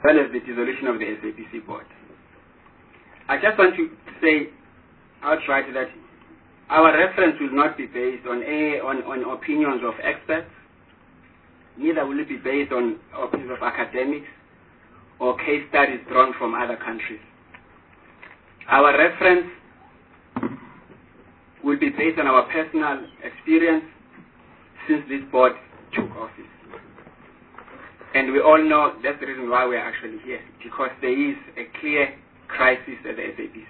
well as the dissolution of the SABC board. I just want to say outright that our reference will not be based on opinions of experts, neither will it be based on opinions of academics or case studies drawn from other countries. Our reference will be based on our personal experience since this board took office. And we all know that's the reason why we're actually here, because there is a clear crisis at the SABC.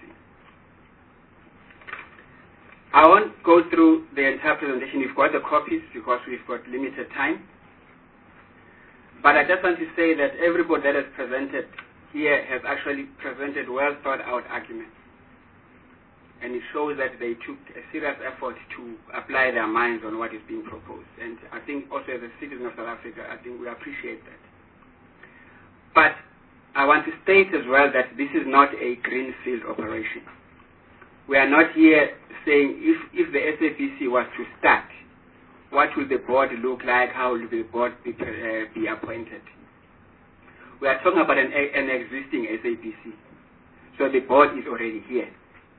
I won't go through the entire presentation. You've got the copies because we've got limited time. But I just want to say that everybody that has presented here has actually presented well thought out arguments. And it shows that they took a serious effort to apply their minds on what is being proposed. And I think also as a citizen of South Africa, I think we appreciate that. But I want to state as well that this is not a greenfield operation. We are not here saying if the SABC was to start, what will the board look like, how will the board be appointed. We are talking about an existing SABC. So the board is already here.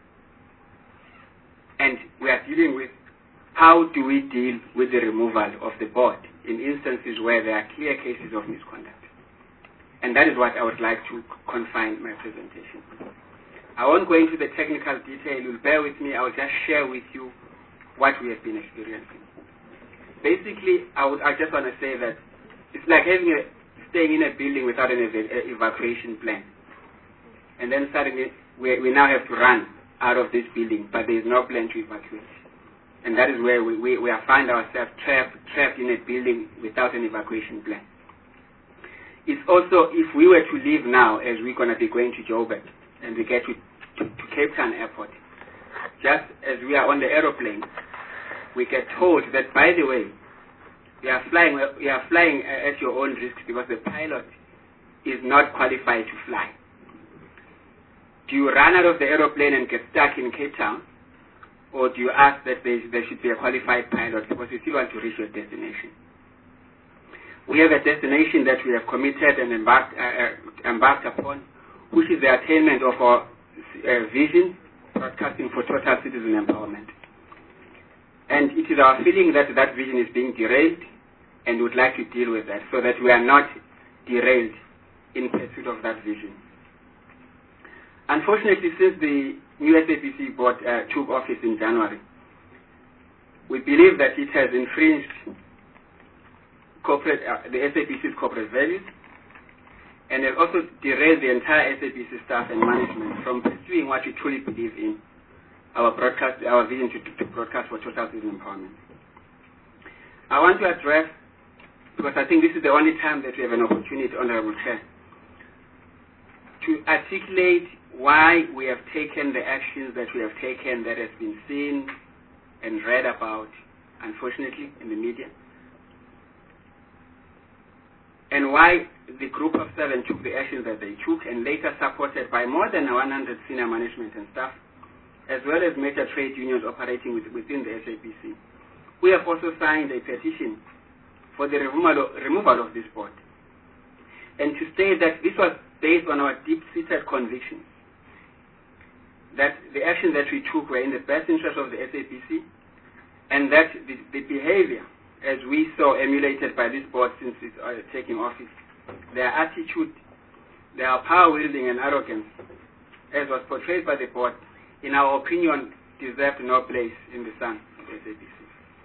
And we are dealing with how do we deal with the removal of the board in instances where there are clear cases of misconduct. And that is what I would like to confine my presentation. I won't go into the technical detail. You'll bear with me. I will just share with you what we have been experiencing. Basically, I just want to say that it's like staying in a building without an evacuation plan. And then suddenly we now have to run out of this building, but there is no plan to evacuate. And that is where we find ourselves trapped in a building without an evacuation plan. It's also, if we were to leave now, as we're going to be going to Joburg, and we get to Cape Town Airport, just as we are on the aeroplane, we get told that, by the way, you are flying at your own risk because the pilot is not qualified to fly. Do you run out of the aeroplane and get stuck in Cape Town, or do you ask that there should be a qualified pilot because you still want to reach your destination? We have a destination that we have committed and embarked upon, which is the attainment of our vision, broadcasting for total citizen empowerment. And it is our feeling that that vision is being derailed, and we would like to deal with that so that we are not derailed in pursuit of that vision. Unfortunately, since the new SABC board took office in January, we believe that it has infringed the SABC's corporate values, and has also derailed the entire SABC staff and management from pursuing what we truly believe in, our vision to broadcast for total citizen empowerment. I want to address, because I think this is the only time that we have an opportunity, Honorable Chair, to articulate why we have taken the actions that we have taken that has been seen and read about, unfortunately, in the media, and why the group of 7 took the actions that they took, and later supported by more than 100 senior management and staff, as well as major trade unions operating within the SABC. We have also signed a petition for the removal of this board, and to state that this was based on our deep-seated convictions that the actions that we took were in the best interest of the SABC, and that the behavior, as we saw emulated by this board since its taking office, their attitude, their power-wielding and arrogance, as was portrayed by the board, in our opinion, deserved no place in the sun of the SABC.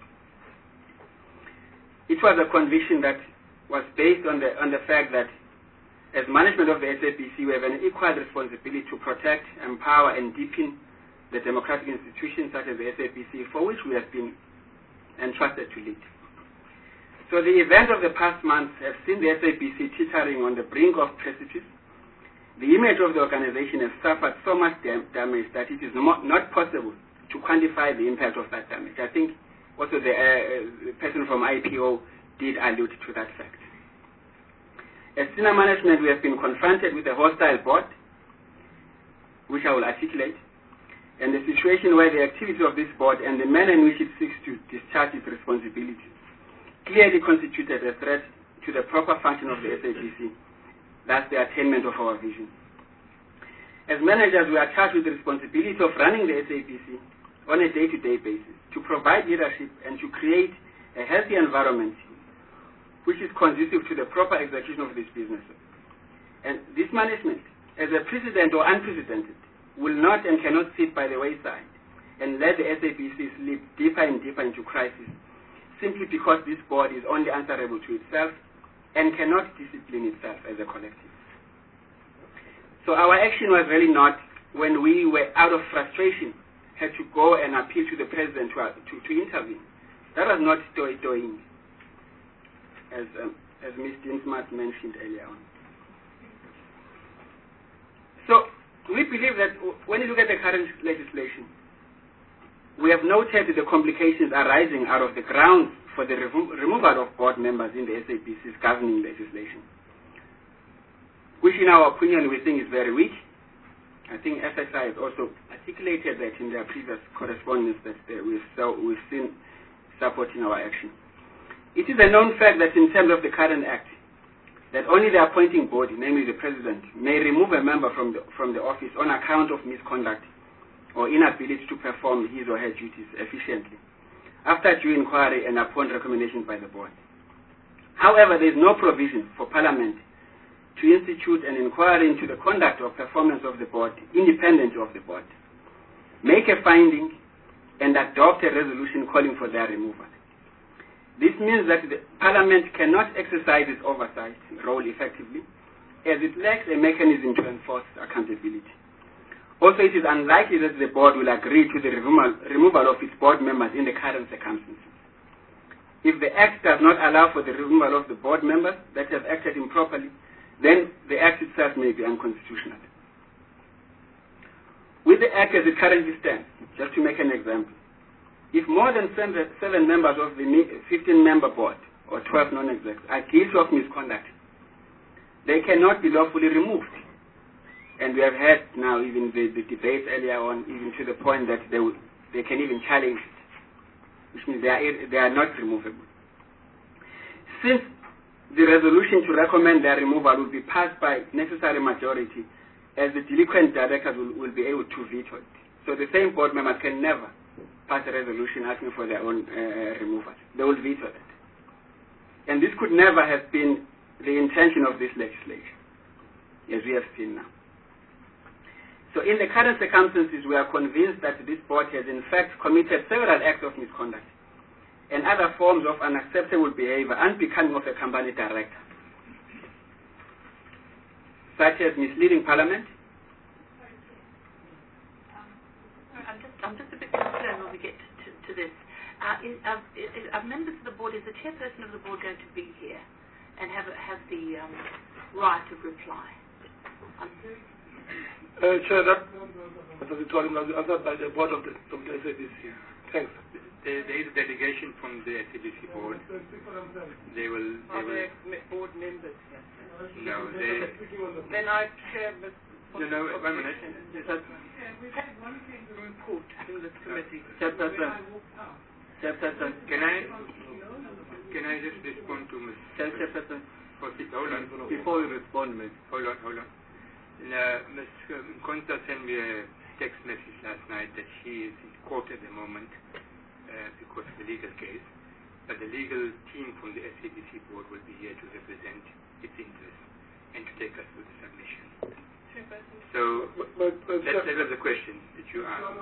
It was a conviction that was based on the fact that as management of the SABC, we have an equal responsibility to protect, empower, and deepen the democratic institutions such as the SABC, for which we have been entrusted to lead. So the events of the past months have seen the SABC teetering on the brink of precipice. The image of the organization has suffered so much damage that it is not possible to quantify the impact of that damage. I think also the person from IPO did allude to that fact. As senior management, we have been confronted with a hostile board, which I will articulate, and the situation where the activity of this board and the manner in which it seeks to discharge its responsibilities clearly constituted a threat to the proper function of the SABC thus the attainment of our vision. As managers, we are charged with the responsibility of running the SABC on a day-to-day basis to provide leadership and to create a healthy environment which is conducive to the proper execution of this business. And this management, as a precedent or unprecedented, will not and cannot sit by the wayside and let the SABC slip deeper and deeper into crisis simply because this board is only answerable to itself and cannot discipline itself as a collective. So our action was really not when we were out of frustration, had to go and appeal to the president to intervene. That was not doing, as Ms. Dinsmart mentioned earlier on. So we believe that when you look at the current legislation, we have noted the complications arising out of the grounds for the removal of board members in the SABC's governing legislation, which in our opinion we think is very weak. I think FSI has also articulated that in their previous correspondence that we've seen supporting our action. It is a known fact that in terms of the current Act, that only the appointing body, namely the President, may remove a member from the office on account of misconduct or inability to perform his or her duties efficiently, after due inquiry and upon recommendation by the board. However, there is no provision for Parliament to institute an inquiry into the conduct or performance of the board, independent of the board, make a finding, and adopt a resolution calling for their removal. This means that the Parliament cannot exercise its oversight role effectively, as it lacks a mechanism to enforce accountability. Also, it is unlikely that the board will agree to the removal of its board members in the current circumstances. If the Act does not allow for the removal of the board members that have acted improperly, then the Act itself may be unconstitutional. With the Act as it currently stands, just to make an example, if more than 7 members of the 15-member board or 12 non-execs are guilty of misconduct, they cannot be lawfully removed. And we have had now even the debates earlier on, even to the point that they can even challenge it, which means they are not removable. Since the resolution to recommend their removal will be passed by necessary majority, as the delinquent directors will be able to veto it. So the same board members can never pass a resolution asking for their own removal. They will veto that. And this could never have been the intention of this legislation, as we have seen now. So in the current circumstances, we are convinced that this board has in fact committed several acts of misconduct and other forms of unacceptable behavior unbecoming of a company director, such as misleading Parliament. I'm just a bit concerned when we get to this. Are members of the board, is the chairperson of the board going to be here and have the right of reply? Chair, that answered by the board of the SABC. Thanks. There is a delegation from the SABC board. They will. Board members here? No, they. Then I chair the. No, 1 minute. We've had one report in this committee. Chairperson. Can I just respond to Ms. Chairperson. Hold on. Before you respond, Ms. Hold on. Ms. Nkonza sent me a text message last night that she is in court at the moment because of the legal case, but the legal team from the SABC board will be here to represent its interests and to take us through the submission. So that was the question that you asked.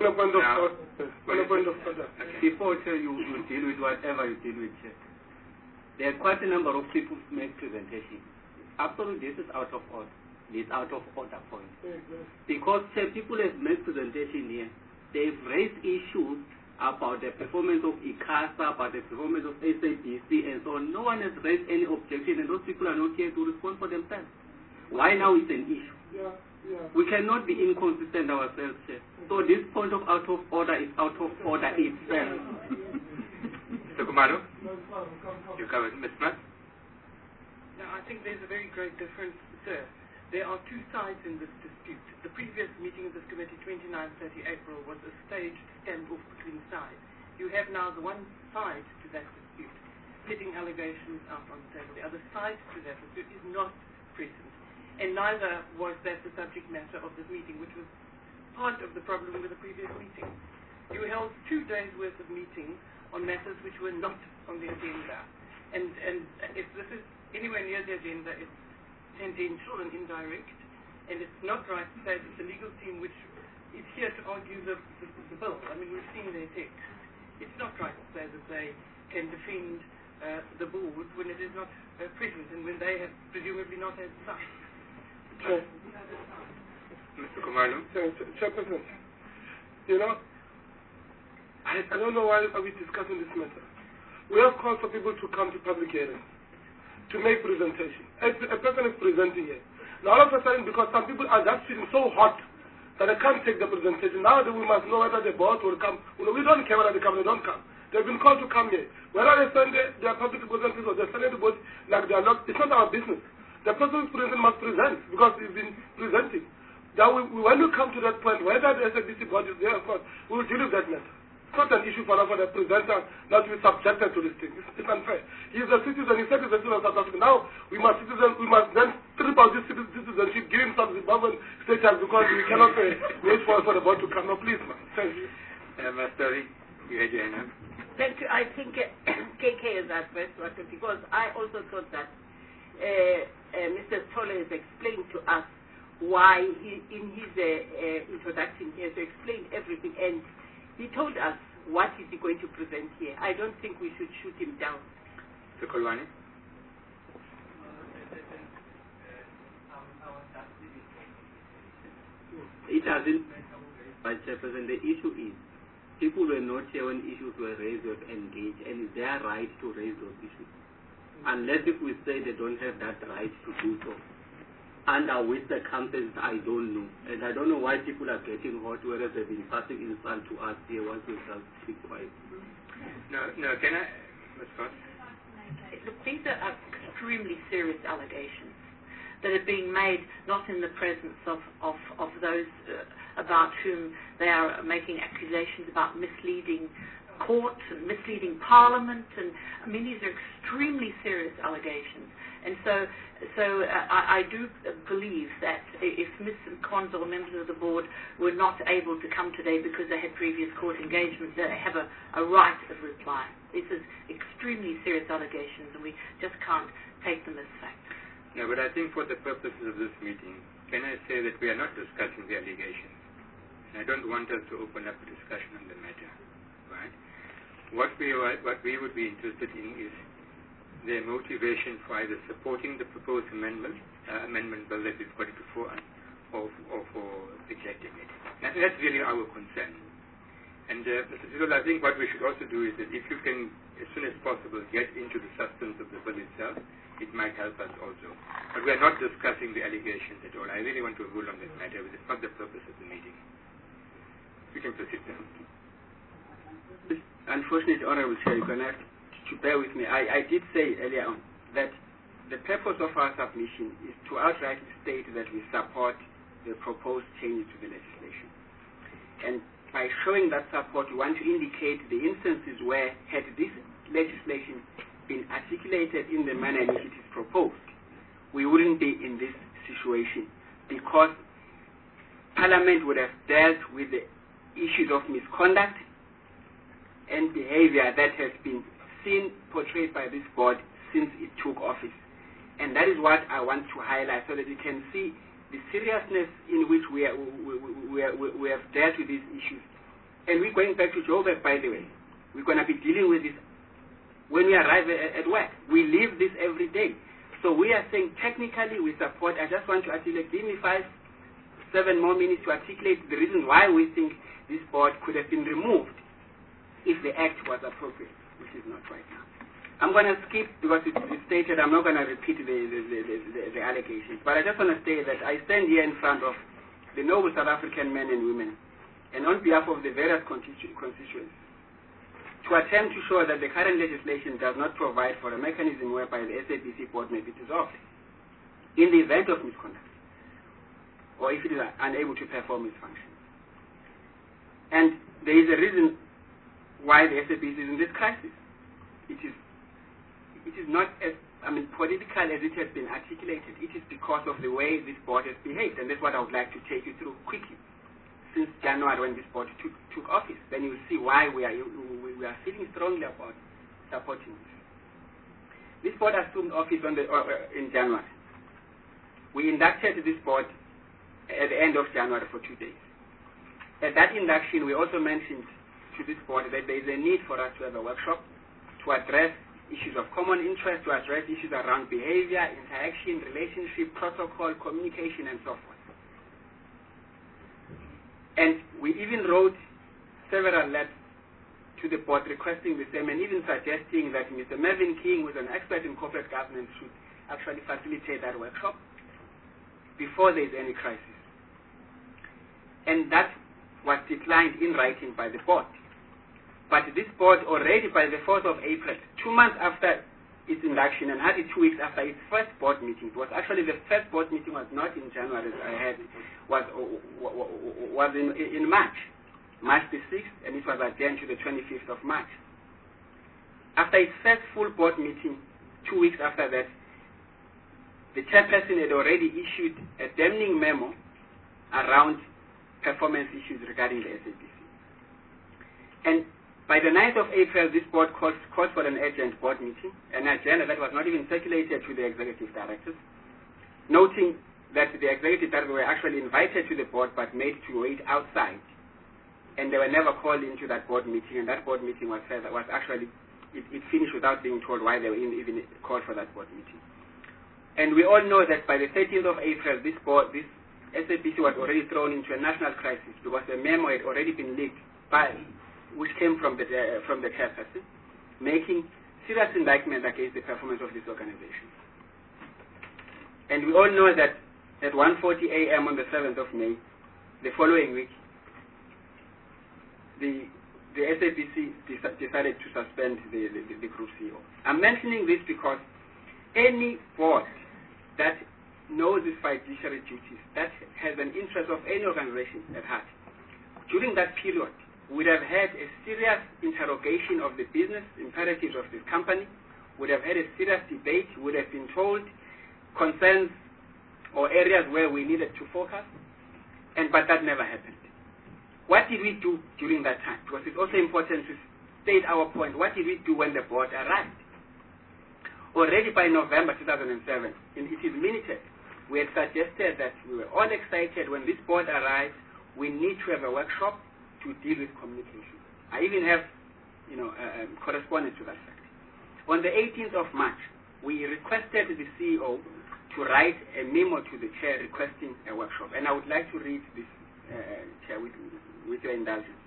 Before you deal with whatever you deal with, there are quite a number of people who make presentations. Absolutely, this is out of order. This out of order point. Because people have made presentation here, they've raised issues about the performance of ICASA, about the performance of SABC, and so on. No one has raised any objection, and those people are not here to respond for themselves. Why now is an issue? We cannot be inconsistent ourselves here. So this point of out of order is out of order itself. Mr. Kumaro, you covered. Ms. Smith? No, I think there's a very great difference, sir. There are two sides in this dispute. The previous meeting of this committee, 29-30 April, was a staged standoff between sides. You have now the one side to that dispute, sitting allegations out on the table. The other side to that dispute is not present. And neither was that the subject matter of this meeting, which was part of the problem with the previous meeting. You held 2 days' worth of meetings on matters which were not on the agenda. And if this is anywhere near the agenda, it's tangential and indirect, and it's not right to say that the legal team, which is here to argue the bill, I mean, we've seen their text, it's not right to say that they can defend the board when it is not present and when they have presumably not had sight. Mr. Kumalo? Chairperson, you know, I don't know why are we discussing this matter. We have called for people to come to public hearings, to make presentation. A person is presenting here. Now all of a sudden, because some people are just feeling so hot that they can't take the presentation, now we must know whether the board will come. You know, we don't care whether they come or they don't come. They've been called to come here. Whether they send their public representatives or they send the board like they are not, it's not our business. The person who's presenting must present because he's been presenting. Now when we come to that point, whether the SABC board is there or not, we will deal with that matter. It's not an issue for the presenter not to be subjected to this thing. It's unfair. He is a citizen. He said he's a citizen of South Africa. Now we must then strip out this citizenship, give him some Zimbabwean status because we cannot wait for the board to come. No, please, man. Thank you. Master, you had your hand up. Thank you. I think KK is adverse because I also thought that Mr. Tolle has explained to us why in his introduction he has explained everything, and he told us what is he going to present here. I don't think we should shoot him down. Mr. Kolwane? It hasn't, Vice Chairperson. The issue is people were not here when issues were raised or engaged, and it's their right to raise those issues. Unless if we say they don't have that right to do so. Under which circumstances, I don't know. And I don't know why people are getting hot, whereas they've been passing insult to us here once we shall speak quiet. No, can I? Ms. Scott? Look, these are extremely serious allegations that are being made not in the presence of those about whom they are making accusations about misleading courts and misleading Parliament. And I mean, these are extremely serious allegations. And so I do believe that if Ms. Nkonza or members of the board were not able to come today because they had previous court engagements, they have a right of reply. This is extremely serious allegations, and we just can't take them as fact. No, but I think for the purposes of this meeting, can I say that we are not discussing the allegations? And I don't want us to open up a discussion on the matter, right? What we would be interested in is their motivation for either supporting the proposed amendment bill that we've got it before us, or for rejecting it. That's really our concern. And Mr. Zulu, I think what we should also do is that if you can, as soon as possible, get into the substance of the bill itself, it might help us also. But we are not discussing the allegations at all. I really want to rule on this matter, but it's not the purpose of the meeting. You can proceed now. Unfortunately, Honorable Chair, you're going to have to bear with me. I did say earlier on that the purpose of our submission is to outrightly state that we support the proposed changes to the legislation. And by showing that support, we want to indicate the instances where, had this legislation been articulated in the manner in which it is proposed, we wouldn't be in this situation, because Parliament would have dealt with the issues of misconduct and behavior that has been seen portrayed by this board since it took office. And that is what I want to highlight, so that you can see the seriousness in which we have dealt with these issues. And we're going back to Joburg, by the way. We're going to be dealing with this when we arrive at work. We live this every day. So we are saying technically we support. I just want to articulate, give me 5-7 more minutes to articulate the reason why we think this board could have been removed if the act was appropriate, which is not right now. I'm going to skip, because it's stated, I'm not going to repeat the allegations, but I just want to say that I stand here in front of the noble South African men and women, and on behalf of the various constituents, to attempt to show that the current legislation does not provide for a mechanism whereby the SABC board may be dissolved in the event of misconduct, or if it is unable to perform its function. And there is a reason why the SABC is in this crisis. It is not as political as it has been articulated, it is because of the way this board has behaved, and that's what I would like to take you through quickly. Since January, when this board took office, then you will see why we are feeling strongly about supporting this. This board assumed office in January. We inducted this board at the end of January for 2 days. At that induction, we also mentioned to this board that there is a need for us to have a workshop to address issues of common interest, to address issues around behavior, interaction, relationship, protocol, communication, and so forth. And we even wrote several letters to the board requesting the same, and even suggesting that Mr. Mervyn King, who is an expert in corporate governance, should actually facilitate that workshop before there is any crisis. And that was declined in writing by the board. But this board already by the 4th of April, 2 months after its induction and hardly 2 weeks after its first board meeting, it was actually the first board meeting was not in January as I had, was in March the 6th, and it was adjourned to the 25th of March. After its first full board meeting, 2 weeks after that, the chairperson had already issued a damning memo around performance issues regarding the SABC. And by the 9th of April, this board called for an urgent board meeting, an agenda that was not even circulated to the executive directors, noting that the executive directors were actually invited to the board but made to wait outside, and they were never called into that board meeting, and that board meeting was actually, it finished without being told why they were even called for that board meeting. And we all know that by the 13th of April, this SABC was already thrown into a national crisis because the memo had already been leaked which came from the chairperson, making serious indictments against the performance of this organization. And we all know that at 1:40 a.m. on the 7th of May, the following week, the SABC decided to suspend the group CEO. I'm mentioning this because any board that knows its fiduciary duties, that has an interest of any organization at heart, during that period, would have had a serious interrogation of the business imperatives of this company, would have had a serious debate, would have been told concerns or areas where we needed to focus, but that never happened. What did we do during that time? Because it's also important to state our point. What did we do when the board arrived? Already by November 2007, in its minuted, we had suggested that we were all excited when this board arrived, we need to have a workshop to deal with communication. I even have, correspondence to that fact. On the 18th of March, we requested the CEO to write a memo to the chair requesting a workshop, and I would like to read this, Chair, with your indulgence.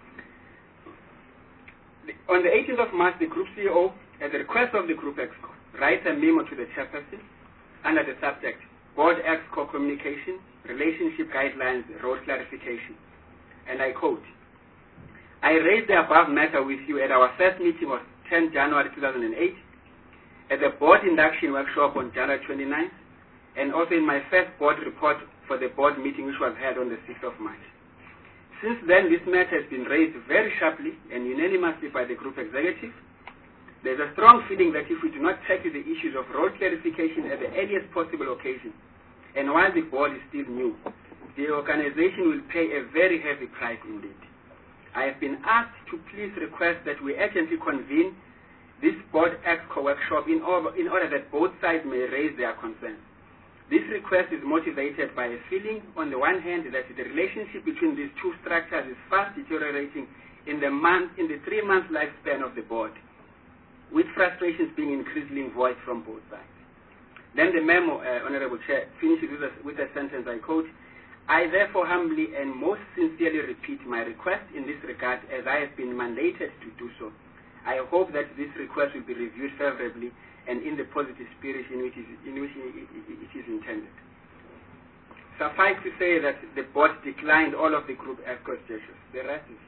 On the 18th of March, the Group CEO, at the request of the Group EXCO, writes a memo to the chairperson under the subject, Board EXCO Communication, Relationship Guidelines, Role Clarification. And I quote, I raised the above matter with you at our first meeting of 10 January 2008, at the board induction workshop on January 29th, and also in my first board report for the board meeting which was held on the 6th of March. Since then, this matter has been raised very sharply and unanimously by the group executive. There's a strong feeling that if we do not tackle the issues of role clarification at the earliest possible occasion, and while the board is still new, the organization will pay a very heavy price indeed. I have been asked to please request that we urgently convene this board EXCO workshop in order that both sides may raise their concerns. This request is motivated by a feeling, on the one hand, that the relationship between these two structures is fast deteriorating in the 3-month lifespan of the board, with frustrations being increasingly voiced from both sides. Then the memo, Honorable Chair, finishes with a sentence, I quote, I therefore humbly and most sincerely repeat my request in this regard as I have been mandated to do so. I hope that this request will be reviewed favorably and in the positive spirit in which it is intended. Suffice to say that the board declined all of the group EXCO suggestions. The rest is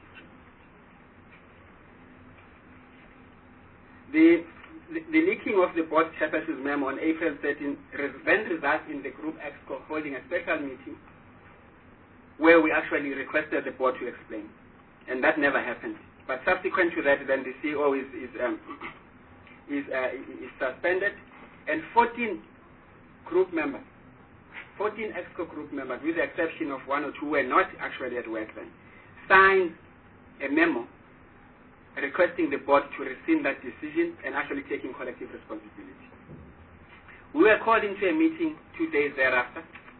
history. The leaking of the board chairperson's memo on April 13 then resulted in the group EXCO holding a special meeting where we actually requested the board to explain, and that never happened. But subsequent to that, then the CEO is suspended, and 14 group members, 14 EXCO group members, with the exception of one or two who were not actually at work then, signed a memo requesting the board to rescind that decision and actually taking collective responsibility. We were called into a meeting 2 days thereafter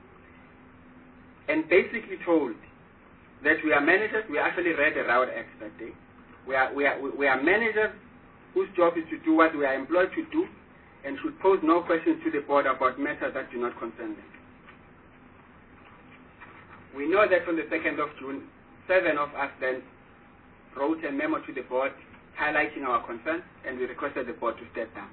and basically told that we are managers. We actually read the Route Act that day. We are managers whose job is to do what we are employed to do and should pose no questions to the board about matters that do not concern them. We know that on the 2nd of June, 7 of us then wrote a memo to the board highlighting our concerns, and we requested the board to step down.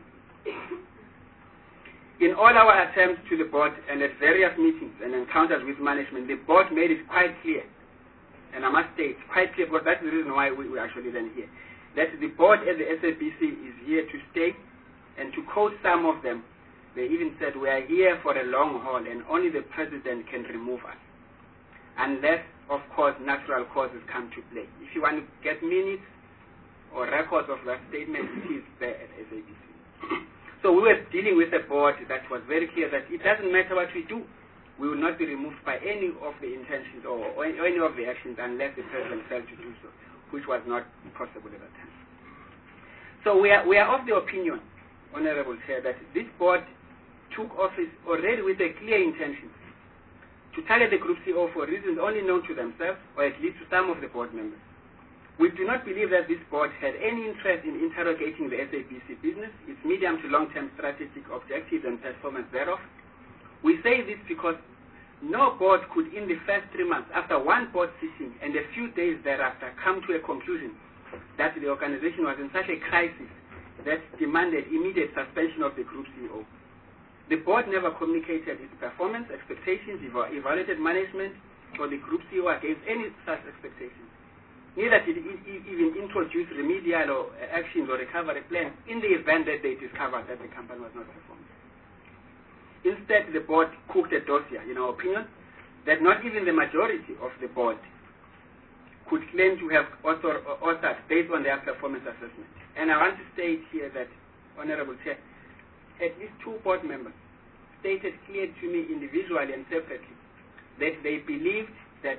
In all our attempts to the board and at various meetings and encounters with management, the board made it quite clear, and I must say it's quite clear, because that's the reason why we're actually then here, that the board at the SABC is here to stay, and to quote some of them, they even said, we are here for a long haul and only the president can remove us, unless, of course, natural causes come to play. If you want to get minutes or records of that statement, it is there at SABC. So we were dealing with a board that was very clear that it doesn't matter what we do, we will not be removed by any of the intentions or any of the actions unless the president failed to do so, which was not possible at that time. So we are of the opinion, Honorable Chair, that this board took office already with a clear intention to target the Group CEO for reasons only known to themselves, or at least to some of the board members. We do not believe that this board had any interest in interrogating the SABC business, its medium to long-term strategic objectives and performance thereof. We say this because no board could, in the first 3 months, after one board sitting and a few days thereafter, come to a conclusion that the organization was in such a crisis that demanded immediate suspension of the Group CEO. The board never communicated its performance, expectations, evaluated management, or the Group CEO against any such expectations. Neither did it even introduce remedial or actions or recovery plans in the event that they discovered that the company was not performing. Instead, the board cooked a dossier, in our opinion, that not even the majority of the board could claim to have authored based on their performance assessment. And I want to state here that, Honorable Chair, at least 2 board members stated clearly to me individually and separately that they believed that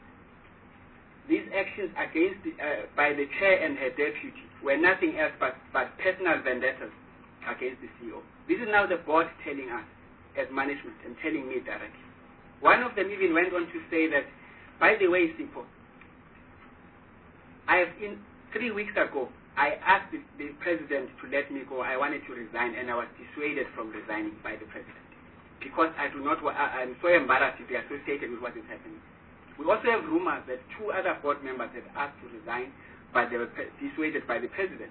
these actions against by the chair and her deputy were nothing else but personal vendettas against the CEO. This is now the board telling us as management and telling me directly. One of them even went on to say that, by the way, Sipho, 3 weeks ago, I asked the president to let me go. I wanted to resign, and I was dissuaded from resigning by the president because I'm so embarrassed to be associated with what is happening. We also have rumors that 2 other board members had asked to resign, but they were dissuaded by the president.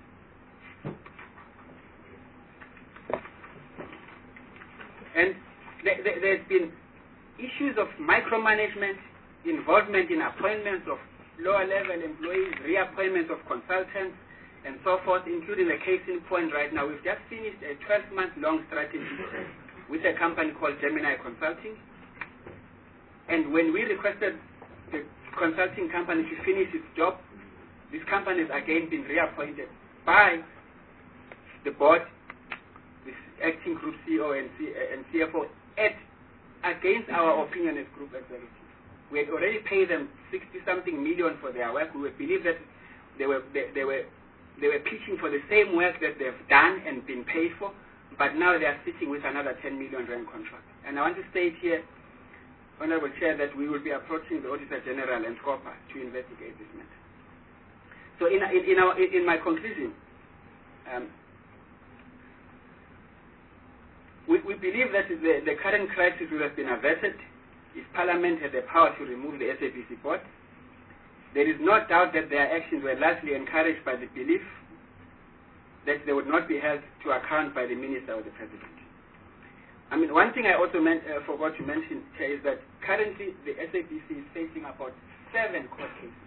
And there's been issues of micromanagement, involvement in appointments of lower-level employees, reappointments of consultants, and so forth, including the case in point right now. We've just finished a 12-month-long strategy with a company called Gemini Consulting. And when we requested the consulting company to finish its job, this company has again been reappointed by the board, the acting Group CEO and CFO, against our opinion as Group Executive. We had already paid them 60-something million for their work. We believe that they were pitching for the same work that they've done and been paid for, but now they are sitting with another 10 million rand contract. And I want to state here, Honorable Chair, that we will be approaching the Auditor General and SCOPA to investigate this matter. So in my conclusion, we believe that the current crisis will have been averted if Parliament had the power to remove the SABC board. There is no doubt that their actions were largely encouraged by the belief that they would not be held to account by the Minister or the President. I mean, one thing I also forgot to mention here is that currently the SABC is facing about 7 court cases.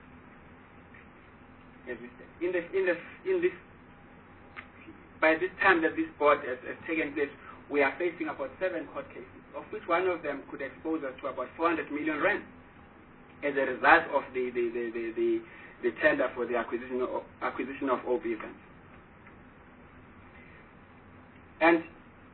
By this time that this board has taken place, we are facing about 7 court cases, of which one of them could expose us to about 400 million rand as a result of the tender for the acquisition of OB Events. And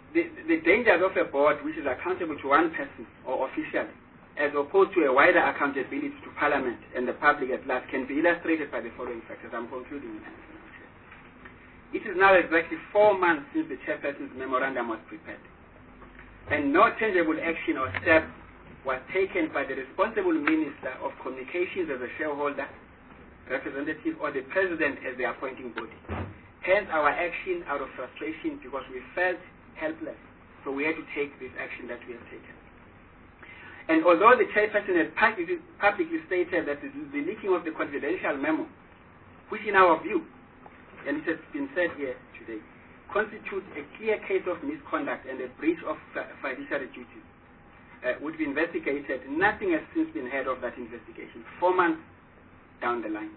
the dangers of a board which is accountable to one person or official, as opposed to a wider accountability to Parliament and the public at large, can be illustrated by the following factors. I'm concluding. It is now exactly 4 months since the chairperson's memorandum was prepared, and no tangible action or step was taken by the responsible Minister of Communications as a shareholder representative or the President as the appointing body. Hence our action out of frustration, because we felt helpless. So we had to take this action that we have taken. And although the chairperson had publicly stated that the leaking of the confidential memo, which in our view, and it has been said here today, constitutes a clear case of misconduct and a breach of fiduciary duties, would be investigated, nothing has since been heard of that investigation, 4 months down the line.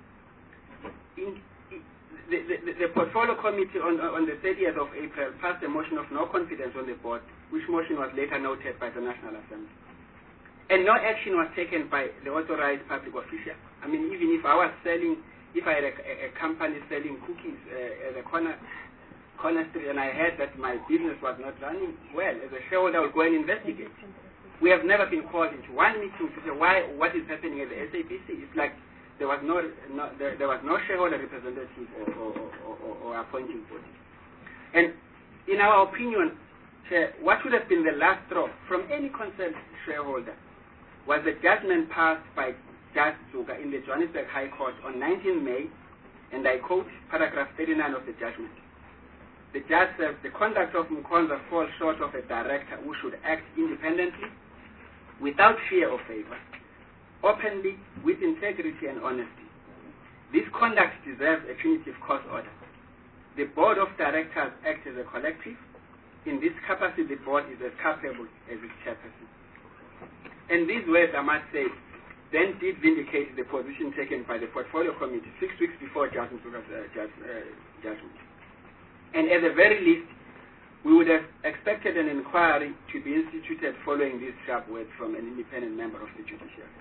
The Portfolio Committee on the 30th of April passed a motion of no confidence on the board, which motion was later noted by the National Assembly. And no action was taken by the authorized public official. I mean, even if I was selling, if I had a company selling cookies at a corner street and I heard that my business was not running well, as a shareholder I would go and investigate. We have never been called into one meeting to say what is happening at the SABC. It's like there was no shareholder representative or appointing body. And in our opinion, Chair, what should have been the last straw from any concerned shareholder was the judgment passed by Judge Zuga in the Johannesburg High Court on 19 May, and I quote paragraph 39 of the judgment. The judge says the conduct of Mkhonza falls short of a director who should act independently, without fear or favor, openly, with integrity and honesty. This conduct deserves a punitive court order. The board of directors acts as a collective. In this capacity, the board is as culpable as its chairperson. And these words, I must say, then did vindicate the position taken by the Portfolio Committee 6 weeks before Judge Nsuga's judgment. And at the very least, we would have expected an inquiry to be instituted following these sharp words from an independent member of the judiciary.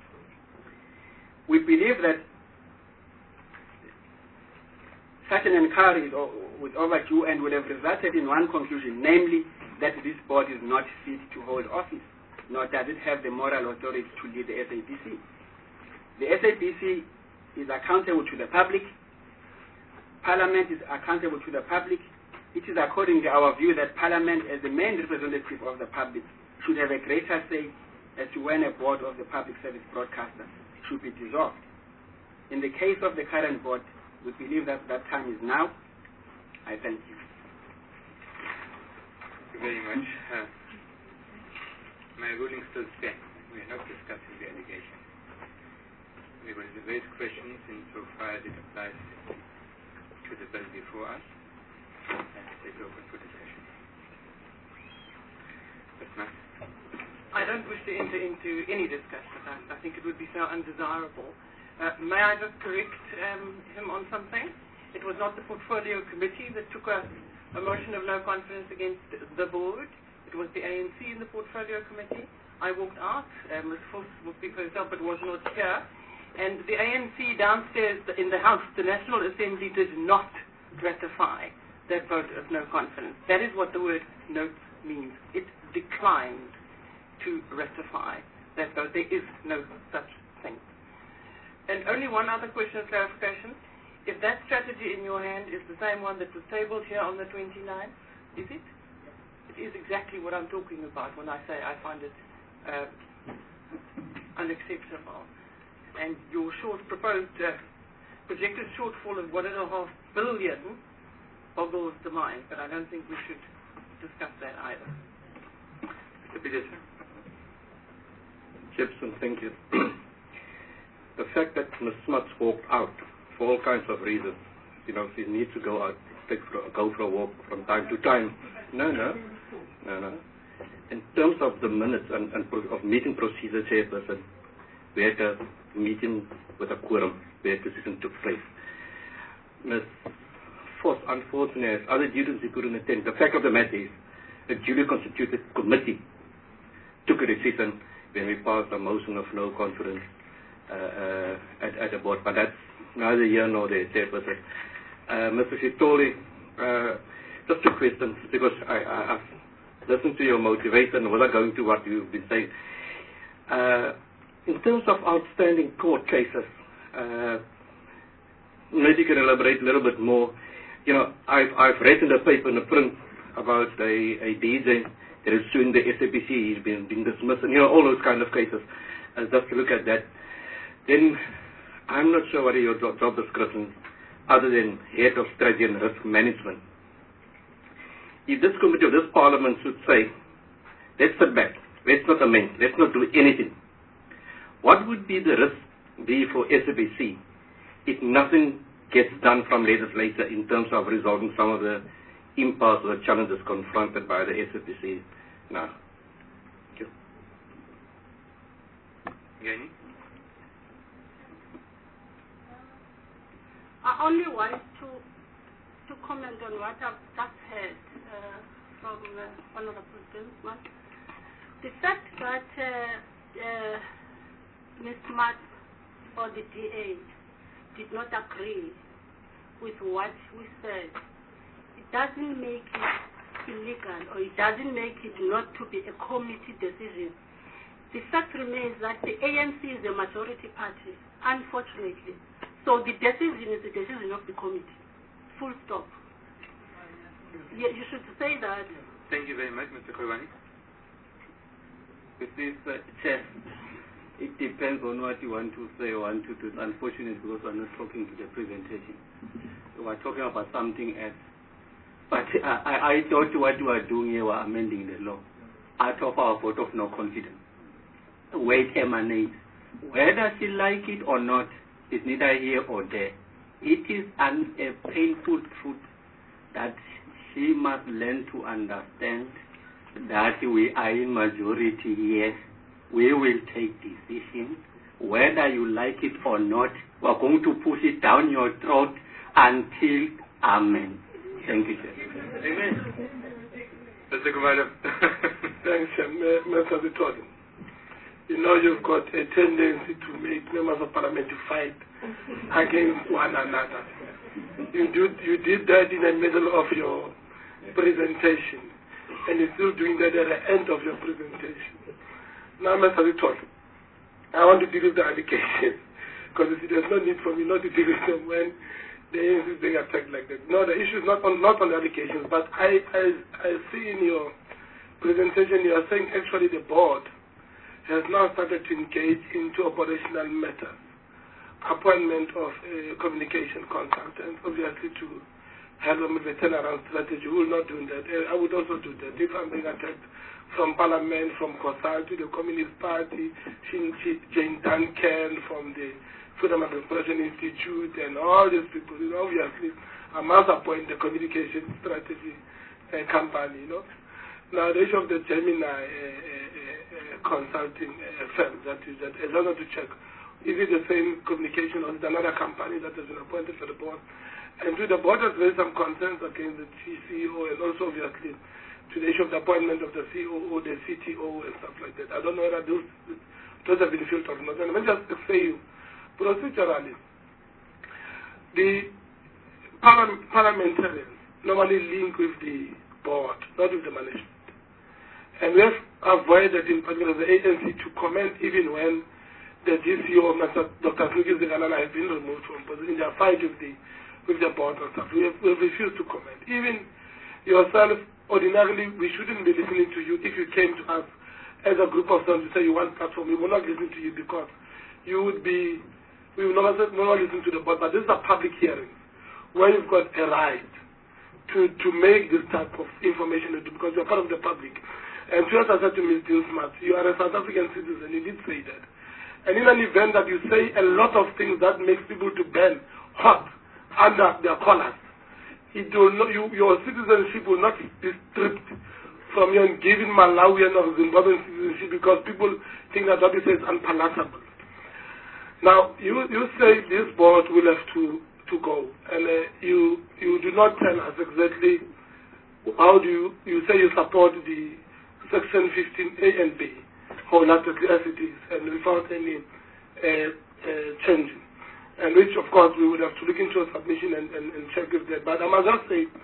We believe that such an inquiry was overdue and would have resulted in one conclusion, namely that this board is not fit to hold office, nor does it have the moral authority to lead the SABC. The SABC is accountable to the public. Parliament is accountable to the public. It is according to our view that Parliament, as the main representative of the public, should have a greater say as to when a board of the public service broadcaster should be dissolved. In the case of the current board, we believe that that time is now. I thank you. Thank you very much. My ruling still stands. We are not discussing the allegation. We will raise questions insofar as it applies to the bill before us, and it is open for discussion. I don't wish to enter into any discussion. I think it would be so undesirable. May I just correct him on something? It was not the Portfolio Committee that took a motion of no confidence against the board. It was the ANC in the Portfolio Committee. I walked out. Ms. Fuss will speak for herself, but was not here. And the ANC downstairs in the House, the National Assembly, did not ratify that vote of no confidence. That is what the word "no" means. It declined to ratify that vote. There is no such thing. And only one other question of clarification. If that strategy in your hand is the same one that was tabled here on the 29th, is it? It is exactly what I'm talking about when I say I find it unacceptable. And your proposed projected shortfall of $1.5 billion boggles the mind, but I don't think we should discuss that either. Mr. Peterson. Gibson, thank you. The fact that Ms. Smuts walked out for all kinds of reasons, she needs to go out, go for a walk from time to time. No. In terms of the minutes and of meeting procedure, Chairperson, we had a meeting with a quorum where decision took place. Ms. Voss, unfortunately, has other duties he couldn't attend. The fact of the matter is, a duly constituted committee took a decision when we passed a motion of no confidence at the board, but that's neither here nor there, Chairperson. Mr. Sitoli, just two questions, because I've listened to your motivation without going to what you've been saying. In terms of outstanding court cases, maybe you can elaborate a little bit more. You know, I've read in the paper, in the print, about a DJ that is suing the SAPC. He's been dismissed, and all those kind of cases. Just to look at that. Then, I'm not sure what are your job descriptions other than head of strategy and risk management. If this committee or this parliament should say, let's sit back, let's not amend, let's not do anything, what would be the risk be for SAPC if nothing gets done from legislature in terms of resolving some of the impasse or the challenges confronted by the SAPC now? Thank you. Yanni? I only want to comment on what I've just heard from Honorable Dinsmore. The fact that Ms. Matt or the DA did not agree with what we said, it doesn't make it illegal, or it doesn't make it not to be a committee decision. The fact remains that the ANC is a majority party, unfortunately. So the decision is the decision of the committee. Full stop. Yeah, you should say that. Thank you very much, Mr. Khulwane. With this, Chair, it depends on what you want to say or want to do. It's unfortunate because we're not talking to the presentation. We're talking about something else. But I thought what you are doing here were amending the law out of our vote of no confidence. Where it emanates, whether she like it or not, is neither here or there. It is a painful truth that she must learn to understand that we are in majority here. We will take decisions. Whether you like it or not, we're going to push it down your throat until amen. Thank you, sir. Amen. Mr. Kumar. Thanks, Mr. Vittori. You know, you've got a tendency to make members of parliament to fight against one another. You did that in the middle of your presentation, and you're still doing that at the end of your presentation. Now, Mr. Vittori, I want to deal with the allegations, because there's no need for me not to deal with them when the ANC is being attacked like that. No, the issue is not on the allegations, but I see in your presentation you are saying actually the board has now started to engage into operational matters, appointment of a communication consultant, obviously to help them with a turnaround strategy. We will not do that. I would also do that. If I'm being attacked from Parliament, from COSAL to the Communist Party, Jane Duncan from the Freedom of Expression Institute, and all these people, obviously, I must appoint the communication strategy company, Now, the issue of the Gemini consulting firm, that is that, I don't know to check, is it the same communication or is it another company that has been appointed for the board? And to the board has raised some concerns against the CEO and also obviously to the issue of the appointment of the COO, the CTO and stuff like that. I don't know whether those have been filtered or not. And let me just say you, procedurally, the parliamentarians normally link with the board, not with the management. And we have avoided, in particular, the agency to comment even when the DCO, Dr. Smiki Zikalala, has been removed from position in their fight with the board and stuff. We have refused to comment. Even yourself, ordinarily, we shouldn't be listening to you if you came to us as a group of them to say you want platform. We will not listen to you because we will not listen to the board. But this is a public hearing where you've got a right to make this type of information because you're part of the public. And just as I said to Ms. Dinsmore, you are a South African citizen, you did say that. And in an event that you say a lot of things that makes people to burn hot under their collars, your citizenship will not be stripped from you and given Malawian or Zimbabwean citizenship because people think that what you say is unpalatable. Now, you say this board will have to go, and you do not tell us exactly how do you say you support the Section 15A and B wholeheartedly as it is and without any changing, and which of course we would have to look into a submission and check if that. But I must just say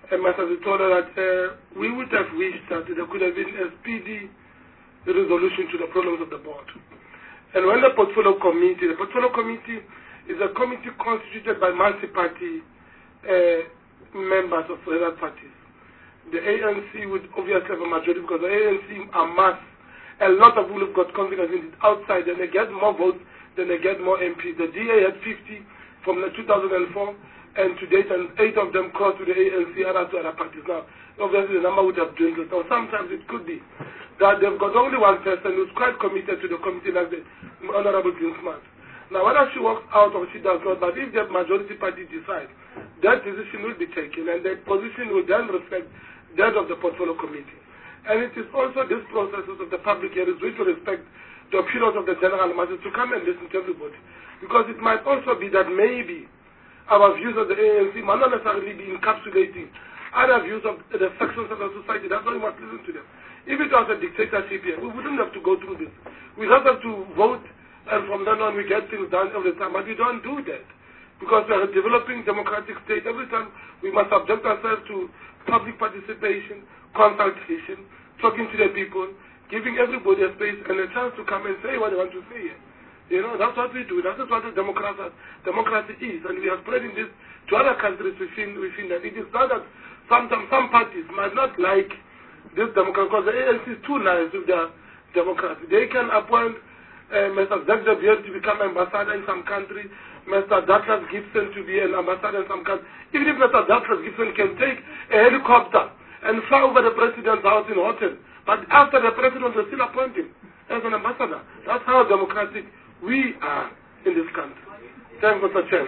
Master Zitola, that we would have wished that there could have been a speedy resolution to the problems of the board. And when the portfolio committee is a committee constituted by multi-party members of other parties. The ANC would obviously have a majority because the ANC amassed a lot of people who've got confidence in it outside, and they get more votes than they get more MPs. The DA had 50 from 2004, and to date, and 8 of them crossed to the ANC and to other parties. Now, obviously, the number would have dwindled. Or sometimes it could be that they've got only one person who's quite committed to the committee, like the Honorable Greensmart. Now, whether she works out or she does not, but if the majority party decides, that decision will be taken, and that position will then reflect that of the portfolio committee. And it is also these processes of the public hearings which will respect the opinions of the general masses to come and listen to everybody. Because it might also be that maybe our views of the ANC might not necessarily be encapsulating other views of the sections of the society. That's why we must listen to them. If it was a dictatorship here, we wouldn't have to go through this. We just have to vote, and from then on we get things done every time. But we don't do that. Because we are a developing democratic state. Every time we must subject ourselves to public participation, consultation, talking to the people, giving everybody a space and a chance to come and say what they want to say. You know, that's what we do. That's what the democracy is. And we are spreading this to other countries within that. It is not that sometimes some parties might not like this democracy because the ANC is too nice with their democracy. They can appoint Mr. Zagda Beer to become ambassador in some country, Mr. Douglas Gibson to be an ambassador in some country. Even if Mr. Douglas Gibson can take a helicopter and fly over the president's house in Hotel, but after the president will still appoint him as an ambassador. That's how democratic we are in this country. Thank you, Mr. Chair.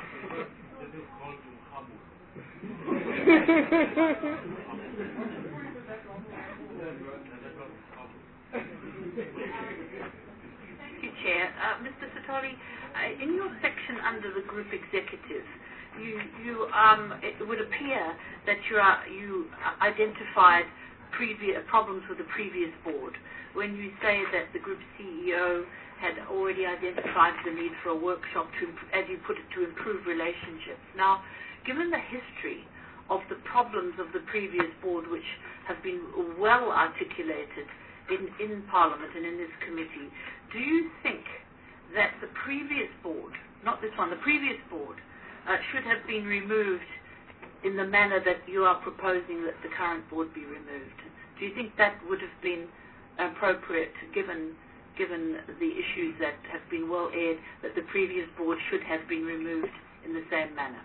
Thank you, Chair. Mr. Sithole, in your section under the group executive, it would appear that you identified problems with the previous board when you say that the group CEO had already identified the need for a workshop to, as you put it, to improve relationships. Now, given the history of the problems of the previous board, which have been well articulated in Parliament and in this committee, do you think that the previous board, not this one, the previous board, should have been removed in the manner that you are proposing that the current board be removed? Do you think that would have been appropriate, given the issues that have been well aired, that the previous board should have been removed in the same manner?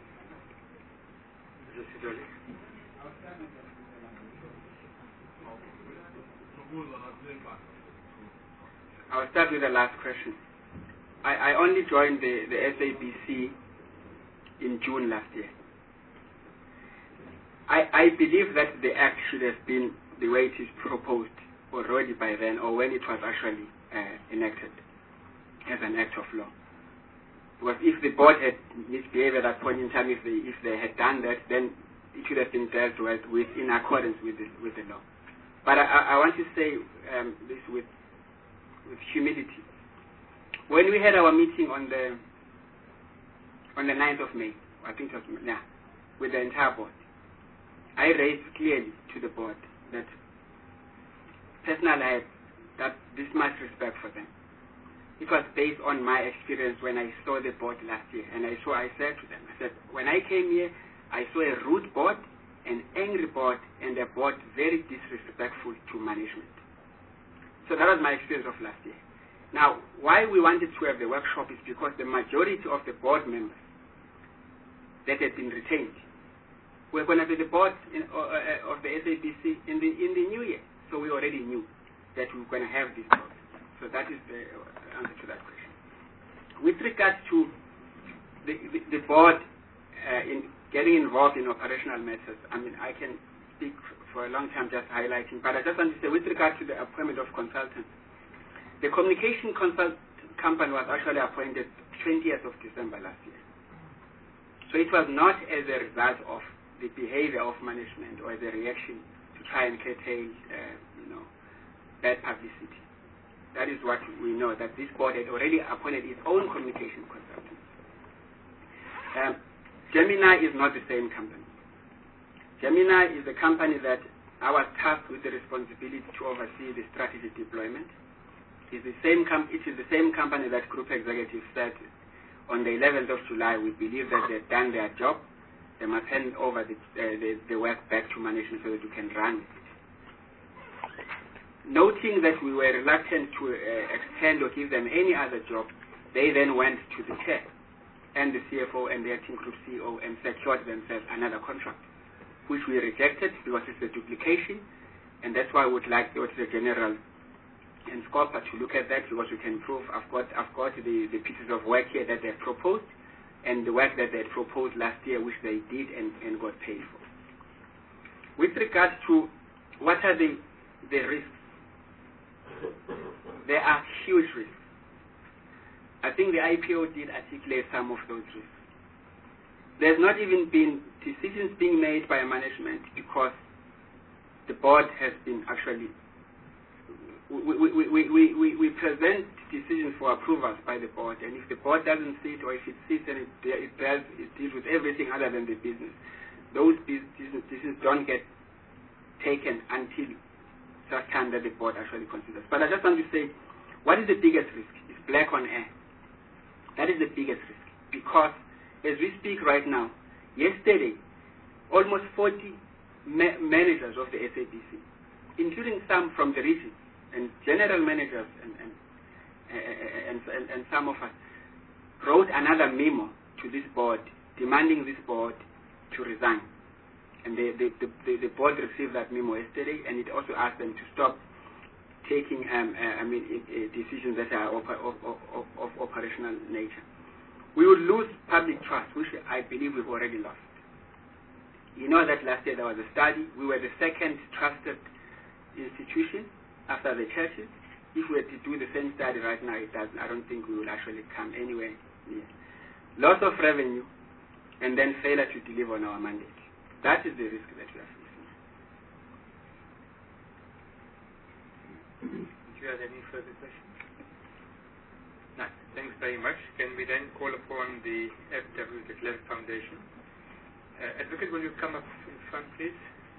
I'll start with the last question. I only joined the SABC in June last year. I believe that the act should have been the way it is proposed already by then, or when it was actually enacted as an act of law. Because if the board had misbehaved at that point in time, if they had done that, then it should have been dealt with in accordance with the law. But I want to say this with humility. When we had our meeting on the 9th of May, I think it was, with the entire board, I raised clearly to the board that personally I had that this much respect for them. It was based on my experience when I saw the board last year, and I said to them, I said, when I came here, I saw a rude board, an angry board, and a board very disrespectful to management. So that was my experience of last year. Now, why we wanted to have the workshop is because the majority of the board members that had been retained were going to be the board of the SABC in the new year. So we already knew that we were going to have this problem. So that is the answer to that question. With regards to the board in getting involved in operational matters, I mean, I can speak for a long time just highlighting, but I just want to say with regard to the appointment of consultants, the communication consult company was actually appointed 20th of December last year. So it was not as a result of the behavior of management or as a reaction to try and curtail, bad publicity. That is what we know, that this board had already appointed its own communication consultant. Gemini is not the same company. Gemini is the company that I was tasked with the responsibility to oversee the strategy deployment. It is the same company that group executives said on the 11th of July, we believe that they've done their job. They must hand over the work back to management so that we can run it. Noting that we were reluctant to extend or give them any other job, they then went to the chair and the CFO and the acting group CEO and secured themselves another contract, which we rejected because it's a duplication, and that's why I would like the General and Scopa to look at that, because we can prove I've got the pieces of work here that they've proposed and the work that they had proposed last year, which they did and got paid for. With regards to what are the risks, there are huge risks. I think the IPO did articulate some of those risks. There's not even been decisions being made by management because the board has been actually, we present decisions for approvals by the board, and if the board doesn't see it, or if it sees and it deals with everything other than the business, those decisions don't get taken until such time that the board actually considers. But I just want to say, what is the biggest risk? It's black on air. That is the biggest risk, because as we speak right now, yesterday, almost 40 managers of the SABC, including some from the region, and general managers and some of us, wrote another memo to this board, demanding this board to resign. And the board received that memo yesterday, and it also asked them to stop taking decisions that are of operational nature. We will lose public trust, which I believe we've already lost. You know that last year there was a study. We were the second trusted institution after the churches. If we were to do the same study right now, I don't think we will actually come anywhere near. Loss of revenue, and then failure to deliver on our mandate. That is the risk that we are facing. Do you have any further questions? No. Thanks very much. Can we then call upon the F.W. de Klerk Foundation? Advocate, will you come up in front, please?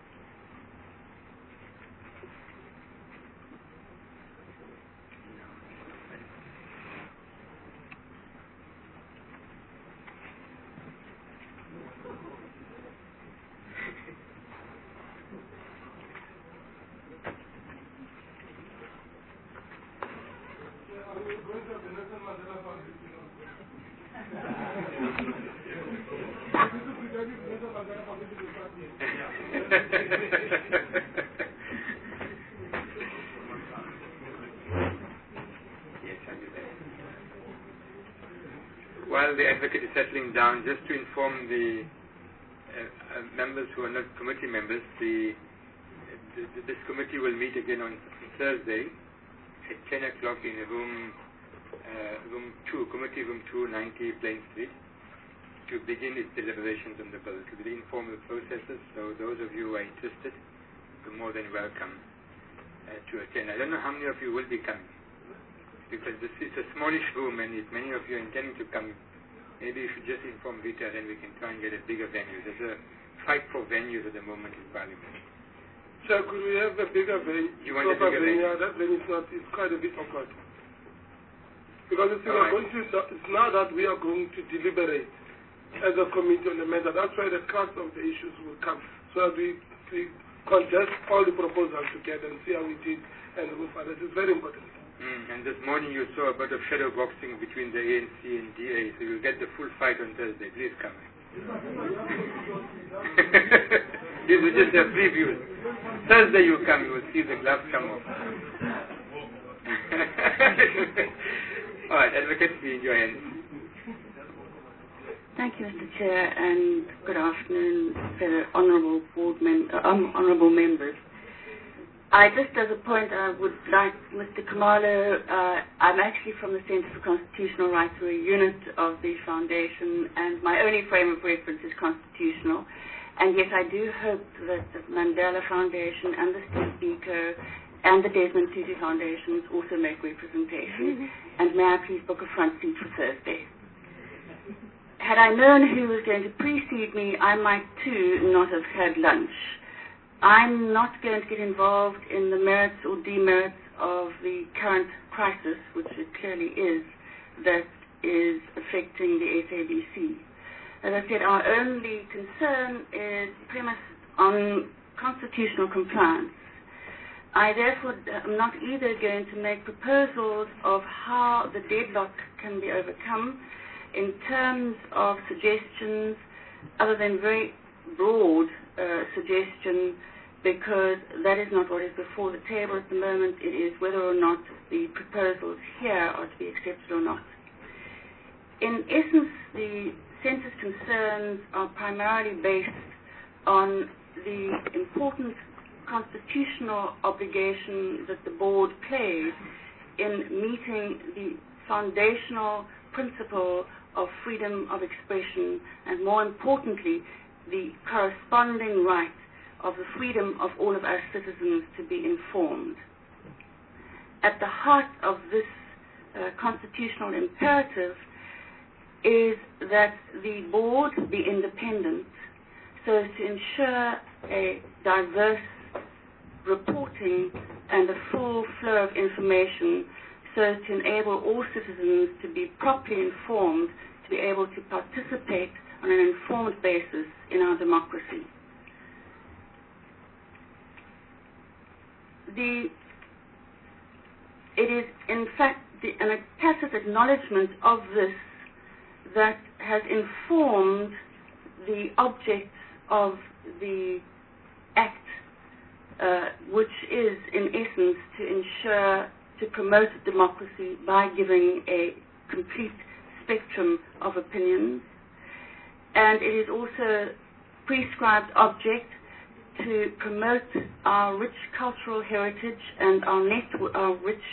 While the advocate is settling down, just to inform the members who are not committee members, this committee will meet again on Thursday at 10 o'clock in room 2, committee room 290 Plain Street, to begin its deliberations on the bill. To be informal processes, so those of you who are interested, you're more than welcome to attend. I don't know how many of you will be coming, because this is a smallish room, and if many of you are intending to come, maybe you should just inform Rita, then we can try and get a bigger venue. There's a fight for venues at the moment in Parliament. Sir, could we have a bigger venue? You want a bigger venue? Yeah, that venue it's quite a bit awkward. Because it's now that we are going to deliberate as a committee on the matter. That's why the crux of the issues will come. So that we congest all the proposals together and see how we did and move forward. This is very important. And this morning you saw a bit of shadow boxing between the ANC and DA, so you'll get the full fight on Thursday. Please come. These are just a preview. Thursday you come, you will see the gloves come off. All right, Advocate, be in your hands. Thank you, Mr. Chair, and good afternoon, fellow honourable members. Just as a point, I would like Mr. Khumalo, I'm actually from the Centre for Constitutional Rights, we're a unit of the Foundation, and my only frame of reference is constitutional. And yet I do hope that the Mandela Foundation and the Steve Biko and the Desmond Tutu Foundations also make representation. And may I please book a front seat for Thursday? had I known who was going to precede me, I might too not have had lunch. I'm not going to get involved in the merits or demerits of the current crisis, which it clearly is, that is affecting the SABC. As I said, our only concern is premised on constitutional compliance. I therefore am not either going to make proposals of how the deadlock can be overcome in terms of suggestions other than very broad suggestion, because that is not what is before the table at the moment. It is whether or not the proposals here are to be accepted or not. In essence, the Centre's concerns are primarily based on the important constitutional obligation that the board plays in meeting the foundational principle of freedom of expression, and more importantly, the corresponding right of the freedom of all of our citizens to be informed. At the heart of this constitutional imperative is that the board be independent so as to ensure a diverse reporting and a full flow of information so as to enable all citizens to be properly informed, to be able to participate on an informed basis in our democracy. It is, in fact, a tacit acknowledgement of this that has informed the objects of the Act, which is, in essence, to ensure, to promote democracy by giving a complete spectrum of opinions. And it is also prescribed object to promote our rich cultural heritage and our rich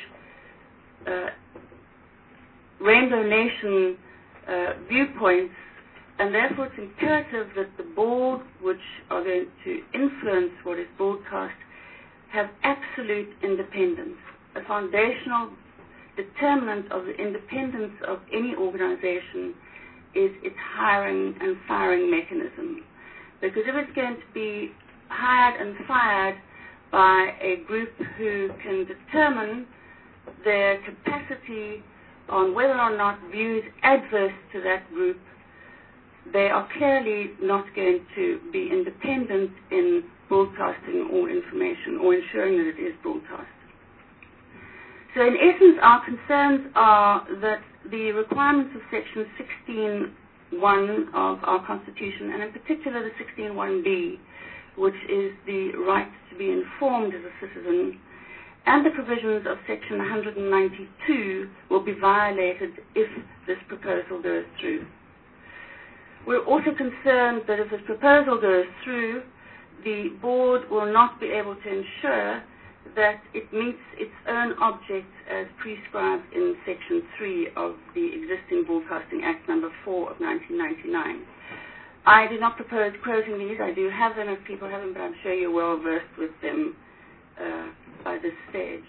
Rainbow Nation viewpoints, and therefore it's imperative that the board, which are going to influence what is broadcast, have absolute independence. A foundational determinant of the independence of any organization is its hiring and firing mechanism. Because if it's going to be hired and fired by a group who can determine their capacity on whether or not views adverse to that group, they are clearly not going to be independent in broadcasting all information or ensuring that it is broadcast. So in essence, our concerns are that the requirements of Section 16.1 of our Constitution, and in particular the 16.1b, which is the right to be informed as a citizen, and the provisions of Section 192 will be violated if this proposal goes through. We're also concerned that if this proposal goes through, the board will not be able to ensure that it meets its own objects as prescribed in Section 3 of the existing Broadcasting Act number 4 of 1999. I do not propose quoting these. I do have them if people have them, but I'm sure you're well versed with them by this stage.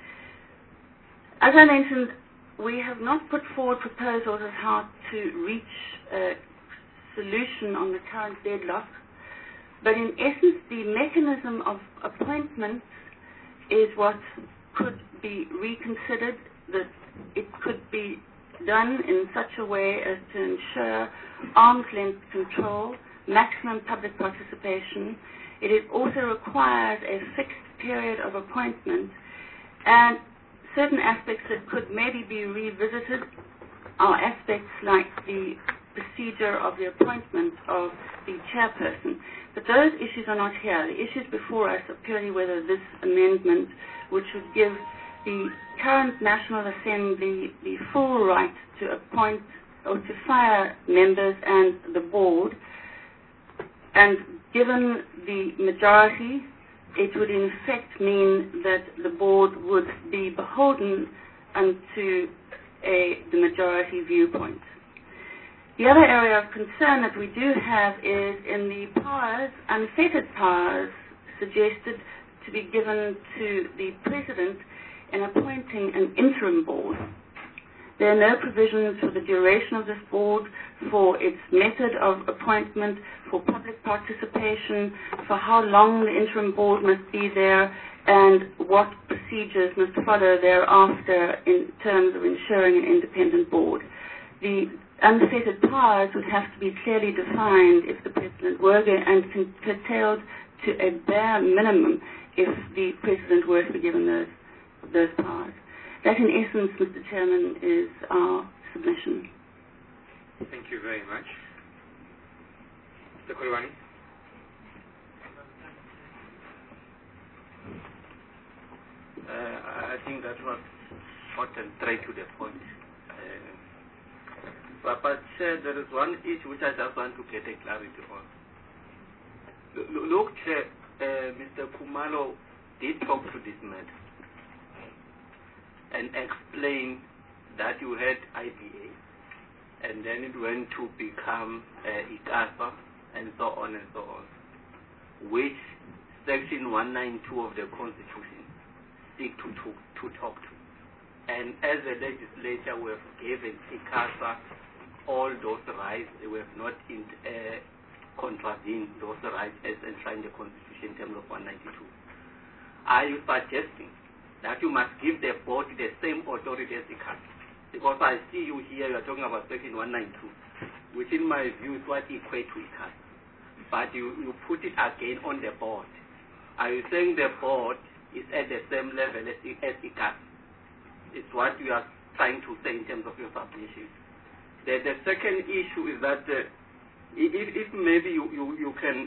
As I mentioned, we have not put forward proposals as how to reach a solution on the current deadlock, but in essence the mechanism of appointments is what could be reconsidered, that it could be done in such a way as to ensure arm's length control, maximum public participation. It also requires a fixed period of appointment, and certain aspects that could maybe be revisited are aspects like the procedure of the appointment of the chairperson. But those issues are not here. The issues before us are purely whether this amendment, which would give the current National Assembly the full right to appoint or to fire members and the board, and given the majority, it would in effect mean that the board would be beholden unto the majority viewpoint. The other area of concern that we do have is in the powers, unfettered powers, suggested to be given to the President in appointing an interim board. There are no provisions for the duration of this board, for its method of appointment, for public participation, for how long the interim board must be there, and what procedures must follow thereafter in terms of ensuring an independent board. The unfettered powers would have to be clearly defined if the President were and curtailed to a bare minimum if the President were to be given those powers. That, in essence, Mr. Chairman, is our submission. Thank you very much. Mr. Kolwani. I think that was short and straight to the point. But Chair, there is one issue which I just want to get a clarity on. Look, Chair, Mr. Khumalo did talk to this matter and explain that you had IBA, and then it went to become ICASA, and so on and so on, which Section 192 of the Constitution seek to talk to. And as a legislature, we have given ICASA all those rights. We have not contravened those rights as enshrined in the Constitution in terms of 192. Are you suggesting that you must give the board the same authority as ICASA? Because I see you here, you are talking about Section 192, which in my view is what equates to ICASA. But you put it again on the board. Are you saying the board is at the same level as ICASA? It's what you are trying to say in terms of your submission. The second issue is that if maybe you can,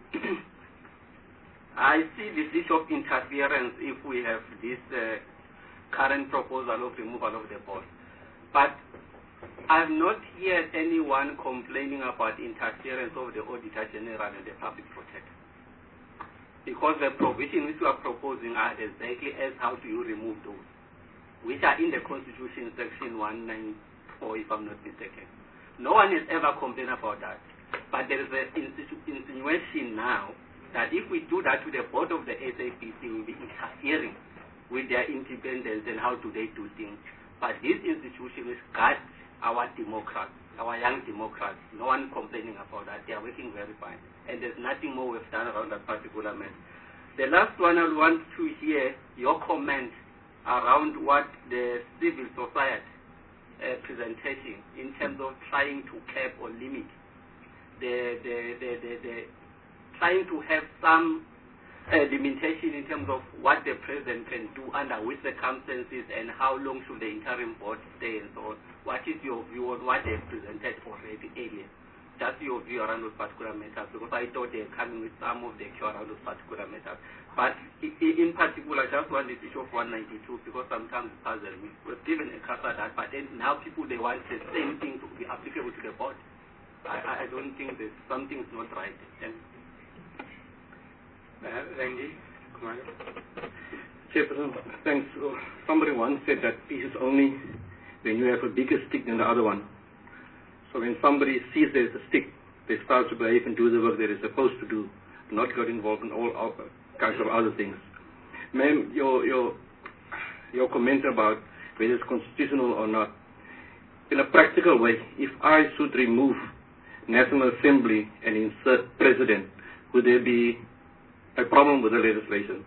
I see this issue of interference if we have this current proposal of removal of the board. But I have not heard anyone complaining about interference of the Auditor General and the Public Protector. Because the provision which you are proposing are exactly as how do you remove those, which are in the Constitution, Section 194, if I'm not mistaken. No one has ever complained about that. But there is an insinuation now that if we do that to the board of the SAPC, we'll be interfering with their independence and how do they do things. But this institution is guard our democrats, our young democrats. No one complaining about that. They are working very fine. And there's nothing more we've done around that particular matter. The last one, I want to hear your comment around what the civil society presentation in terms of trying to cap or limit the trying to have some limitation in terms of what the president can do under which circumstances and how long should the interim board stay and so on. What is your view on what they presented already earlier? Just your view around those particular matters, because I thought they're coming with some of the cure around those particular matters. But in particular, I just want this issue of 192 because sometimes it puzzles me. We've given a CASA that, but then now people, they want the same thing to be applicable to the board. I don't think that something's not right. Randy, Kumar. Chairperson, thanks. Somebody once said that peace is only when you have a bigger stick than the other one. So when somebody sees there's a stick, they start to behave and do the work they're supposed to do, not get involved in all kinds of other things. Ma'am, your comment about whether it's constitutional or not, in a practical way, if I should remove National Assembly and insert President, would there be a problem with the legislation?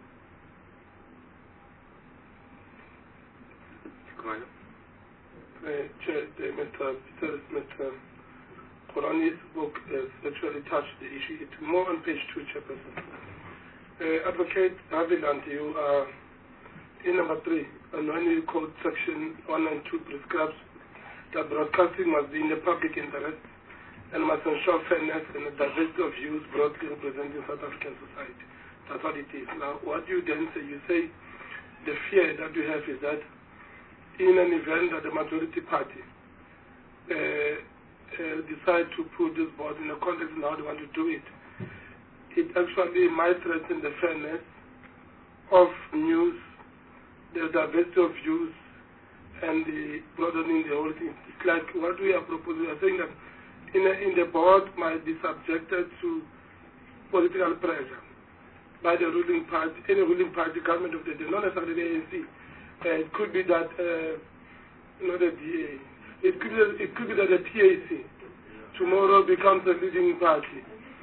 Mr. Kolwani's book has actually touched the issue. It's more on page 2, Chairperson. Advocate Haviland, you are in number 3, and when you quote section 192 prescribes that broadcasting must be in the public interest and must ensure fairness and a diversity of views broadly representing South African society. That's what it is. Now, what you then say, you say the fear that you have is that in an event that the majority party decide to put this board in a context of how they want to do it, it actually might threaten the fairness of news, the diversity of views, and the broadening the whole thing. It's like what we are proposing. We are saying that in the board might be subjected to political pressure by the ruling party, any ruling party, government of the day, not necessarily the ANC. It could be that not a DA. It could be that the PAC tomorrow becomes a leading party.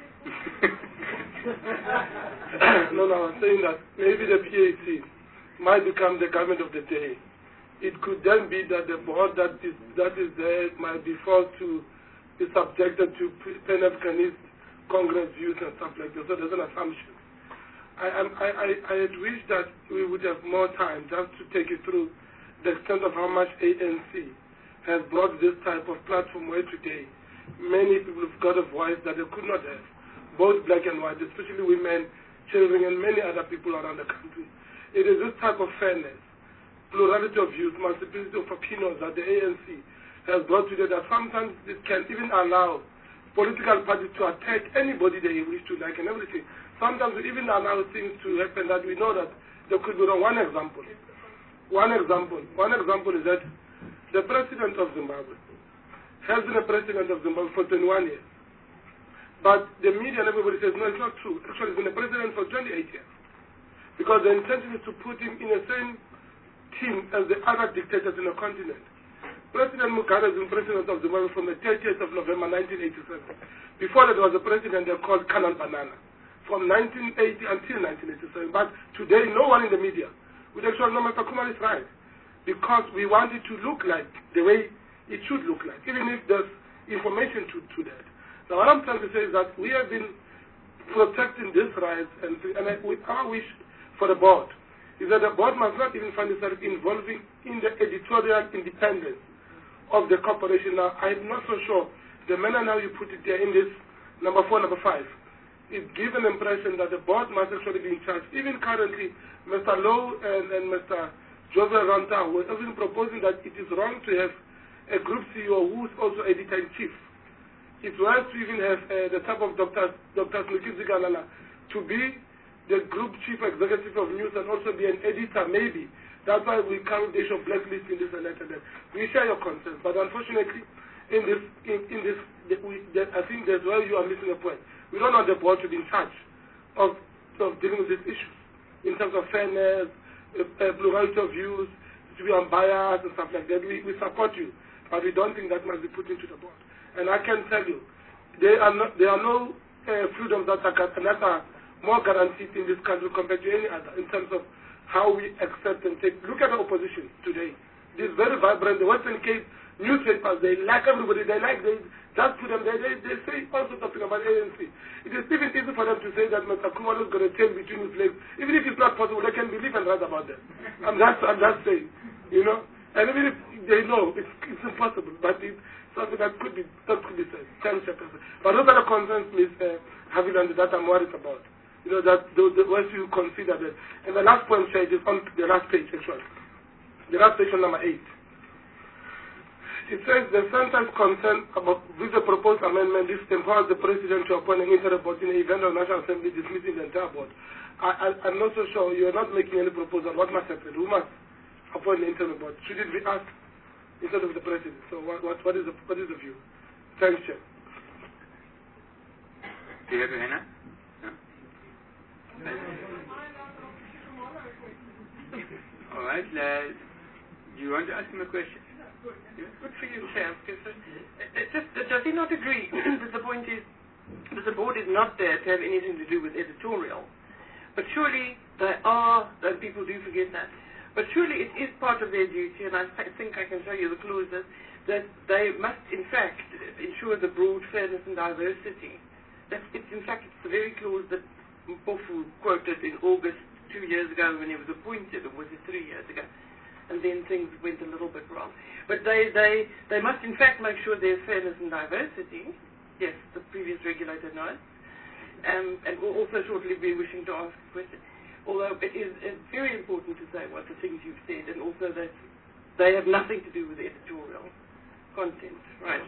No, I was saying that maybe the PAC might become the government of the day. It could then be that the board that is there might be forced to be subjected to Pan-Africanist Congress views and stuff like that. So there's an assumption. I had wished that we would have more time just to take you through the extent of how much ANC has brought this type of platform where today many people have got a voice that they could not have, both black and white, especially women, children, and many other people around the country. It is this type of fairness, plurality of views, multiplicity of opinions that the ANC has brought today that sometimes it can even allow political parties to attack anybody they wish to like and everything. Sometimes we even allow things to happen that we know that they could be wrong. One example is that the president of Zimbabwe has been a president of Zimbabwe for 21 years. But the media and everybody says, no, it's not true. Actually, he's been a president for 28 years. Because the intention is to put him in the same team as the other dictators in the continent. President Mugabe has been president of Zimbabwe from the 30th of November 1987. Before that, there was a president they called Canon Banana from 1980 until 1987. But today, no one in the media would actually know Mr. Kumar is right. Because we want it to look like the way it should look like, even if there's information to that. Now, what I'm trying to say is that we have been protecting this right, and our wish for the board is that the board must not even find itself involving in the editorial independence of the corporation. Now, I'm not so sure the manner now you put it there in this number 4, number 5, it gives an impression that the board must actually be in charge. Even currently, Mr. Lowe and Mr. Joseph Ranta was even proposing that it is wrong to have a group CEO who is also editor-in-chief. It's right to even have the type of Dr. Snuki Zigalala to be the group chief executive of news and also be an editor, maybe. That's why we count the issue of blacklisting this and that and that. We share your concerns, but unfortunately, I think that's where you are missing a point. We don't want the board to be in charge of dealing with these issues in terms of fairness, plurality of views, to be unbiased and stuff like that. We support you, but we don't think that must be put into the board. And I can tell you, there are no freedoms that are more guaranteed in this country compared to any other in terms of how we accept and take. Look at the opposition today. It is very vibrant. The Western Cape newspapers, they like everybody. They just put them there. They say all sorts of things about ANC. It is even easy for them to say that Mr. Kumar is going to tail between his legs. Even if it's not possible, they can believe and write about that. I'm just saying, you know. And even if they know it's impossible, but it's something that could be said. But those are the concerns, Ms. Haviland, that I'm worried about. You know, that once you consider that. And the last point, Shade, is on the last page, actually. The last page on number 8. It says the center's concern about with the proposed amendment is empowers the president to appoint an interim board in the event of National Assembly dismissing the entire board. I'm not so sure. You're not making any proposal. What must happen? Who must appoint the interim board? Should it be us instead of the president? So what is the view? Thanks, Chair. Do you have your hand up? No? All right. Do you want to ask him a question? Good for you, Chair. Does he not agree that the point is that the board is not there to have anything to do with editorial? But surely there are, and people do forget that, but surely it is part of their duty, and I think I can show you the clauses, that they must in fact ensure the broad fairness and diversity. It's the very clause that Mpofu quoted in August 2 years ago when he was appointed, or was it 3 years ago? And then things went a little bit wrong. But they must in fact make sure there's fairness and diversity. Yes, the previous regulator knows. And will also shortly be wishing to ask a question. Although it is very important to say what the things you've said, and also that they have nothing to do with editorial content. Right.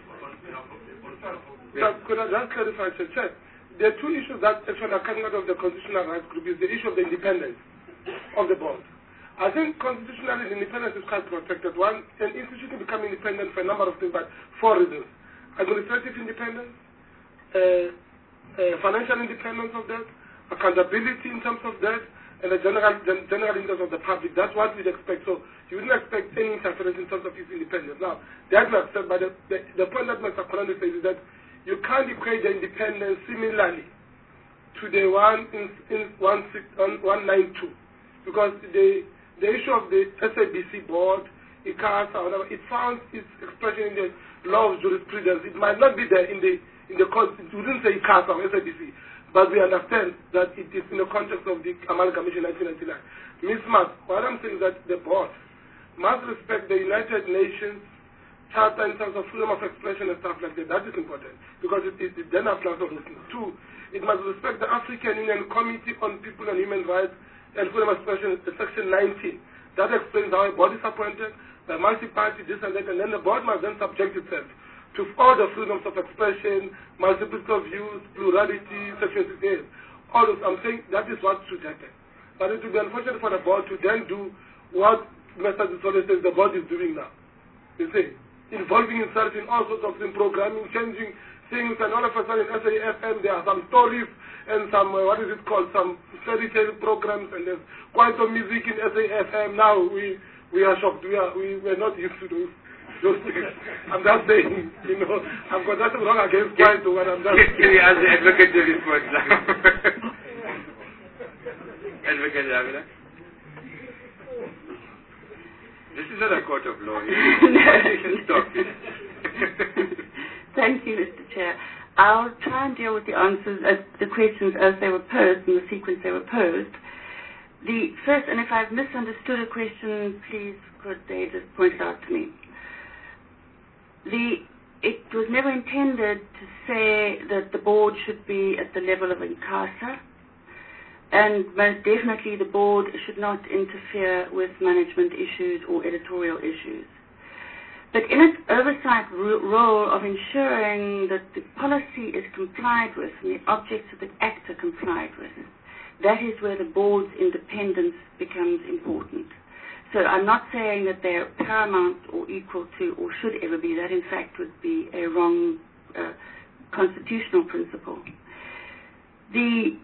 So could I just clarify, Chair? There are two issues that actually are coming out of the Constitutional Rights Group. Is the issue of the independence of the board. I think constitutionally the independence is quite protected. One, an institution become independent for a number of things, but 4 reasons. Administrative independence, financial independence of that, accountability in terms of that, and the general interest of the public. That's what we'd expect. So you wouldn't expect any interference in terms of his independence. Now, that we accept, but the point that Mr. Kolani says is that you can't equate the independence similarly to the one in 192, because the issue of the SABC board, ICASA, or whatever, it found its expression in the law of jurisprudence. It might not be there in the court. It wouldn't say ICASA or SABC, but we understand that it is in the context of the Amalgamation 1999. Ms. Mark, what I'm saying is that the board must respect the United Nations Charter in terms of freedom of expression and stuff like that. That is important, because it then applies to those things. Two, it must respect the African Union Committee on People and Human Rights and Freedom of Expression, Section 19. That explains how a board is appointed, by multi-party, this and that, and then the board must then subject itself to all the freedoms of expression, multiplicity of views, plurality, Section 68. All those, I'm saying that is what should happen. But it would be unfortunate for the board to then do what Mr. Sisole says the board is doing now. You see, involving itself in all sorts of things, programming, changing things, and all of a sudden in SAFM there are some stories and some, some fairy tale programs, and there's quite some music in SAFM. Now we are shocked. We're not used to those things. I'm just saying, I've got nothing wrong against Kwaito, what I'm just saying. As the advocate to respond now. Advocate Davila. This is not a court of law. You can stop it. Thank you, Mr. Chair. I'll try and deal with the answers, the questions as they were posed in the sequence they were posed. The first, and if I've misunderstood a question, please could they just point it out to me. It was never intended to say that the board should be at the level of ICASA, and most definitely the board should not interfere with management issues or editorial issues. But in its oversight role of ensuring that the policy is complied with and the objects of the act are complied with, that is where the board's independence becomes important. So I'm not saying that they are paramount or equal to or should ever be. That, in fact, would be a wrong constitutional principle. The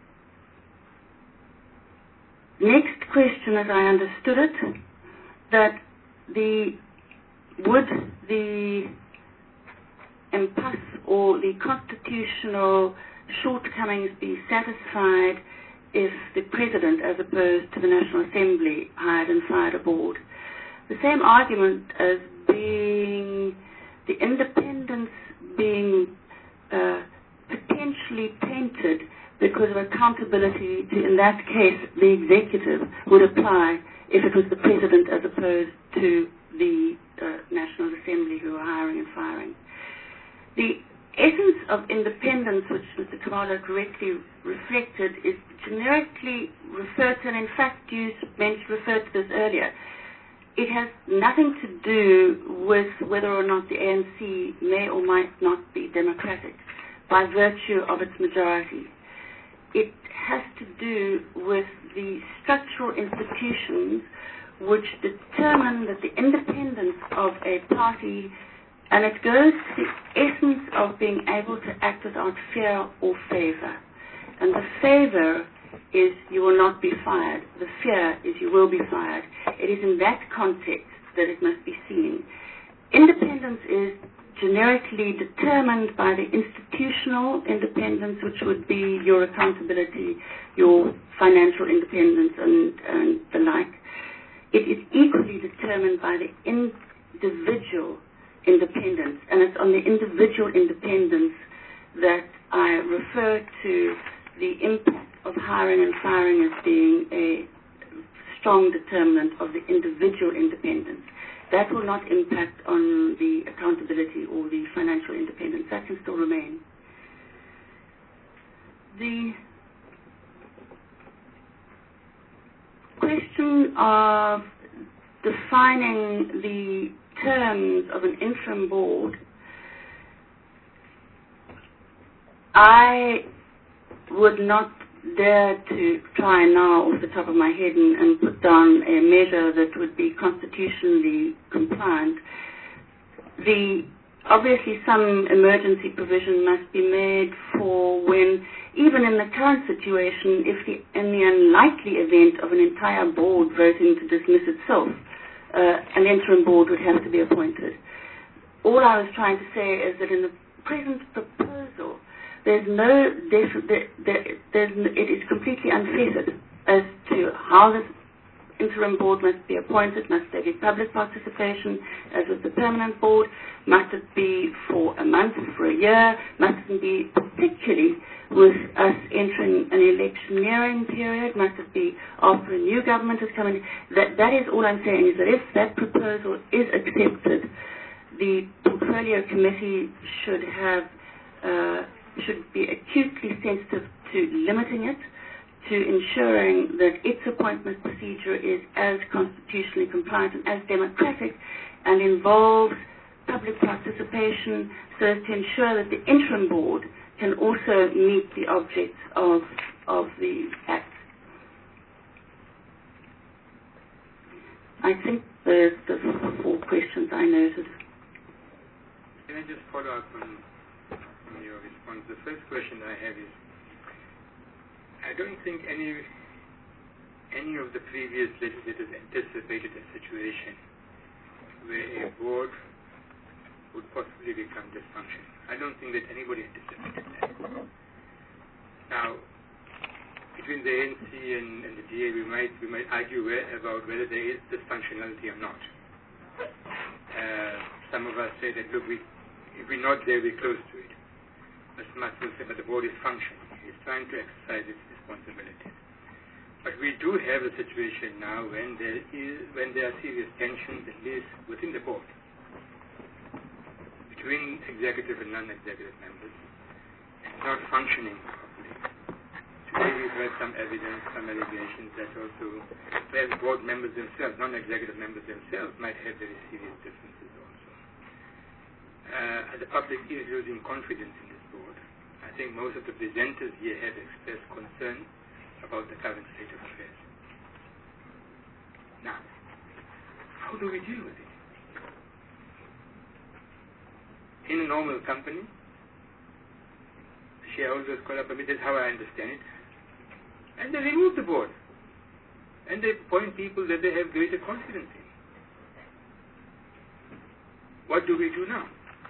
next question, as I understood it, that would the impasse or the constitutional shortcomings be satisfied if the President, as opposed to the National Assembly, hired and fired a board? The same argument as being the independence being potentially tainted because of accountability to, in that case, the executive would apply if it was the President as opposed to the National Assembly who are hiring and firing. The essence of independence, which Mr. Khumalo correctly reflected, is generically referred to, and in fact you referred to this earlier. It has nothing to do with whether or not the ANC may or might not be democratic by virtue of its majority. It has to do with the structural institutions which determine that the independence of a party, and it goes to the essence of being able to act without fear or favor. And the favor is you will not be fired. The fear is you will be fired. It is in that context that it must be seen. Independence is generically determined by the institutional independence, which would be your accountability, your financial independence, and the like. It is equally determined by the individual independence, and it's on the individual independence that I refer to the impact of hiring and firing as being a strong determinant of the individual independence. That will not impact on the accountability or the financial independence. That can still remain. The question of defining the terms of an interim board, I would not dare to try now off the top of my head and put down a measure that would be constitutionally compliant. Obviously some emergency provision must be made for when even in the current situation, in the unlikely event of an entire board voting to dismiss itself, an interim board would have to be appointed. All I was trying to say is that in the present proposal, it is completely unfettered as to how this interim board must be appointed. Must there be public participation, as with the permanent board? Must it be for a month, for a year? Must it be, particularly with us entering an electioneering period, must it be after a new government has come in? That is all I'm saying, is that if that proposal is accepted, the portfolio committee should be acutely sensitive to limiting it, to ensuring that its appointment procedure is as constitutionally compliant and as democratic, and involves public participation, so as to ensure that the interim board can also meet the objects of the Act. I think there's the 4 questions I noted. Can I just follow up on your response? The first question I have is, I don't think any of the previous legislators anticipated a situation where a board would possibly become dysfunctional. I don't think that anybody anticipated that. Now, between the ANC and the DA, we might argue about whether there is dysfunctionality or not. Some of us say that, look, if we're not there, we're close to it. But some will say, but the board is functioning. It's trying to exercise its responsibilities. But we do have a situation now when there are serious tensions, at least within the board, between executive and non-executive members. It's not functioning properly. Today we've heard some evidence, some allegations that also where board members themselves, non-executive members themselves, might have very serious differences also. The public is losing confidence in this board. I think most of the presenters here have expressed concern about the current state of affairs. Now, how do we deal with it? In a normal company, shareholders call up a meeting, that's how I understand it, and they remove the board, and they appoint people that they have greater confidence in. What do we do now?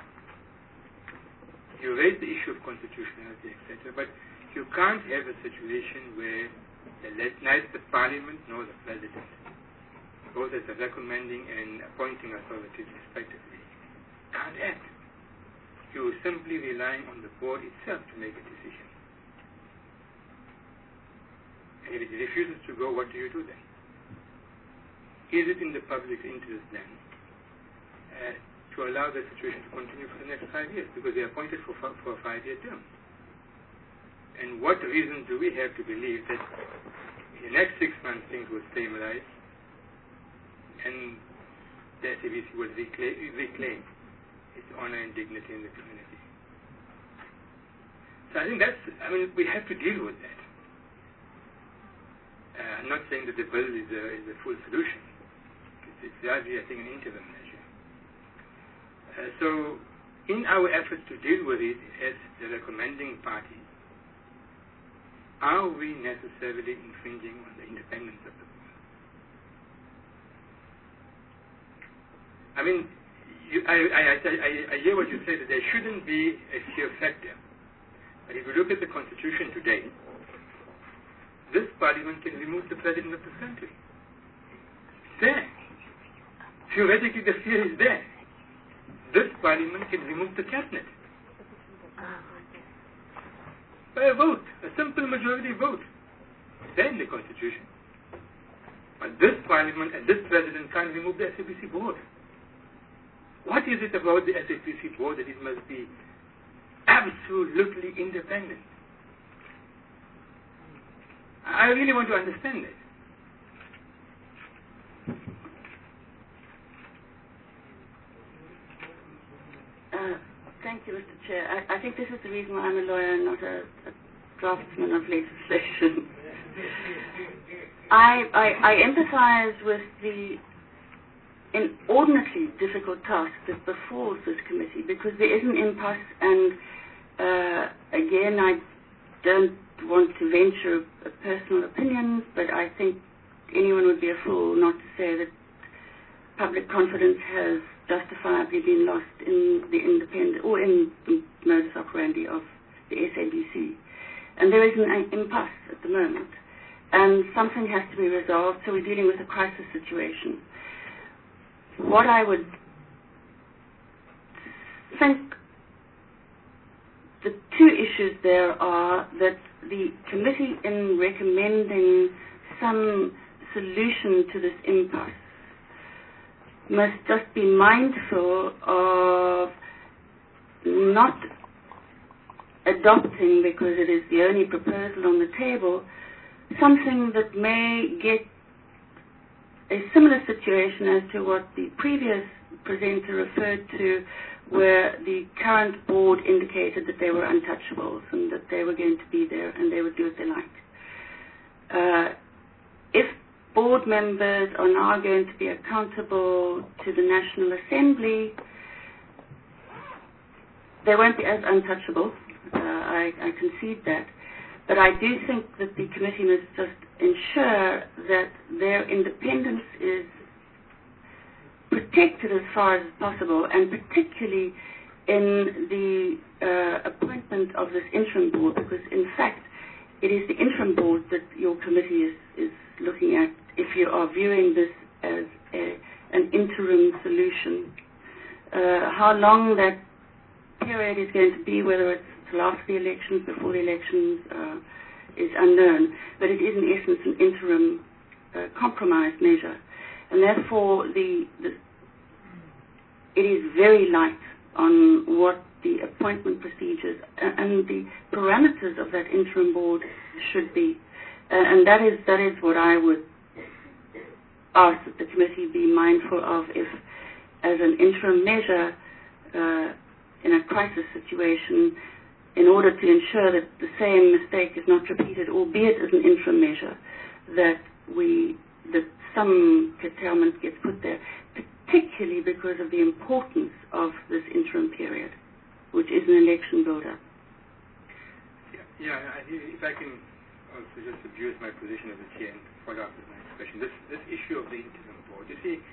You raise the issue of constitutionality, etc., but you can't have a situation where neither the Parliament nor the President, both as a recommending and appointing authorities respectively, can't act. You are simply relying on the board itself to make a decision. And if it refuses to go, what do you do then? Is it in the public interest then to allow the situation to continue for the next 5 years? Because they are appointed for a 5-year term. And what reason do we have to believe that in the next 6 months things will stabilize and the SABC will reclaim its honor and dignity in the community? So I think we have to deal with that. I'm not saying that the bill is a full solution. It's largely, I think, an interim measure. So in our efforts to deal with it as the recommending party, are we necessarily infringing on the independence of the board? I mean, I hear what you say, that there shouldn't be a fear factor. But if you look at the Constitution today, this Parliament can remove the President of the country. It's there. Theoretically, the fear is there. This Parliament can remove the Cabinet. By a vote, a simple majority vote. It's there in the Constitution. But this Parliament and this President can't remove the SABC board. What is it about the SABC board that it must be absolutely independent? I really want to understand it. Thank you, Mr. Chair. I think this is the reason why I'm a lawyer and not a draftsman of legislation. I empathize with the inordinately difficult task that befalls this committee, because there is an impasse, and again, don't want to venture personal opinions, but I think anyone would be a fool not to say that public confidence has justifiably been lost in the independent or in the modus operandi of the SABC. And there is an impasse at the moment. And something has to be resolved, so we're dealing with a crisis situation. What I would think, the two issues there are that the committee, in recommending some solution to this impasse, must just be mindful of not adopting, because it is the only proposal on the table, something that may get a similar situation as to what the previous presenter referred to, where the current board indicated that they were untouchables and that they were going to be there and they would do what they liked. If board members are now going to be accountable to the National Assembly, they won't be as untouchable. I concede that. But I do think that the committee must just ensure that their independence is protected as far as possible, and particularly in the appointment of this interim board, because in fact it is the interim board that your committee is looking at if you are viewing this as an interim solution. How long that period is going to be, whether it's after the elections, before the elections, is unknown, but it is in essence an interim compromise measure. And therefore it is very light on what the appointment procedures and the parameters of that interim board should be. And that is what I would ask that the committee be mindful of, if as an interim measure in a crisis situation, in order to ensure that the same mistake is not repeated, albeit as an interim measure, that some curtailment gets put there, particularly because of the importance of this interim period, which is an election build-up. Yeah, if I can also just abuse my position as a chair and follow up with my question. This issue of the interim board, you see,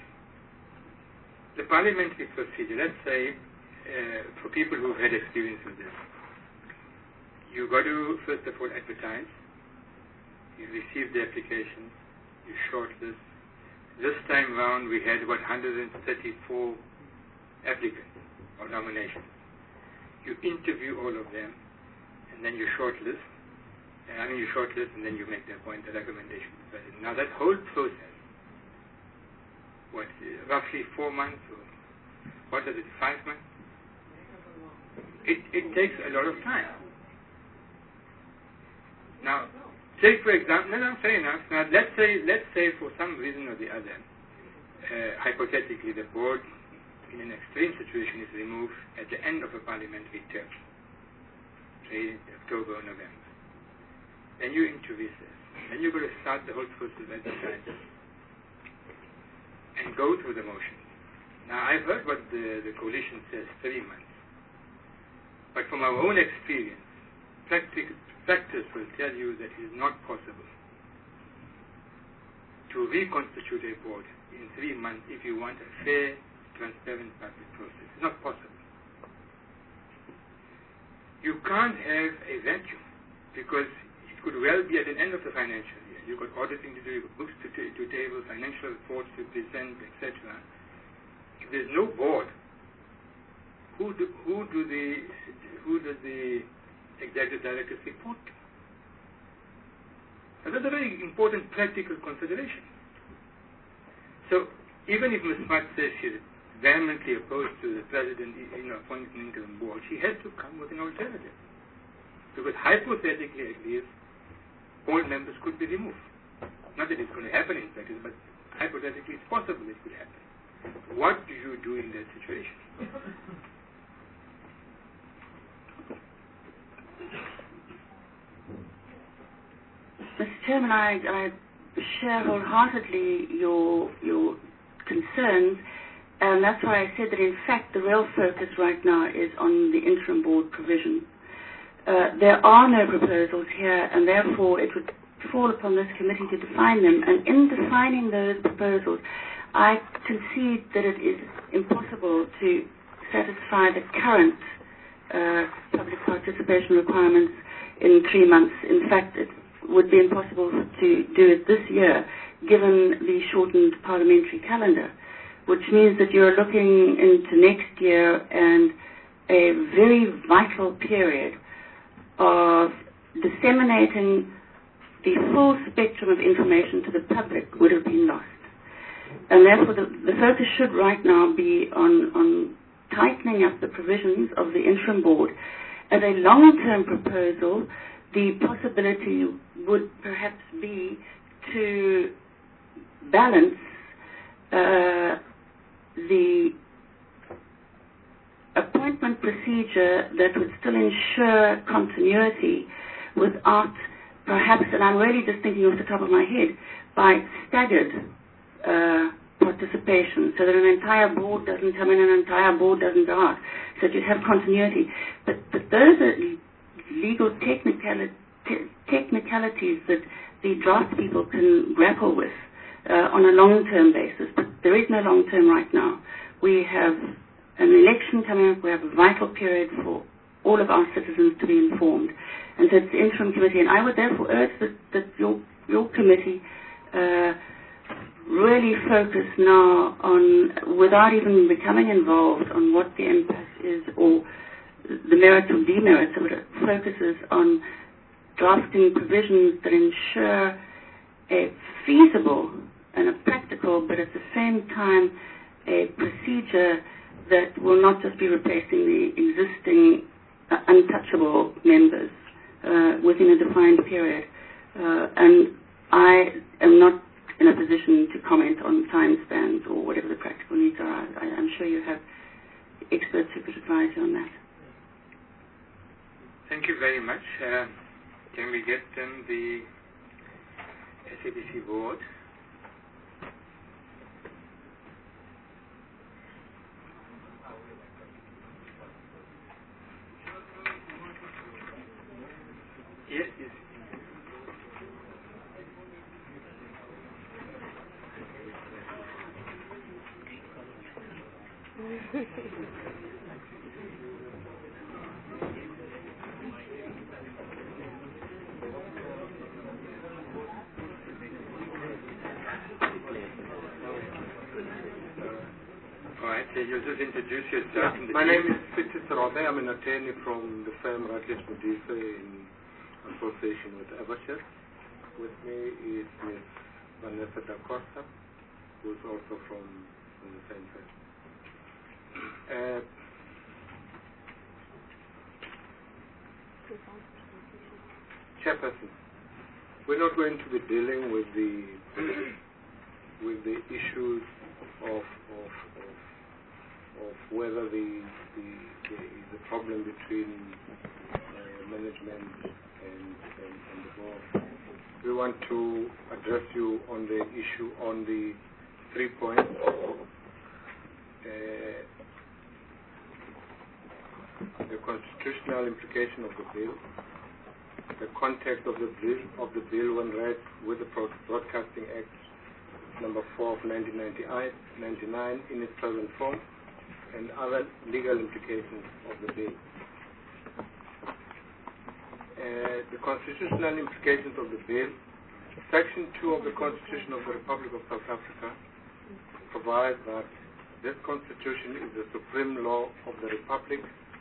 the parliamentary procedure, let's say, for people who've had experience with this, you got to, first of all, advertise. You receive the applications. You shortlist. This time round, we had about 134 applicants or nominations. You interview all of them, and then you shortlist. You shortlist, and then you make the recommendation to the president. Now, that whole process, roughly 4 months, or what is it, 5 months? It takes a lot of time. Now, take for example, fair enough. Now, let's say for some reason or the other, hypothetically, the board, in an extreme situation, is removed at the end of a parliamentary term, say October or November. Then you interview this. Then you've got to start the whole process at the time and go through the motions. Now, I've heard what the coalition says, 3 months. But from our own experience, practice will tell you that it is not possible to reconstitute a board in 3 months if you want a fair, transparent public process. It's not possible. You can't have a vacuum, because it could well be at the end of the financial year. You've got auditing to do, books to table, financial reports to present, etc. If there's no board, who does the executive directors report to? And that's a very important practical consideration. So even if Ms. Smart says she's vehemently opposed to the president appointing an interim board, she has to come with an alternative. Because hypothetically, at least, all members could be removed. Not that it's going to happen in practice, but hypothetically it's possible it could happen. What do you do in that situation? Mr. Chairman, I share wholeheartedly your concerns, and that's why I said that in fact the real focus right now is on the interim board provision. there are no proposals here, and therefore it would fall upon this committee to define them. And in defining those proposals, I concede that it is impossible to satisfy the current public participation requirements in 3 months. In fact, it would be impossible to do it this year, given the shortened parliamentary calendar, which means that you're looking into next year, and a very vital period of disseminating the full spectrum of information to the public would have been lost. And therefore the focus should right now be on tightening up the provisions of the interim board. As a long-term proposal, the possibility would perhaps be to balance the appointment procedure that would still ensure continuity without perhaps, and I'm really just thinking off the top of my head, by staggered participation, so that an entire board doesn't come in and an entire board doesn't go out, so that you have continuity. But those are legal technicalities that the draft people can grapple with on a long-term basis. But there is no long-term right now. We have an election coming up. We have a vital period for all of our citizens to be informed. And so it's the interim committee. And I would therefore urge that your committee really focus now on, without even becoming involved on what the impasse is or the merits or demerits of it, focuses on drafting provisions that ensure a feasible and a practical, but at the same time a procedure that will not just be replacing the existing untouchable members within a defined period. And I am not in a position to comment on time spans or whatever the practical needs are. I'm sure you have experts who could advise you on that. Thank you very much. Can we get then the SABC board? Yes, yes. All right, so you'll just introduce yourself. My name is Fitis Robe. I'm an attorney from the firm Rutledge Medici in association with Evershire. With me is Ms. Vanessa da Costa, who is also from the same firm. Chairperson, we're not going to be dealing with the issues of whether there is a problem between management and the board. We want to address you on the issue on the 3 points. The constitutional implication of the bill, the context of the bill when read with the Broadcasting Act number 4 of 1999 in its present form, and other legal implications of the bill. The constitutional implications of the bill. Section 2 of the Constitution of the Republic of South Africa provides that this Constitution is the supreme law of the Republic.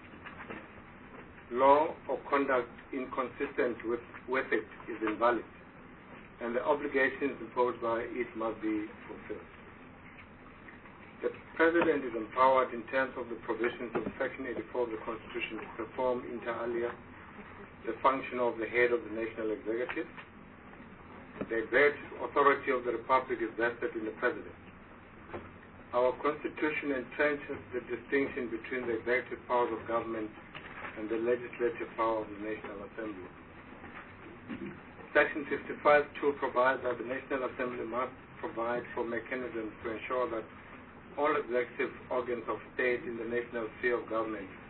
Law or conduct inconsistent with it is invalid, and the obligations imposed by it must be fulfilled. The President is empowered in terms of the provisions of Section 84 of the Constitution to perform inter alia the function of the head of the national executive. The executive authority of the Republic is vested in the President. Our Constitution entrenches the distinction between the executive powers of government and the legislative power of the National Assembly. Section 55(2) provides that the National Assembly must provide for mechanisms to ensure that all executive organs of state in the national sphere of government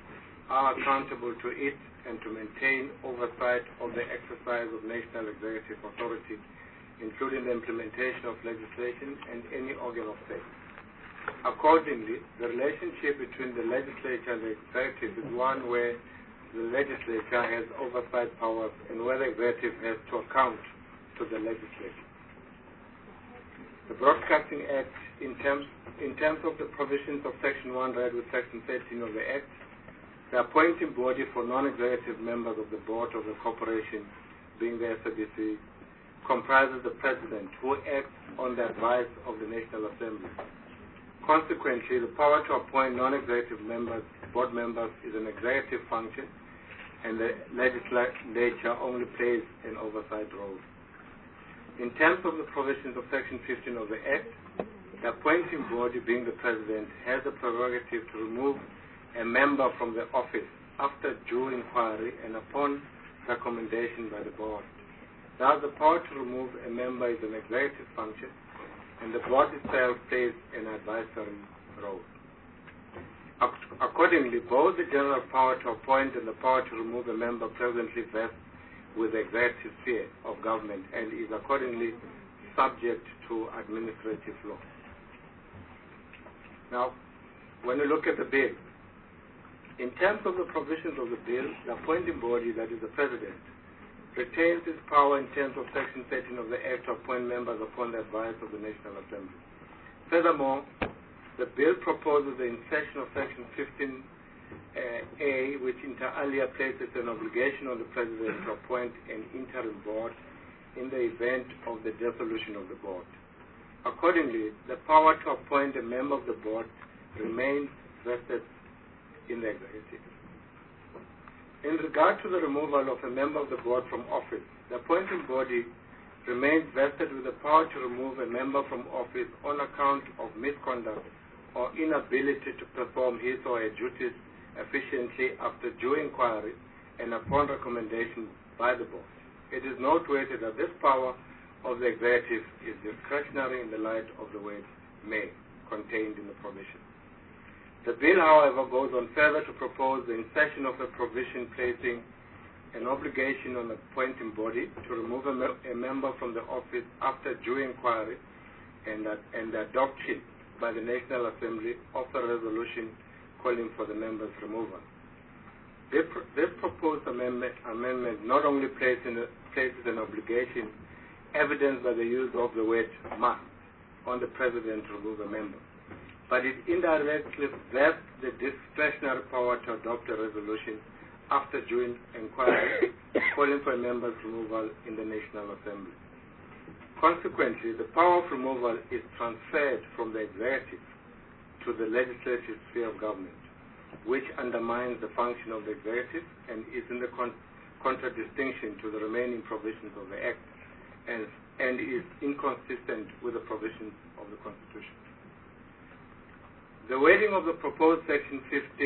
are accountable to it and to maintain oversight of the exercise of national executive authority, including the implementation of legislation and any organ of state. Accordingly, the relationship between the legislature and the executive is one where the legislature has oversight powers and where the executive has to account to the legislature. The Broadcasting Act, in terms of the provisions of Section 1 read with Section 13 of the Act, the appointing body for non-executive members of the board of the corporation, being the SABC, comprises the President, who acts on the advice of the National Assembly. Consequently, the power to appoint non-executive members, board members, is an executive function, and the legislature only plays an oversight role. In terms of the provisions of Section 15 of the Act, the appointing body, being the President, has the prerogative to remove a member from the office after due inquiry and upon recommendation by the board. Thus, the power to remove a member is an executive function, and the board itself plays an advisory role. Accordingly, both the general power to appoint and the power to remove a member presently vest with the executive sphere of government and is accordingly subject to administrative law. Now, when you look at the bill, in terms of the provisions of the bill, the appointing body, that is the President, retains its power in terms of Section 13 of the Act to appoint members upon the advice of the National Assembly. Furthermore, the bill proposes the insertion of Section 15A, which inter alia places an obligation on the President to appoint an interim board in the event of the dissolution of the board. Accordingly, the power to appoint a member of the board remains vested in the executive. In regard to the removal of a member of the board from office, the appointing body remains vested with the power to remove a member from office on account of misconduct or inability to perform his or her duties efficiently after due inquiry and upon recommendation by the board. It is noteworthy that this power of the executive is discretionary in the light of the word may contained in the provision. The bill, however, goes on further to propose the insertion of a provision placing an obligation on the appointing body to remove a member from the office after due inquiry and the adoption by the National Assembly of a resolution calling for the member's removal. This proposed amendment not only places an obligation evidenced by the use of the word must on the President to remove a member, but it indirectly vests the discretionary power to adopt a resolution after due inquiry calling for a member's removal in the National Assembly. Consequently, the power of removal is transferred from the executive to the legislative sphere of government, which undermines the function of the executive and is in the contradistinction to the remaining provisions of the Act and is inconsistent with the provisions of the Constitution. The wording of the proposed Section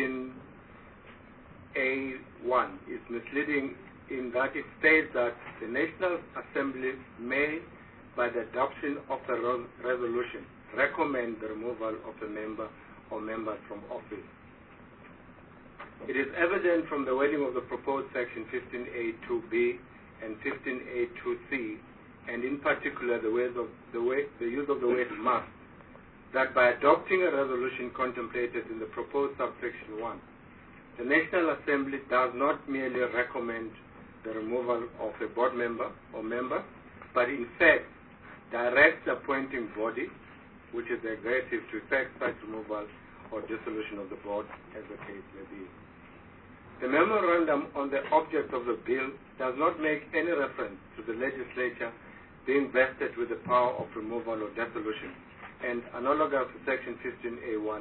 15A(1) is misleading in that it states that the National Assembly may, by the adoption of a resolution, recommend the removal of a member or members from office. It is evident from the wording of the proposed Section 15A(2)(b) and 15A(2)(c), and in particular the use of the word must, that by adopting a resolution contemplated in the proposed subsection 1, the National Assembly does not merely recommend the removal of a board member or member, but in fact directs the appointing body, which is the executive, to effect such removal or dissolution of the board as the case may be. The memorandum on the object of the bill does not make any reference to the legislature being vested with the power of removal or dissolution, and analogous to Section 15A(1),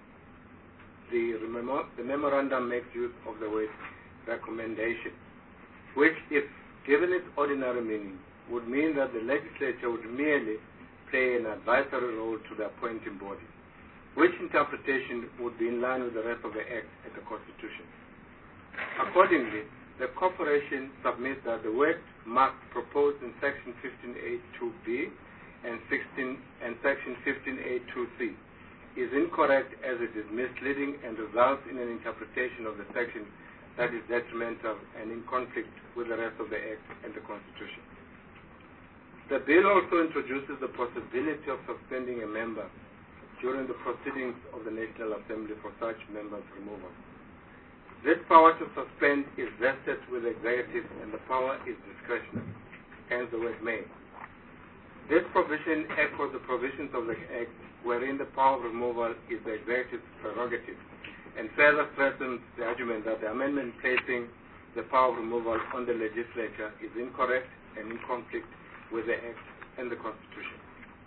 the memorandum makes use of the word recommendation, which, if given its ordinary meaning, would mean that the legislature would merely play an advisory role to the appointing body, which interpretation would be in line with the rest of the Act and the Constitution. Accordingly, the Corporation submits that the word must proposed in Section 15A(2)(b) and Section 15A(2)(c) is incorrect as it is misleading and results in an interpretation of the section that is detrimental and in conflict with the rest of the Act and the Constitution. The bill also introduces the possibility of suspending a member during the proceedings of the National Assembly for such member's removal. This power to suspend is vested with the executive and the power is discretionary, hence the word may. This provision echoes the provisions of the Act wherein the power of removal is the executive's prerogative and further strengthens the argument that the amendment placing the power of removal on the legislature is incorrect and in conflict with the Act and the Constitution.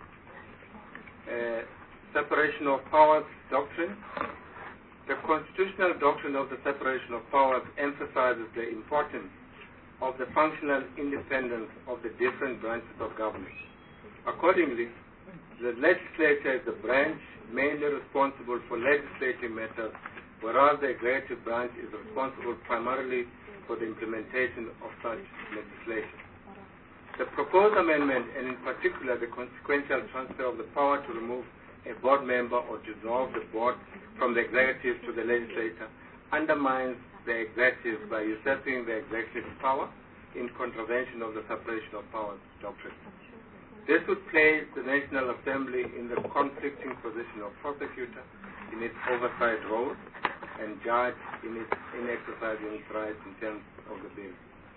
Separation of powers doctrine. The constitutional doctrine of the separation of powers emphasizes the importance of the functional independence of the different branches of government. Accordingly, the legislature is the branch mainly responsible for legislative matters, whereas the executive branch is responsible primarily for the implementation of such legislation. The proposed amendment, and in particular the consequential transfer of the power to remove a board member or dissolve the board from the executive to the legislature, undermines the executive by usurping the executive's power in contravention of the separation of powers doctrine. This would place the National Assembly in the conflicting position of prosecutor in its oversight role and judge in exercising its rights in terms of the bill.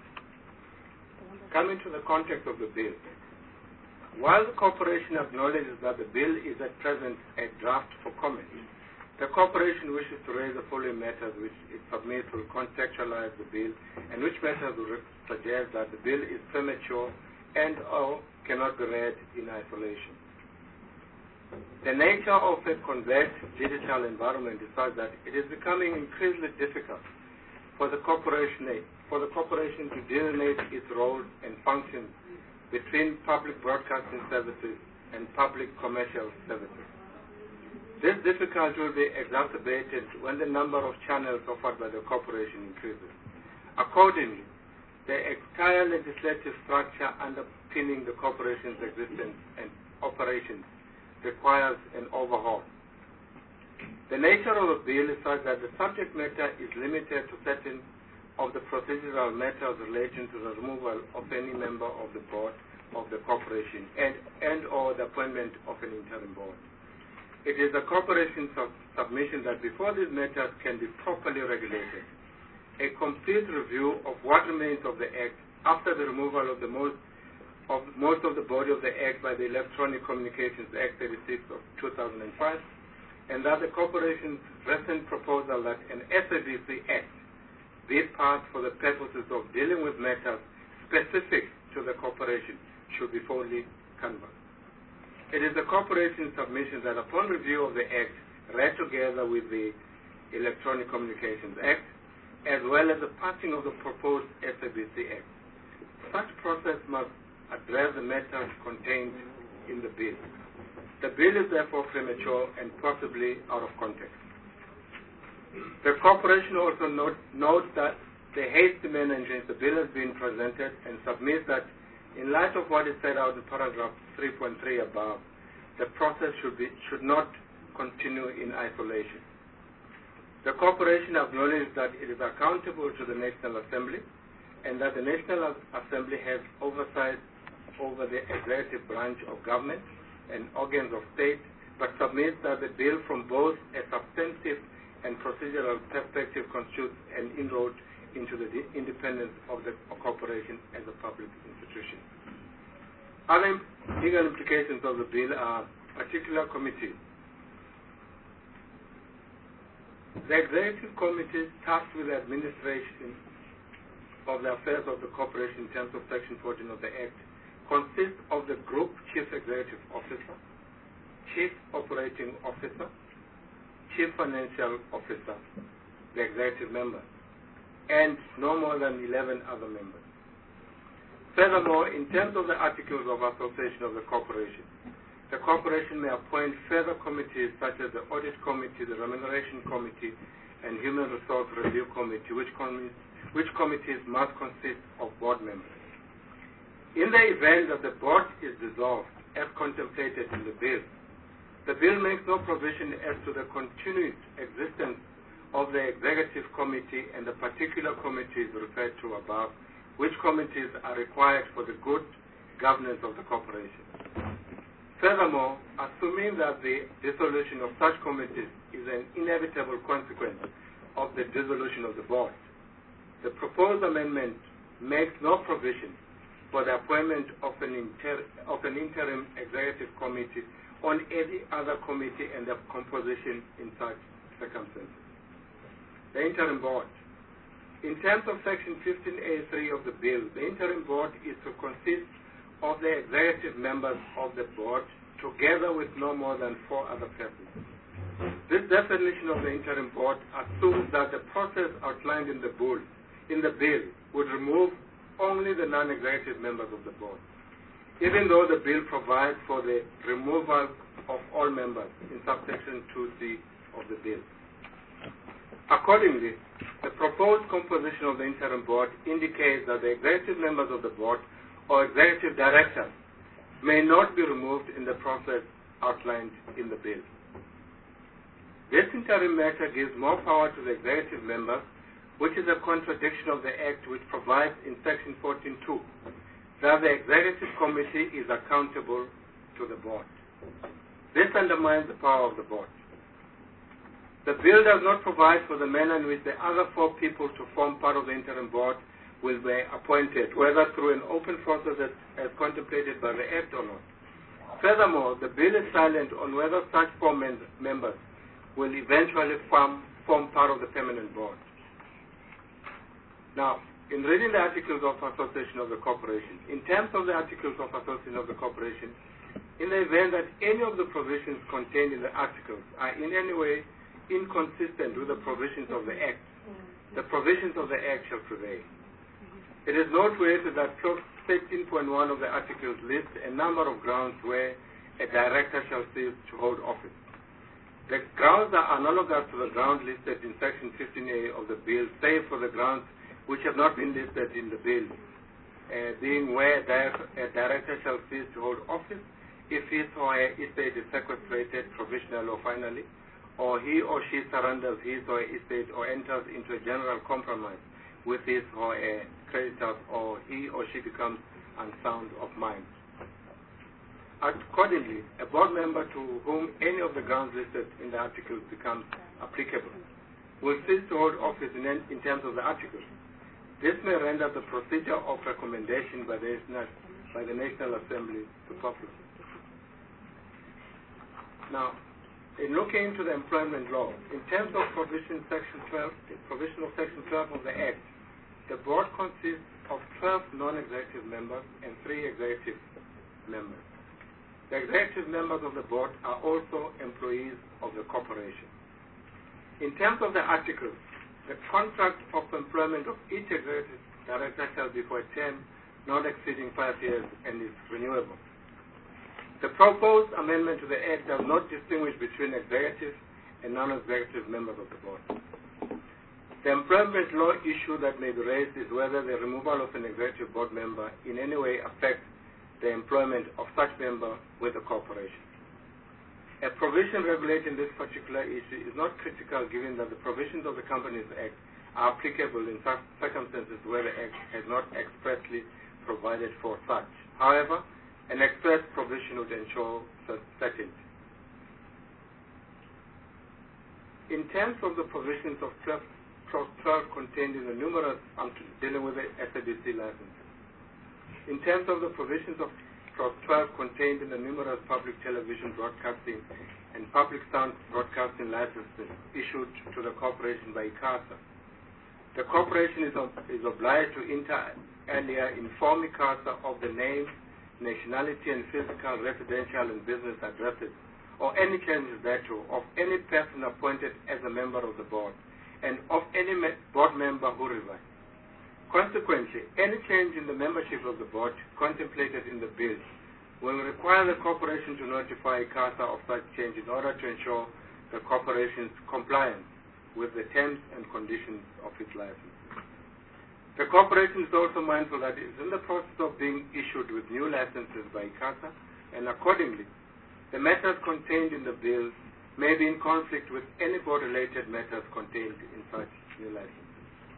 Coming to the context of the bill, while the Corporation acknowledges that the bill is at present a draft for comment, the Corporation wishes to raise the following matters which it submits will contextualize the bill and which matters will suggest that the bill is premature and or cannot be read in isolation. The nature of a convex digital environment is such that it is becoming increasingly difficult for the corporation to delineate its roles and functions between public broadcasting services and public commercial services. This difficulty will be exacerbated when the number of channels offered by the corporation increases. Accordingly, the entire legislative structure underpinning the corporation's existence and operations requires an overhaul. The nature of the bill is such that the subject matter is limited to certain of the procedural matters relating to the removal of any member of the board of the corporation and or the appointment of an interim board. It is the corporation's submission that before these matters can be properly regulated, a complete review of what remains of the Act after the removal of most of the body of the Act by the Electronic Communications Act 36 of 2005, and that the corporation's recent proposal that an SABC Act be passed for the purposes of dealing with matters specific to the corporation should be fully canvassed. It is the corporation's submission that upon review of the Act, read together with the Electronic Communications Act, as well as the passing of the proposed SABC Act, such process must address the matters contained in the bill. The bill is therefore premature and possibly out of context. The corporation also notes that the hasty manner in which the bill has been presented and submits that in light of what is set out in paragraph 3.3 above, the process should not continue in isolation. The corporation acknowledges that it is accountable to the National Assembly and that the National Assembly has oversight over the executive branch of government and organs of state, but submits that the bill from both a substantive and procedural perspective constitutes an inroad into the independence of the corporation as a public institution. Other legal implications of the bill are particular committees. The Executive Committee tasked with the administration of the affairs of the corporation in terms of Section 14 of the Act consists of the Group Chief Executive Officer, Chief Operating Officer, Chief Financial Officer, the executive member, and no more than 11 other members. Furthermore, in terms of the Articles of Association of the corporation may appoint further committees such as the Audit Committee, the Remuneration Committee, and Human Resource Review Committee, which committees must consist of board members. In the event that the board is dissolved, as contemplated in the bill, The bill makes no provision as to the continued existence of the Executive Committee and the particular committees referred to above, which committees are required for the good governance of the corporation. Furthermore, assuming that the dissolution of such committees is an inevitable consequence of the dissolution of the board, the proposed amendment makes no provision for the appointment of an interim executive committee on any other committee and the composition in such circumstances. The interim board. In terms of Section 15A3 of the bill, the interim board is to consist of the executive members of the board together with no more than 4 other persons. This definition of the interim board assumes that the process outlined in the bill would remove only the non-executive members of the board, even though the bill provides for the removal of all members in subsection 2C of the bill. Accordingly, the proposed composition of the interim board indicates that the executive members of the board or executive directors may not be removed in the process outlined in the bill. This interim measure gives more power to the executive members, which is a contradiction of the Act, which provides in Section 14.2 that the Executive Committee is accountable to the board. This undermines the power of the board. The bill does not provide for the manner in which the other 4 people to form part of the interim board will be appointed, whether through an open process as contemplated by the Act or not. Furthermore, the bill is silent on whether such 4 members will eventually form part of the permanent board. Now, in reading the Articles of Association of the Corporation, in terms of the Articles of Association of the Corporation, in the event that any of the provisions contained in the articles are in any way inconsistent with the provisions of the Act, the provisions of the Act shall prevail. It is noteworthy that Clause 13.1 of the articles lists a number of grounds where a director shall cease to hold office. The grounds are analogous to the grounds listed in Section 15A of the bill, save for the grounds which have not been listed in the bill, being where a director shall cease to hold office if his or her estate is sequestrated, provisionally or finally, or he or she surrenders his or her estate or enters into a general compromise with his or her creditors, or he or she becomes unsound of mind. Accordingly, a board member to whom any of the grounds listed in the articles becomes applicable will cease to hold office in terms of the articles. This may render the procedure of recommendation by the National Assembly superfluous. Now, in looking into the employment law, in terms of provision of Section 12 of the Act, the board consists of 12 non-executive members and 3 executive members. The executive members of the board are also employees of the corporation. In terms of the articles, the contract of employment of each executive director shall be for a term not exceeding 5 years and is renewable. The proposed amendment to the Act does not distinguish between executive and non-executive members of the board. The employment law issue that may be raised is whether the removal of an executive board member in any way affects the employment of such member with the corporation. A provision regulating this particular issue is not critical given that the provisions of the Companies Act are applicable in such circumstances where the Act has not expressly provided for such. However, an express provision would ensure certainty. In terms of the provisions of Clause 12 contained in the numerous, dealing with the SABC licenses. In terms of the provisions of Clause 12 contained in the numerous public television broadcasting and public sound broadcasting licenses issued to the corporation by ICASA, the corporation is obliged to inter alia inform ICASA of the name, nationality, and physical, residential, and business addresses, or any changes thereto, of any person appointed as a member of the board, and of any board member who resigns. Consequently, any change in the membership of the board contemplated in the bill will require the corporation to notify ICASA of such change in order to ensure the corporation's compliance with the terms and conditions of its license. The corporation is also mindful that it is in the process of being issued with new licenses by ICASA, and accordingly, the matters contained in the bill may be in conflict with any board-related matters contained in such new licenses.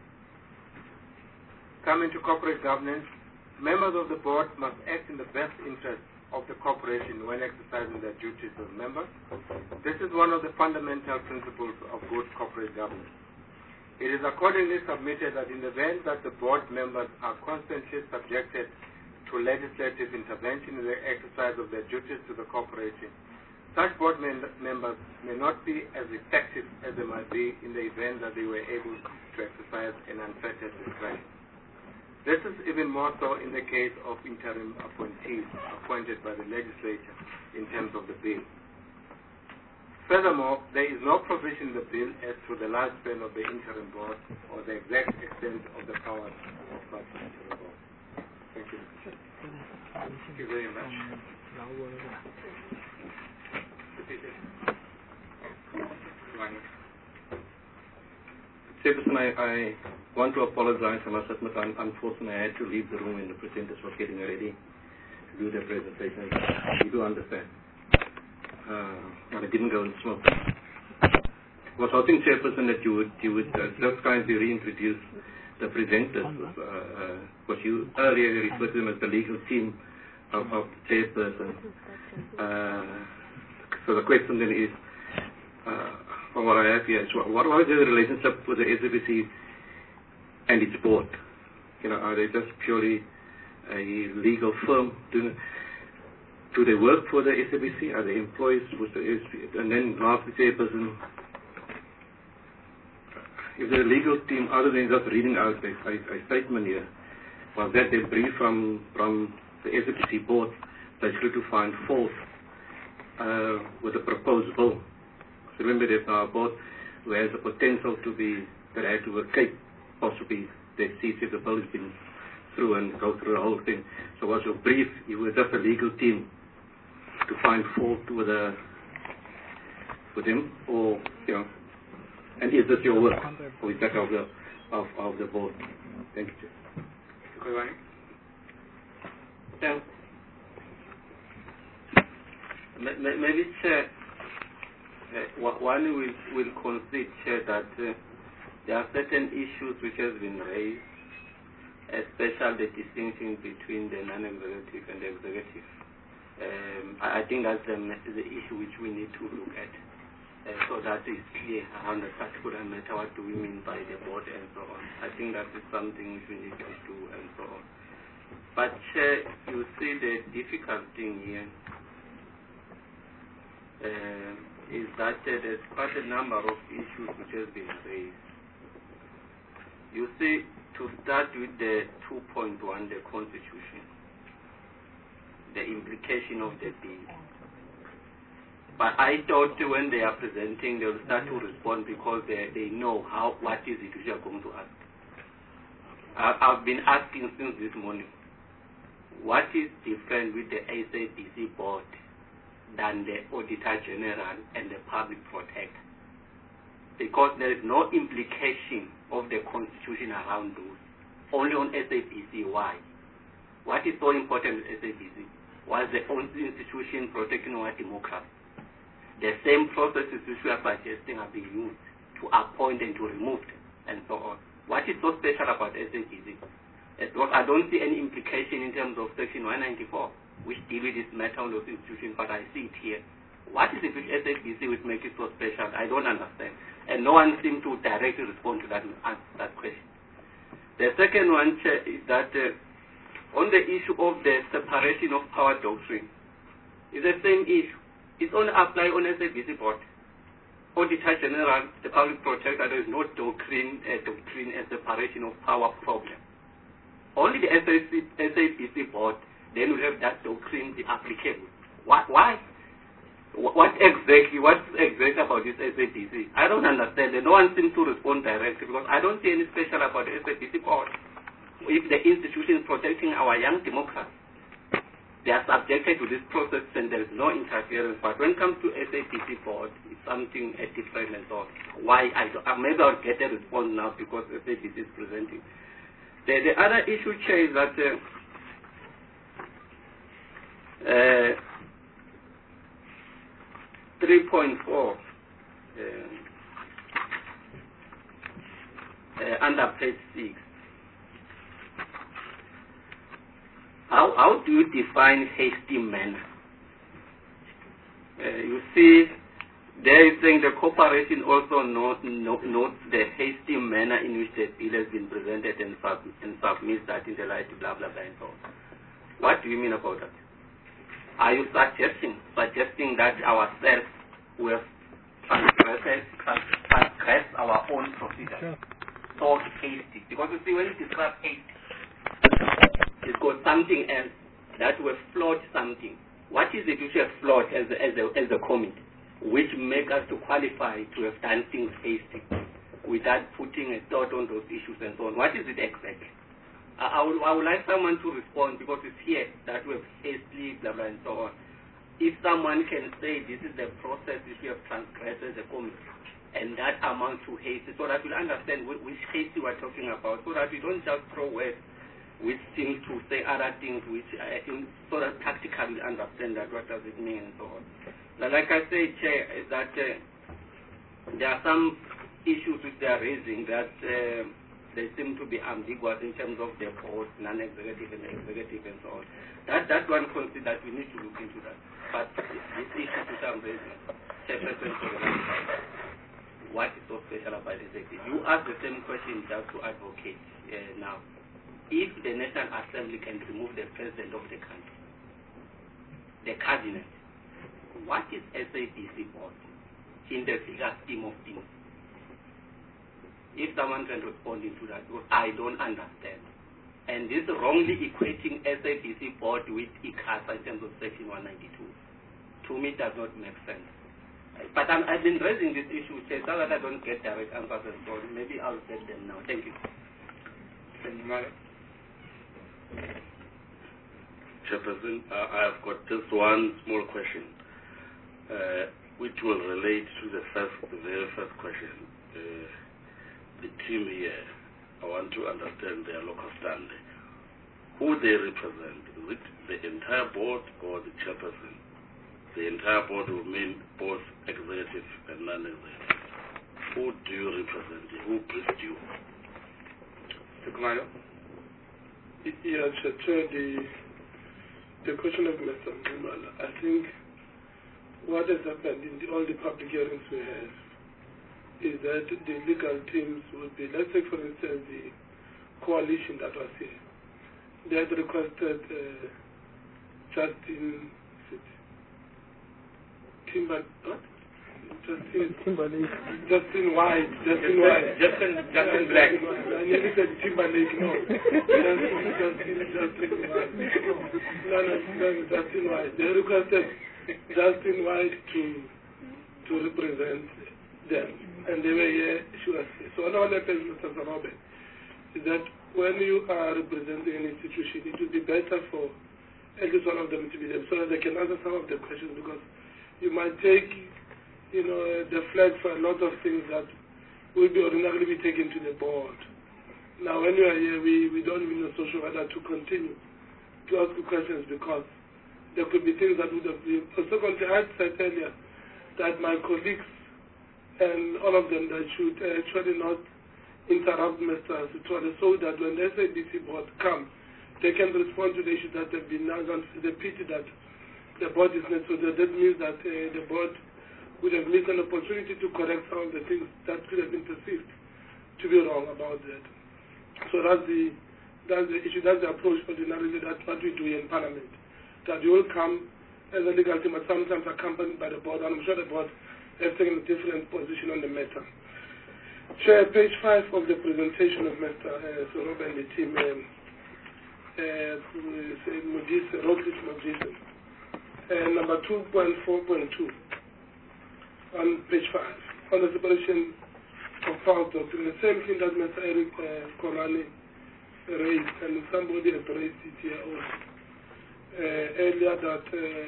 Coming to corporate governance, members of the board must act in the best interest of the corporation when exercising their duties as members. This is one of the fundamental principles of good corporate governance. It is accordingly submitted that in the event that the board members are constantly subjected to legislative intervention in the exercise of their duties to the corporation, such board members may not be as effective as they might be in the event that they were able to exercise an unfettered discretion. This is even more so in the case of interim appointees appointed by the legislature in terms of the bill. Furthermore, there is no provision in the bill as to the lifespan of the interim board or the exact extent of the powers of such interim board. Thank you. Thank you very much. Chairperson, I want to apologize. I must admit, unfortunately, I had to leave the room when the presenters were getting ready to do their presentation. You do understand. But I didn't go and smoke. I was hoping, Chairperson, that you would just kindly reintroduce the presenters. Because you earlier referred to them as the legal team of the Chairperson. So the question then is, from what I have here, is what is the relationship with the SABC and its board? Are they just purely a legal firm? Do they work for the SABC? Are they employees with the SABC? And then lastly, Chairperson, if the legal team, other than just reading out a statement here, was that they brief from the SABC board basically to find fault with the proposed bill? So remember, there's now a board who has the potential to be, that had to escape possibly the seats if the bill has been through and go through the whole thing. So was your brief, you were just a legal team to find fault with him, or and is this your work, or is that of the board? Thank you. Thanks. Maybe, Chair, one will concede, Chair, that there are certain issues which have been raised, especially the distinction between the non-executive and the executive. I think that's the issue which we need to look at, so that is clear around the particular matter. What do we mean by the board and so on? I think that is something which we need to do and so on. But Chair, you see the difficult thing here is that there's quite a number of issues which have been raised. You see, to start with the 2.1, the Constitution, the implication of the bill. But I thought when they are presenting, they will start to respond because they know what is it which you are going to ask. I've been asking since this morning, what is different with the SABC board than the Auditor General and the Public Protector? Because there is no implication of the Constitution around those, only on SABC. Why? What is so important with SABC? Was the only institution protecting our democracy. The same processes which we are suggesting are being used to appoint and to remove them, and so on. What is so special about SABC? I don't see any implication in terms of Section 194, which deal with this matter on those institutions, but I see it here. What is it with SABC which makes it so special? I don't understand. And no one seems to directly respond to that question. The second one is that on the issue of the separation of power doctrine, it's the same issue. It's only applied on SABC board. Auditor General, the Public Protector, there is no doctrine and separation of power problem. Only the SABC board, then we have that doctrine be applicable. Why? What's exactly about this SABC? I don't understand. No one seems to respond directly because I don't see any special about the SABC board. If the institution is protecting our young democracy, they are subjected to this process and there is no interference. But when it comes to SABC board, it's something different and so on. Why? Maybe I'll get a response now because SABC is presenting. The other issue, Chair, is that 3.4, under page 6. How do you define hasty manner? You see, there is saying the corporation also notes the hasty manner in which the bill has been presented and submits that in the light, blah, blah, blah, and so on. What do you mean about that? Are you suggesting that ourselves we have transgressed our own procedure? So hasty. Because you see, when you describe hasty, it's got something else that we have flawed something. What is it which we have flawed as a comment, which make us to qualify to have done things hasty without putting a thought on those issues and so on? What is it exactly? I would like someone to respond, because it's here that we have hastily, blah, blah, and so on. If someone can say this is the process which we have transgressed as a committee, and that amounts to hasty, so that we'll understand which hasty we're talking about, so that we don't just throw words which seem to say other things which so that practically understand that what does it mean and so on. Now, like I said, Chair, is that there are some issues which they are raising that they seem to be ambiguous in terms of their board, non-executive and executive and so on. That one consider that we need to look into that. But this issue which I'm raising, Chairperson, what is so special about this executive? You ask the same question just to advocate now. If the National Assembly can remove the President of the country, the Cabinet, what is SABC board in the bigger scheme of things? If someone can respond into that, because I don't understand. And this wrongly equating SABC board with ICASA in terms of Section 192, to me does not make sense. But I've been raising this issue, so that I don't get direct answers and so on. Maybe I'll get them now. Thank you. Thank you, Madam. Chairperson, I have got just one small question, which will relate to the very first question. The team here, I want to understand their local stand. Who they represent? Is it the entire board or the chairperson? The entire board will mean both executive and non-executive. Who do you represent? Who briefed you? Mr. Kumalo? Yes, Chair, the question of Mr. Kumalo, I think what has happened in all the public hearings we have is that the legal teams would be, let's take for instance the coalition that was here. They had requested Justin White. Justin Black. I nearly said Timberlake, no. Justin White. No, Justin White. They requested Justin White to represent them. And they were here, she was here. So what happens, Mr. Sarobe, is that when you are representing an institution, it would be better for at least one of them to be there so that they can answer some of the questions, because you might take, the flag for a lot of things that will be ordinarily be taken to the board. Now, when you are here, we don't even know social whether to continue to ask you questions, because there could be things that would have been. Secondly, I had said earlier that my colleagues and all of them that should actually not interrupt Mr. Sitole, so that when the SABC board comes, they can respond to the issues that have been announced. It's a pity that the board is not, so that means that the board would have missed an opportunity to correct some of the things that could have been perceived to be wrong about that. So that's the issue, that's the approach ordinarily, that's what we do in Parliament. That you will come as a legal team, but sometimes accompanied by the board, and I'm sure the board has taken a different position on the matter. Chair, page 5 of the presentation of Mr. Sorobe and the team, Roglic Modise, number 2.4.2 on page 5, on the separation of powers doctrine, the same thing that Mr. Eric Kolani raised, and somebody had raised it here also earlier, that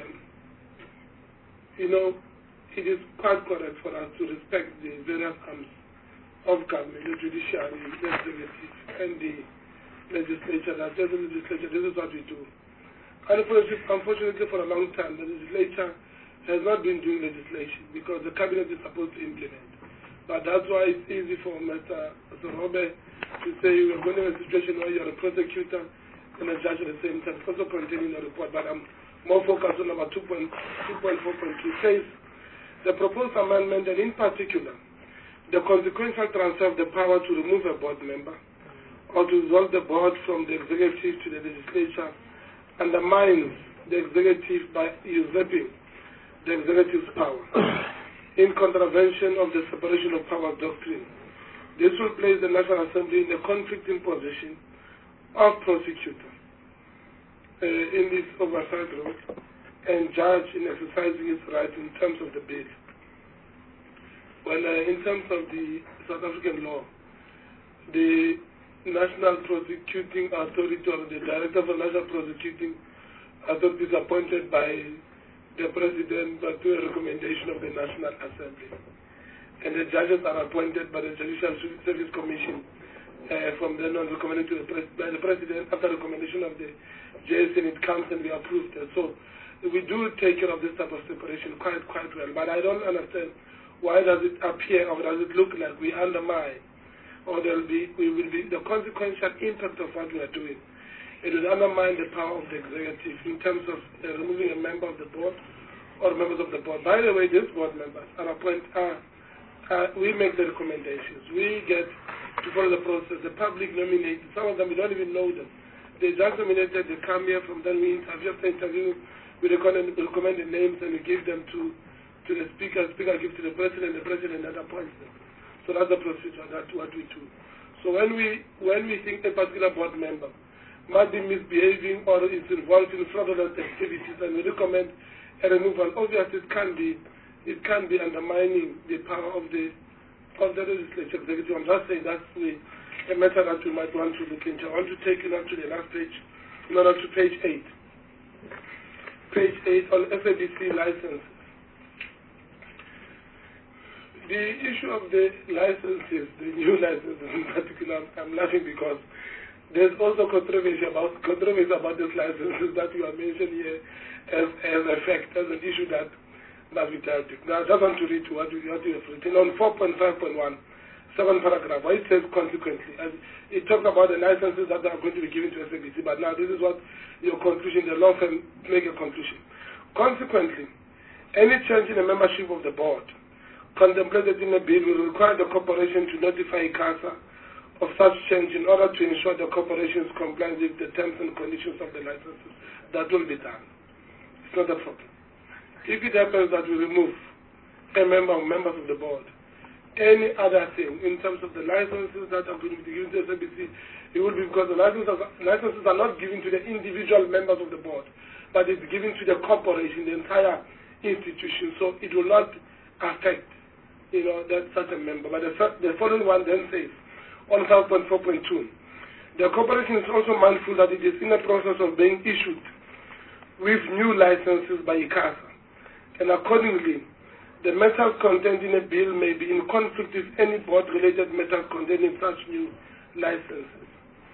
it is quite correct for us to respect the various arms of government, the judiciary, the executive, and the legislature. That as a legislature, this is what we do. Unfortunately, for a long time, the legislature has not been doing legislation because the cabinet is supposed to implement. But that's why it's easy for Mr. Robert to say we're going to have a situation where you're a prosecutor and a judge at the same time. It's also contained in the report, but I'm more focused on number 2.4.2. says the proposed amendment, and in particular, the consequential transfer of the power to remove a board member or to dissolve the board from the executive to the legislature undermines the executive by usurping the executive's power in contravention of the separation of powers doctrine. This will place the National Assembly in a conflicting position of prosecutor in this oversight role and judge in exercising its rights in terms of the bill. Well, in terms of the South African law, the National Prosecuting Authority or the Director of the National Prosecuting Authority is appointed by the President but to a recommendation of the National Assembly. And the judges are appointed by the Judicial Service Commission from then on recommended to by the President after recommendation of the JS, and it comes and we approve it. So we do take care of this type of separation quite well. But I don't understand why does it appear or does it look like we undermine or the consequential impact of what we are doing. It will undermine the power of the executive in terms of removing a member of the board or members of the board. By the way, these board members are appointed. We make the recommendations. We get to follow the process. The public nominates. Some of them we don't even know them. They just nominated. They come here. From then we interview. After interview, we recommend the names and we give them to the speaker. The speaker gives to the president. The president that appoints them. So that's the procedure. That's what we do. So when we think a particular board member might be misbehaving or is involved in fraudulent activities, and we recommend a removal, obviously it can be undermining the power of the legislature executive. I'm just saying that's a matter that we might want to look into. I want to take you now to the last page, to page 8. Page 8 on SABC licenses. The issue of the licenses, the new licenses in particular, I'm laughing because there's also controversy about these licenses that you are mentioning here as an issue that must be dealt with. Now, I just want to read what you have written on 4.5.1, 7th paragraph, where it says consequently. And it talks about the licenses that are going to be given to SABC, but now this is what your conclusion, the law firm make a conclusion. Consequently, any change in the membership of the board contemplated in the bill will require the corporation to notify ICASA of such change in order to ensure the corporations comply with the terms and conditions of the licenses. That will be done. It's not a problem. If it happens that we remove a member or members of the board, any other thing in terms of the licenses that are going to be given to SABC, it will be because the licenses are not given to the individual members of the board, but it's given to the corporation, the entire institution. So it will not affect, that certain member. But the following one then says, on 5.4.2, the corporation is also mindful that it is in the process of being issued with new licenses by ICASA, and accordingly, the metals contained in a bill may be in conflict with any board-related metals contained in such new licenses.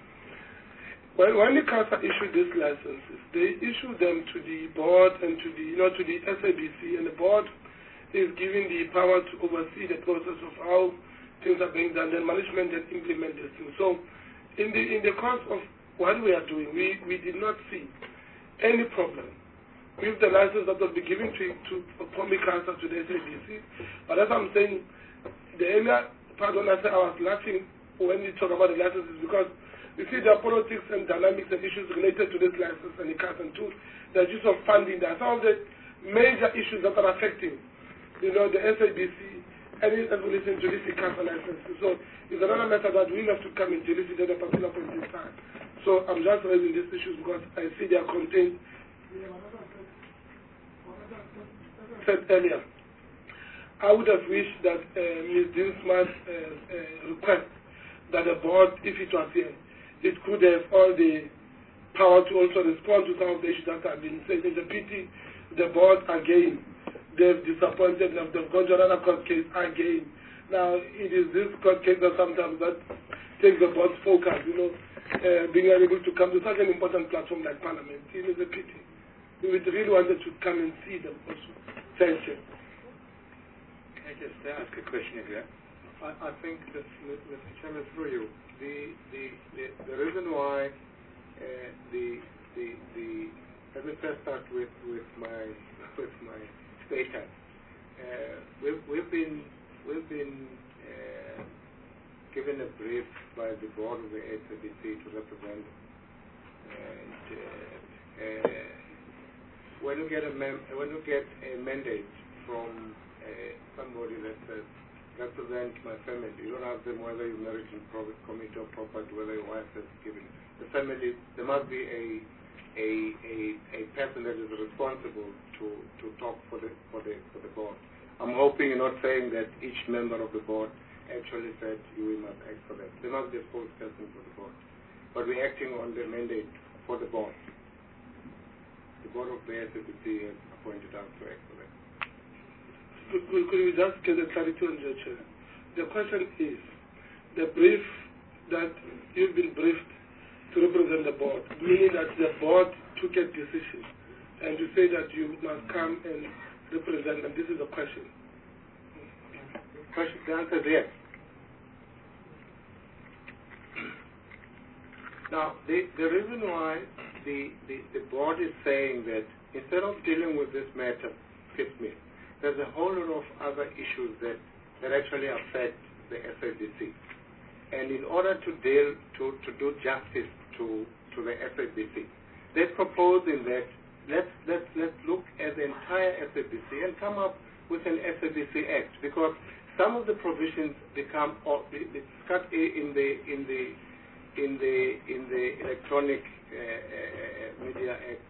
When ICASA issued these licenses, they issue them to the board and to the SABC, and the board is given the power to oversee the process of how things are being done, then management and implement this thing. So, in the course of what we are doing, we did not see any problem with the license that will be given from ICASA to the SABC. But as I'm saying, the earlier part when I said I was laughing when we talk about the licenses, because you see there are politics and dynamics and issues related to this license and ICASA, and to the use of funding. There are some of the major issues that are affecting the SABC and its evolution to this ICASA license. So it's another matter that we have to come and deal with at a particular point in time. So I'm just raising these issues because I see they are contained. Said earlier, I would have wished that Ms. Dinsmar's request that the board, if it was here, it could have all the power to also respond to some of the issues that have been said. It's a pity the board again. They've disappointed them. They've gone to another court case again. Now, it is this court case that sometimes that takes the board's focus, being able to come to such an important platform like Parliament. It is a pity. We really wanted to come and see them also. Thank you. Can I just ask a question here? I think that, Mr. Chairman, through you, the reason why let me first start with my statement. We've been given a brief by the board of the SABC to represent, and when you get a mandate from somebody that says, represent my family, you don't ask them whether you're married in private committee or property, whether your wife has given the family. There must be a person that is responsible to talk for the board. I'm hoping you're not saying that each member of the board actually said we must act for that. There must be a spokesperson for the board. But we're acting on the mandate for the board. The board of the SABC has appointed us to act for that. Could we just get a clarity on the chair? The question is, the brief that you've been briefed to represent the board, meaning that the board took a decision, and you say that you must come and represent, and this is the question. The answer is yes. Now, the reason why the board is saying that instead of dealing with this matter piecemeal, there's a whole lot of other issues that actually affect the SABC. And in order to do justice to the SABC, they're proposing that let's look at the entire SABC and come up with an SABC Act, because some of the provisions become cut in the Electronic Media Act.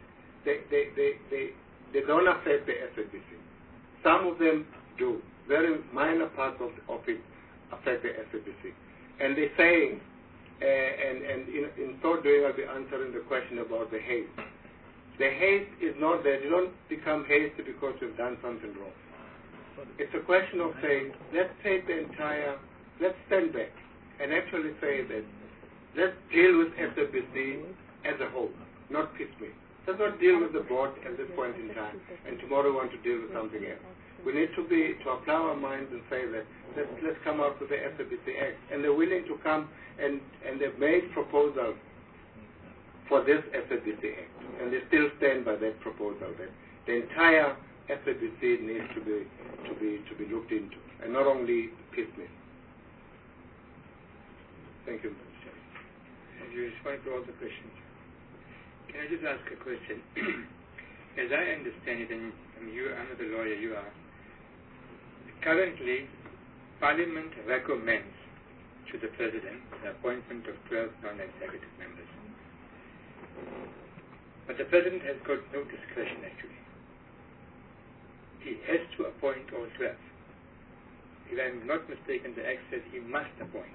They don't affect the SABC. Some of them do. Very minor parts of it affect the SABC. And they're saying, and in so doing, I'll be answering the question about the haste. The haste is not that you don't become hasty because you've done something wrong. It's a question of saying, let's stand back and actually say that let's deal with SABC as a whole, not piecemeal. Let's not deal with the board at this point in time, and tomorrow we want to deal with something else. We need to apply our minds and say that let's come up with the SABC Act. And they're willing to come and they've made proposals for this SABC Act. And they still stand by that proposal that the entire SABC needs to be looked into, and not only piecemeal. Thank you, Mr. Chairman. And you respond to all the questions. Can I just ask a question? As I understand it, and I'm not a lawyer, you are, currently Parliament recommends to the President the appointment of 12 non-executive members. But the President has got no discretion actually. He has to appoint all 12. If I'm not mistaken, the Act says he must appoint.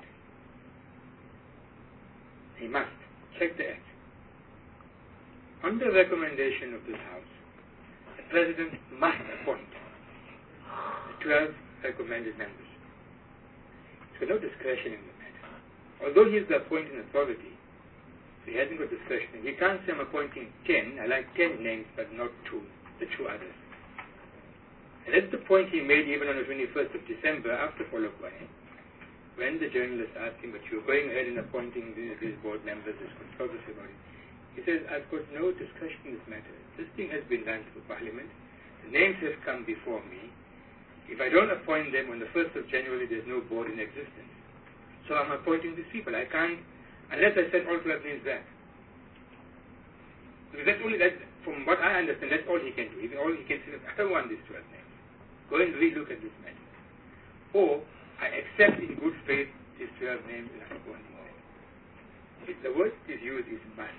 He must. Check the Act. On the recommendation of this House, the President must appoint the 12 recommended members. So no discretion in the matter. Although he is the appointing authority, he hasn't got discretion. He can't say I'm appointing 10. I like 10 names, but not 2, the 2 others. And that's the point he made even on the 21st of December after Polokwane, when the journalist asked him, but you're going ahead and appointing these board members as consultants about it. He says, I've got no discretion in this matter. This thing has been done through Parliament. The names have come before me. If I don't appoint them on the 1st of January, there's no board in existence. So I'm appointing these people. I can't, unless I send all 12 names back. Because from what I understand, that's all he can do. Even all he can say, I don't want these 12 names. Go and relook at this matter. Or, I accept in good faith these 12 names and I go on more. The word is used is must.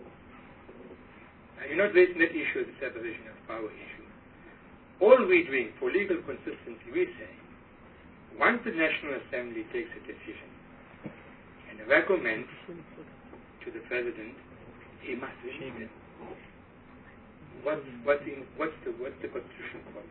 And you're not raising that issue of the separation of power issue. All we're doing for legal consistency, we say, once the National Assembly takes a decision and recommends to the President, he must receive them. What's the Constitution called?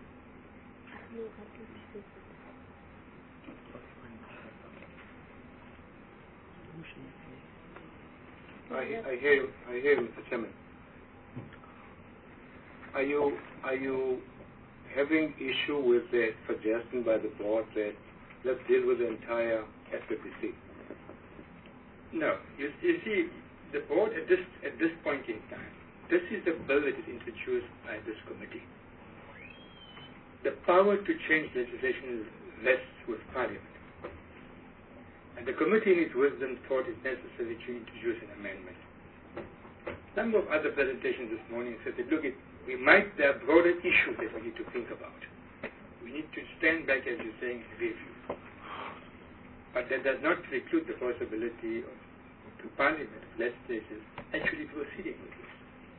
I hear you, Mr. Chairman. Are you having issue with the suggestion by the board that let's deal with the entire SPPC? No. You see, the board at this point in time, this is the bill that is introduced by this committee. The power to change legislation rests with Parliament. And the committee in its wisdom thought it necessary to introduce an amendment. A number of other presentations this morning said that, look, there are broader issues that we need to think about. We need to stand back, as you're saying, and review. But that does not preclude the possibility of the Parliament, of legislators, actually proceeding with this.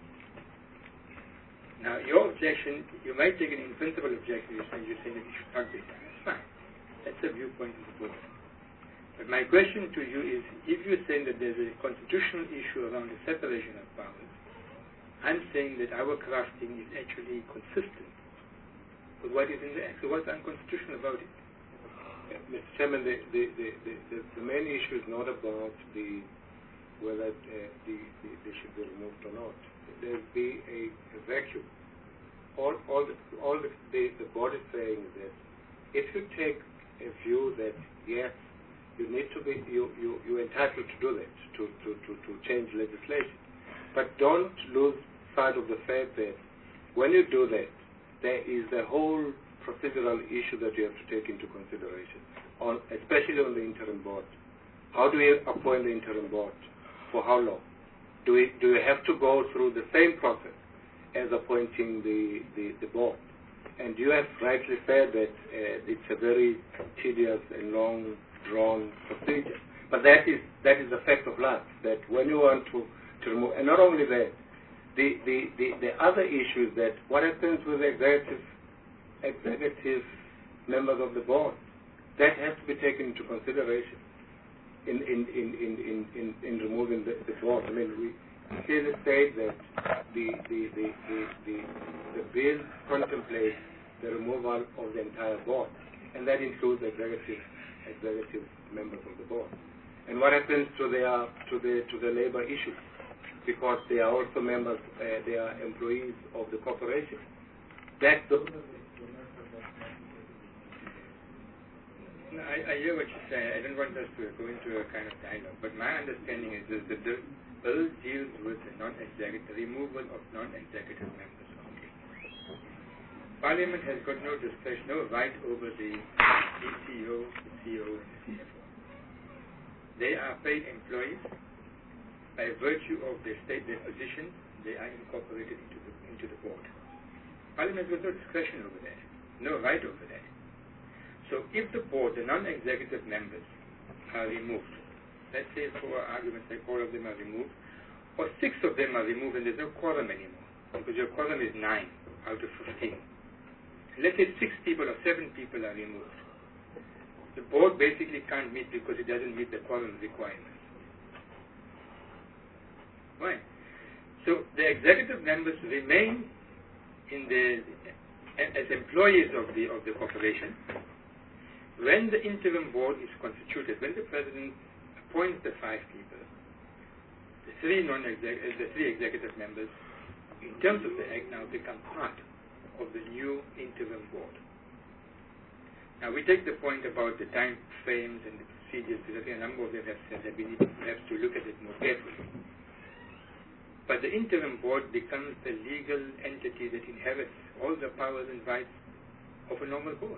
Now, your objection, you might take an in-principle objection, you're saying that it should not be done. That's fine. That's a viewpoint of the board. But my question to you is, if you're saying that there's a constitutional issue around the separation of powers, I'm saying that our crafting is actually consistent with what is in the Act. So what's unconstitutional about it? Mr. Chairman, the main issue is not about whether they should be removed or not. There'll be a vacuum. All the board is saying is that if you take a view that yes, you need to be you're entitled to do that to change legislation, but don't lose sight of the fact that when you do that, there is a whole procedural issue that you have to take into consideration, especially on the interim board. How do we appoint the interim board? For how long? Do you have to go through the same process as appointing the board? And you have rightly said that it's a very tedious and long drawn procedure. But that is the fact of life, that when you want to remove, and not only that, the other issue is that what happens with the executive members of the board, that has to be taken into consideration in removing the board. I mean, we clearly state that the bill contemplates the removal of the entire board, and that includes executive members of the board. And what happens to the labor issues? Because they are also members, they are employees of the corporation. I hear what you're saying. I don't want us to go into a kind of dialogue, but my understanding is that the bill deals with the removal of non-executive members only. Parliament has got no discretion, no right over the CEO, the CEO, and the CFO. They are paid employees. By virtue of their position, they are incorporated into the board. Parliament has no discretion over that, no right over that. So if the board, the non-executive members, are removed, let's say for argument's sake, all of them are removed, or 6 of them are removed and there's no quorum anymore, because your quorum is 9 out of 15. Let's say 6 people or 7 people are removed. The board basically can't meet because it doesn't meet the quorum requirements. Right. So the executive members remain as employees of the corporation. When the interim board is constituted, when the president appoints the 5 people, the 3 executive members, in terms of the Act, now become part of the new interim board. Now we take the point about the time frames and the procedures, because I think a number of them have said that we need perhaps to look at it more carefully. But the interim board becomes the legal entity that inherits all the powers and rights of a normal board.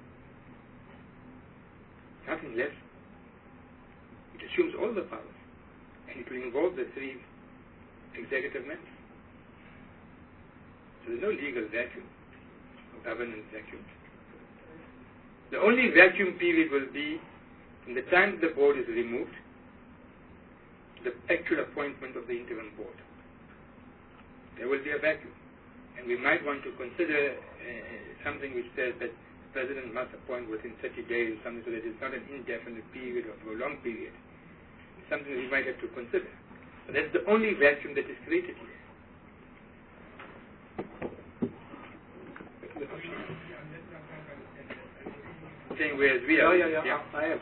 Nothing less. It assumes all the powers, and it will involve the 3 executive members. So there's no legal vacuum, no governance vacuum. The only vacuum period will be from the time the board is removed, the actual appointment of the interim board. There will be a vacuum, and we might want to consider something which says that the president must appoint within 30 days or something, so that it's not an indefinite period or a long period. It's something that we might have to consider. But that's the only vacuum that is created here. Saying whereas we are. Yeah. I am.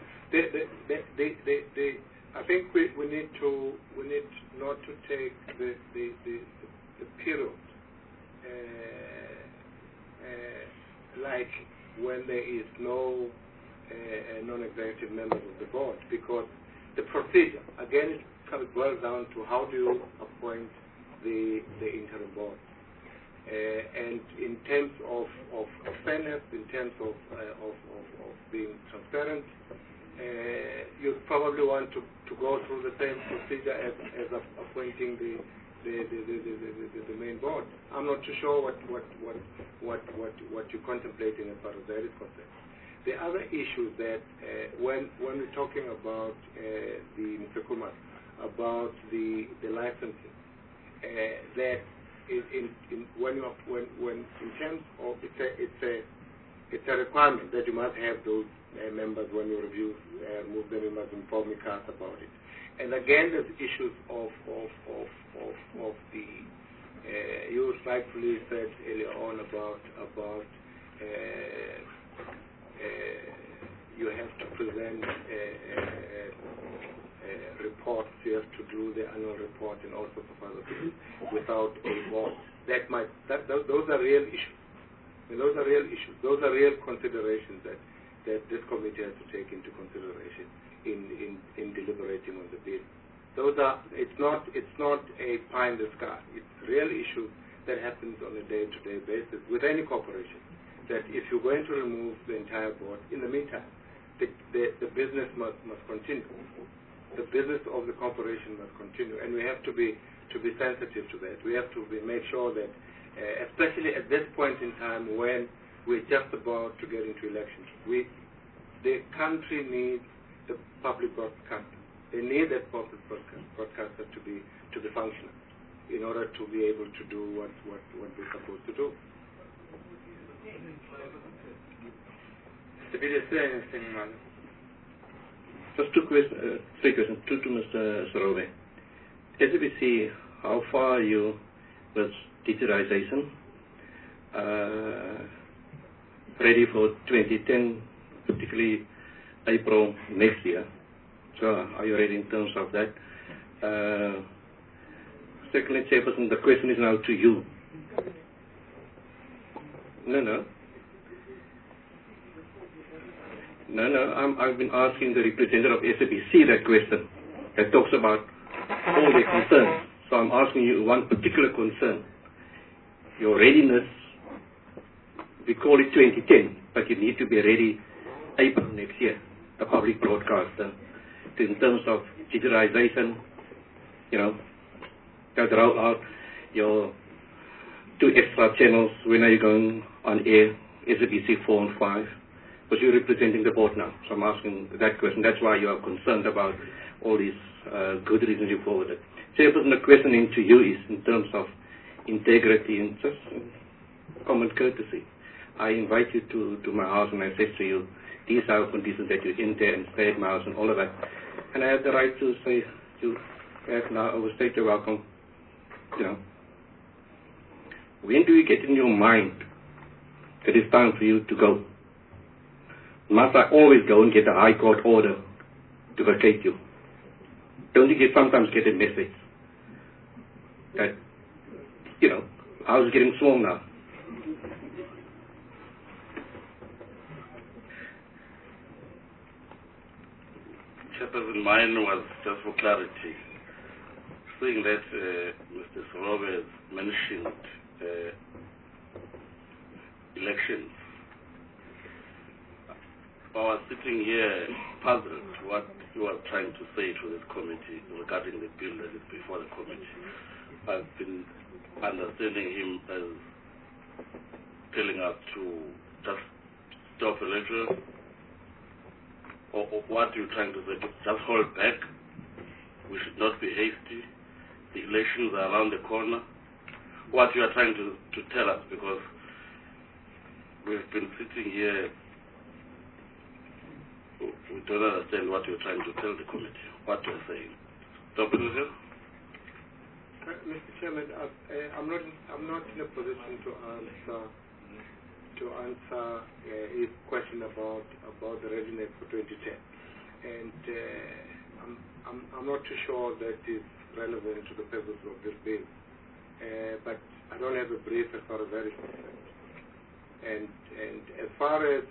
I think we need not to take the period like when there is no non-executive members of the board, because the procedure, again, it boils down to how do you appoint the interim board. And in terms of fairness, in terms of being transparent, you probably want to go through the same procedure as appointing the main board. I'm not too sure what you're contemplating as far as that is concerned. The other issue that when we're talking about Mr. Kumar, about the licensing, that when in terms of it's a requirement that you must have those members when you review, move them, you must inform me CAS about it. And again, there's issues of the you rightfully said earlier on about you have to present reports, you have to do the annual report and all sorts of other things without a board. Those are real issues. And those are real issues. Those are real considerations that this committee has to take into consideration in deliberating on the bill. It's not a pie in the sky. It's real issues that happens on a day-to-day basis with any corporation. That if you're going to remove the entire board, in the meantime, the business must continue. The business of the corporation must continue, and we have to be sensitive to that. We have to make sure that, especially at this point in time when we're just about to get into elections, the country needs the public broadcaster. They need that public broadcaster to be functional in order to be able to do what they're supposed to do. Just three questions, two to Mr. Sarobe. SABC, how far are you with digitalization? Ready for 2010, particularly April next year. So are you ready in terms of that? Secondly, Chairperson, the question is now to you. No, I've been asking the representative of SABC that question that talks about all their concerns. So I'm asking you one particular concern. Your readiness, we call it 2010, but you need to be ready April next year, the public broadcaster, in terms of digitalization, that roll out your 2 extra channels. When are you going on air? SABC 4 and 5? Because you're representing the board now, so I'm asking that question. That's why you are concerned about all these good reasons you forwarded. Chairperson, the questioning to you is in terms of integrity and just common courtesy. I invite you to my house and I say to you, these are conditions that you enter and stay at my house and all of that. And I have the right to say to have now overstate your welcome. When do you get in your mind that it's time for you to go? Must I always go and get a high court order to vacate you? Don't you sometimes get a message that, I was getting sworn now? Chairperson, mine was just for clarity. Seeing that Mr. Sarobe has mentioned elections, I was sitting here puzzled what you are trying to say to this committee regarding the bill that is before the committee. I've been understanding him as telling us to just stop elections, or what are you trying to say? Just hold back? We should not be hasty? The elections are around the corner? What you are trying to tell us, because we've been sitting here, we don't understand what you're trying to tell the committee, what you're saying. Dr. Mr. Chairman, I'm not in a position to answer his question about the readiness for 2010, and I'm not too sure that is relevant to the purpose of this bill. But I don't have a brief as far as that is concerned. And as far as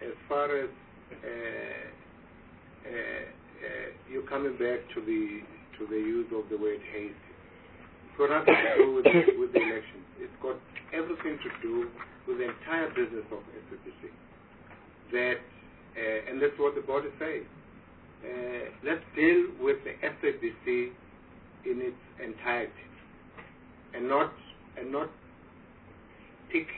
you coming back to the use of the word hate, it's got nothing to do with the elections. It's got everything to do with the entire business of SABC. And that's what the board is saying. Let's deal with the SABC in its entirety, and not pick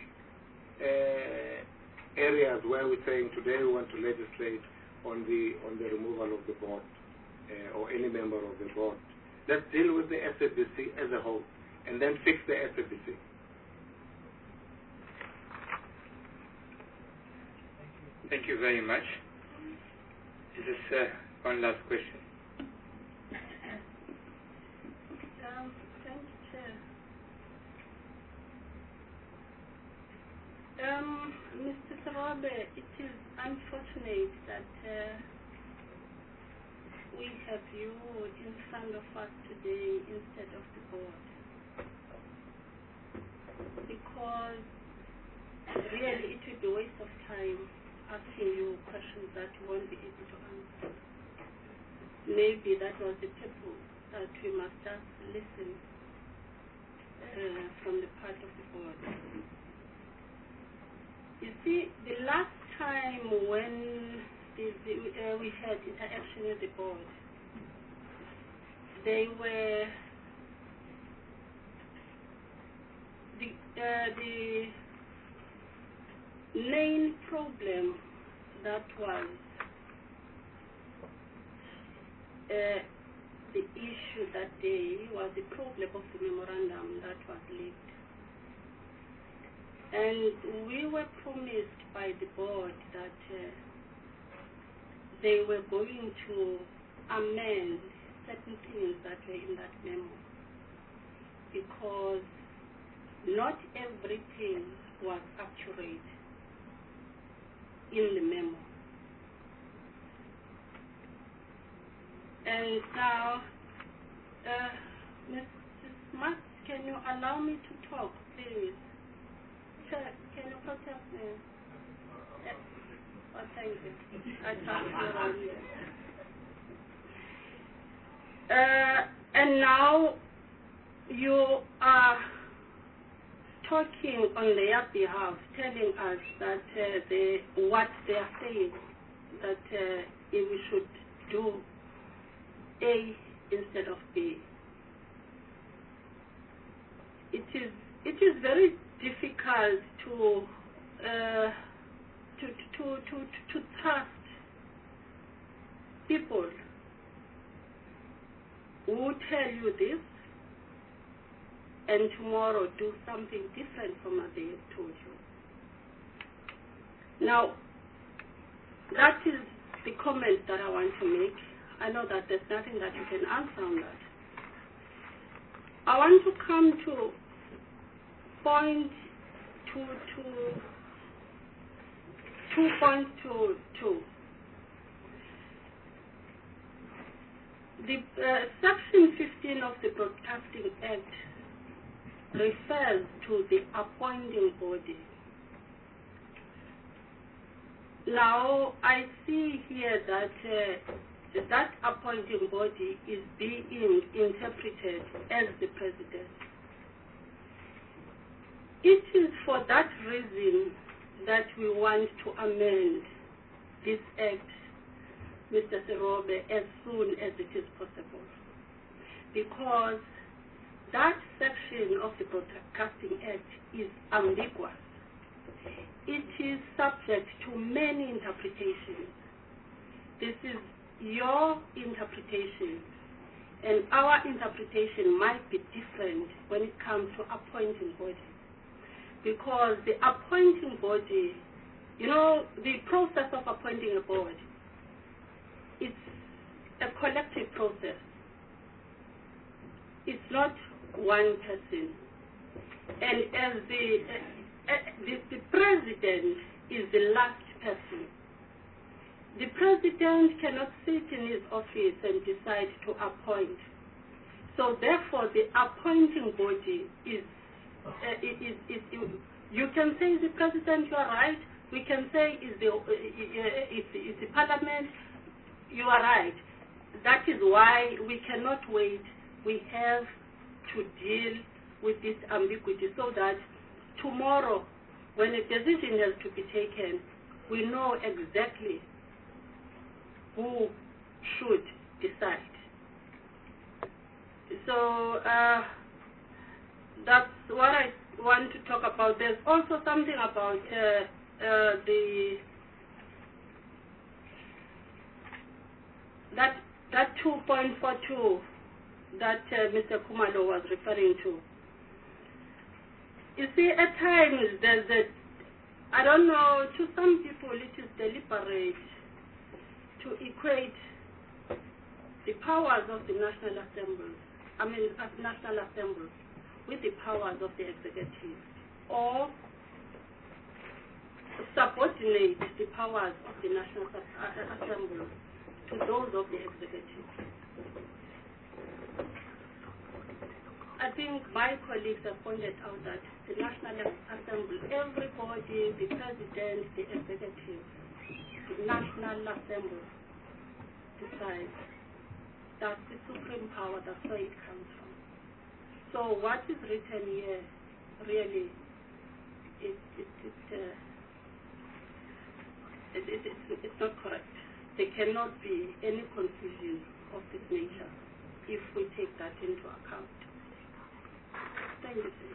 areas where we're saying today we want to legislate on the removal of the board or any member of the board. Let's deal with the SABC as a whole, and then fix the SABC. Thank you very much. Is this one last question? Thank you, Chair. Mr. Serobe, it is unfortunate that we have you in front of us today instead of the board, because really it would be a waste of time asking you questions that you won't be able to answer. Maybe that was the purpose, that we must just listen from the part of the board. You see, the last time when we had interaction with the board, they were the main problem that was the issue that day was the problem of the memorandum that was leaked. And we were promised by the board that they were going to amend certain things that were in that memo, because not everything was accurate in the memo. And now, Mrs. Max, can you allow me to talk, please? Sir, can you protect me? Oh, thank you. I talked around here. And now you are talking on their behalf, telling us that what they are saying, that we should do A instead of B. It is very difficult to trust people who tell you this and tomorrow do something different from what they have told you. Now, that is the comment that I want to make. I know that there's nothing that you can answer on that. I want to come to point 2.22. The Section 15 of the Broadcasting Act refers to the appointing body. Now, I see here that that appointing body is being interpreted as the president. It is for that reason that we want to amend this act, Mr. Serobe, as soon as it is possible. Because that section of the Broadcasting Act is ambiguous. It is subject to many interpretations. This is your interpretation, and our interpretation might be different when it comes to appointing bodies. Because the appointing body, the process of appointing a board, it's a collective process. It's not one person. And as the president is the last person, the president cannot sit in his office and decide to appoint. So therefore, the appointing body is You can say, is the president, you are right. We can say, is the parliament, you are right. That is why we cannot wait. We have to deal with this ambiguity so that tomorrow, when a decision has to be taken, we know exactly who should decide. So that's what I want to talk about. There's also something about that 2.42 that Mr. Khumalo was referring to. You see, at times there's I don't know, to some people it is deliberate to equate the powers of the National Assembly, with the powers of the executive, or subordinate the powers of the National Assembly to those of the executive. I think my colleagues have pointed out that the National Assembly, everybody, the president, the executive, the National Assembly decides. That's the supreme power, that's where it comes from. So what is written here, really, it's not correct. There cannot be any confusion of this nature if we take that into account. Thank you, sir.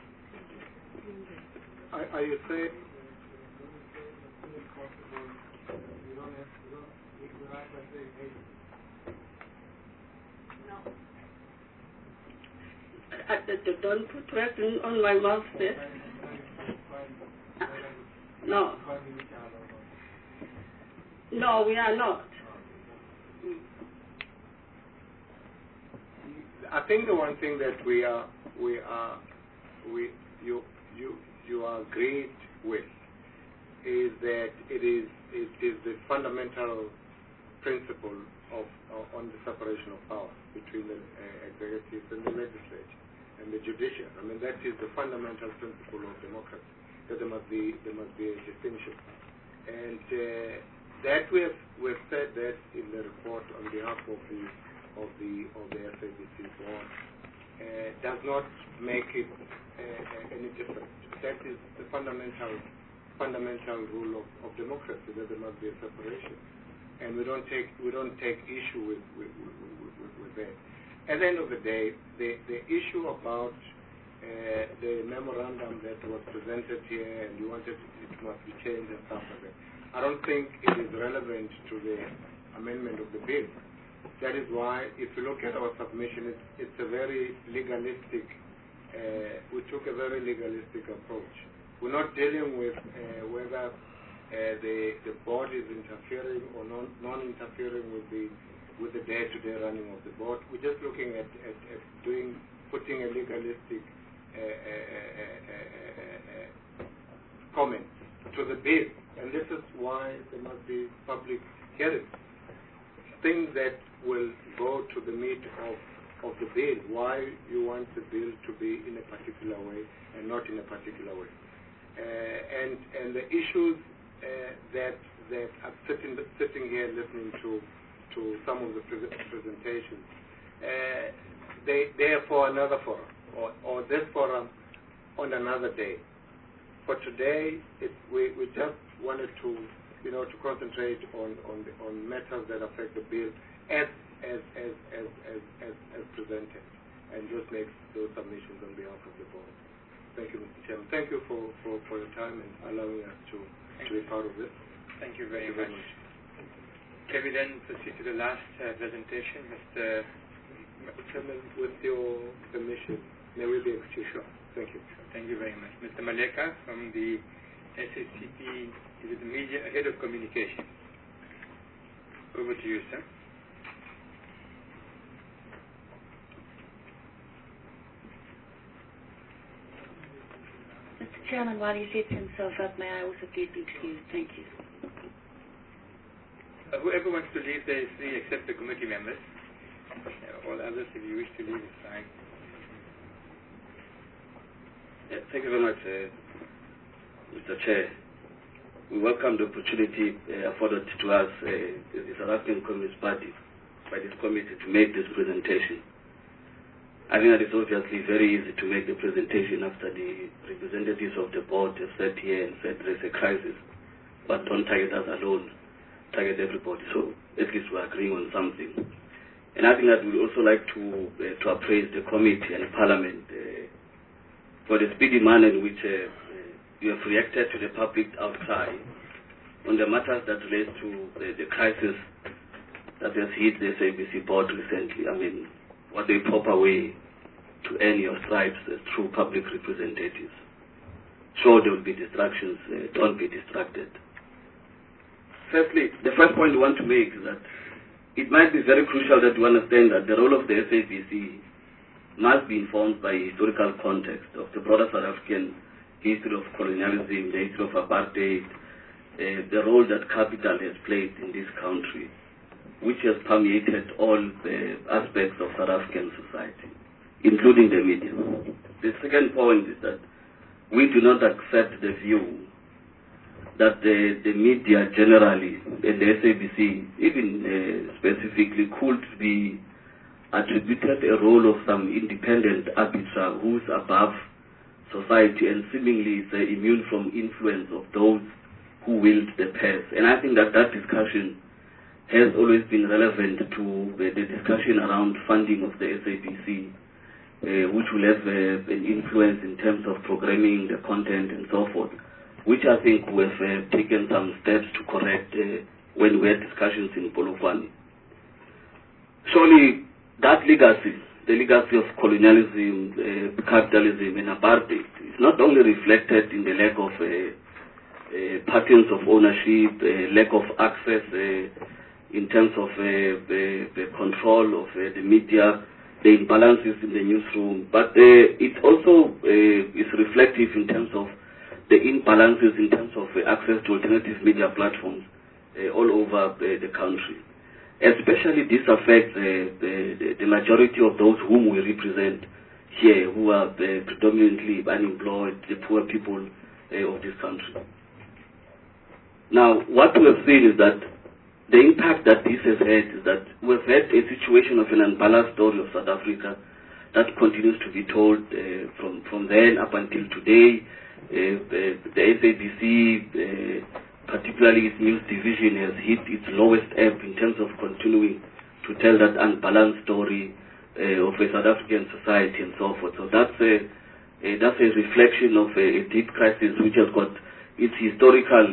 Are you saying no? Don't put words on my mouth, sir. No. No, we are not. I think the one thing that you are agreed with is that it is the fundamental principle on the separation of power between the executive and the legislature and the judiciary. I mean, that is the fundamental principle of democracy. That there must be a distinction, and that we have said that in the report on behalf of the SABC board. Does not make it any different. That is the fundamental rule of democracy, that there must be a separation, and we don't take issue with that. At the end of the day, the issue about the memorandum that was presented here, and you wanted it must be changed and stuff like that, I don't think it is relevant to the amendment of the bill. That is why, if you look at our submission, it's a very legalistic, we took a very legalistic approach. We're not dealing with whether the board is interfering or non-interfering with the day-to-day running of the board. We're just looking at putting a legalistic comment to the bill. And this is why there must be public hearings. Things that will go to the meat of the bill, why you want the bill to be in a particular way and not in a particular way. And the issues that I'm sitting here listening to some of the presentations, they are for another forum, or this forum on another day. For today, we just wanted to concentrate on matters that affect the bill as presented, and just make those submissions on behalf of the board. Thank you, Mr. Chairman. Thank you for your time and allowing us to be part of this. Thank you very much. Can we then proceed to the last presentation, Mr. Chairman, with your permission, may we be excused? Sure. Thank you. Thank you very much. Mr. Maleka from the SACP, is it the media head of communication? Over to you, sir. Mr. Chairman, while he sets himself up, may I also please be excused? Thank you. Whoever wants to leave, there is free except the committee members. All others, if you wish to leave, it's fine. Thank you very much, Mr. Chair, we welcome the opportunity afforded to us, the South African Communist Party, by this committee to make this presentation. I think that it's obviously very easy to make the presentation after the representatives of the board have sat here and said there's a crisis, but don't target us alone, target everybody. So at least we're agreeing on something. And I think that we'd also like to appraise the committee and Parliament for the speedy manner in which you have reacted to the public outcry on the matters that relate to the crisis that has hit the SABC board recently. I mean, what the proper way to earn your stripes through public representatives. Sure, there will be distractions. Don't be distracted. Firstly, the first point we want to make is that it might be very crucial that we understand that the role of the SABC must be informed by historical context of the broader South African history of colonialism, the history of apartheid, the role that capital has played in this country, which has permeated all the aspects of South African society, including the media. The second point is that we do not accept the view that the media generally, and the SABC even specifically, could be attributed a role of some independent arbiter who's above society and seemingly is immune from influence of those who wield the purse. And I think that discussion has always been relevant to the discussion around funding of the SABC, which will have an influence in terms of programming, the content, and so forth, which I think we have taken some steps to correct when we had discussions in Polokwane. Surely that legacy, the legacy of colonialism, capitalism, and apartheid, is not only reflected in the lack of patterns of ownership, lack of access in terms of the control of the media, the imbalances in the newsroom, but it also is reflective in terms of the imbalances in terms of access to alternative media platforms all over the country. Especially this affects the majority of those whom we represent here, who are predominantly unemployed, the poor people of this country. Now, what we have seen is that the impact that this has had is that we've had a situation of an unbalanced story of South Africa that continues to be told from then up until today. The SABC, particularly its news division, has hit its lowest ebb in terms of continuing to tell that unbalanced story of a South African society and so forth. So that's a reflection of a deep crisis which has got its historical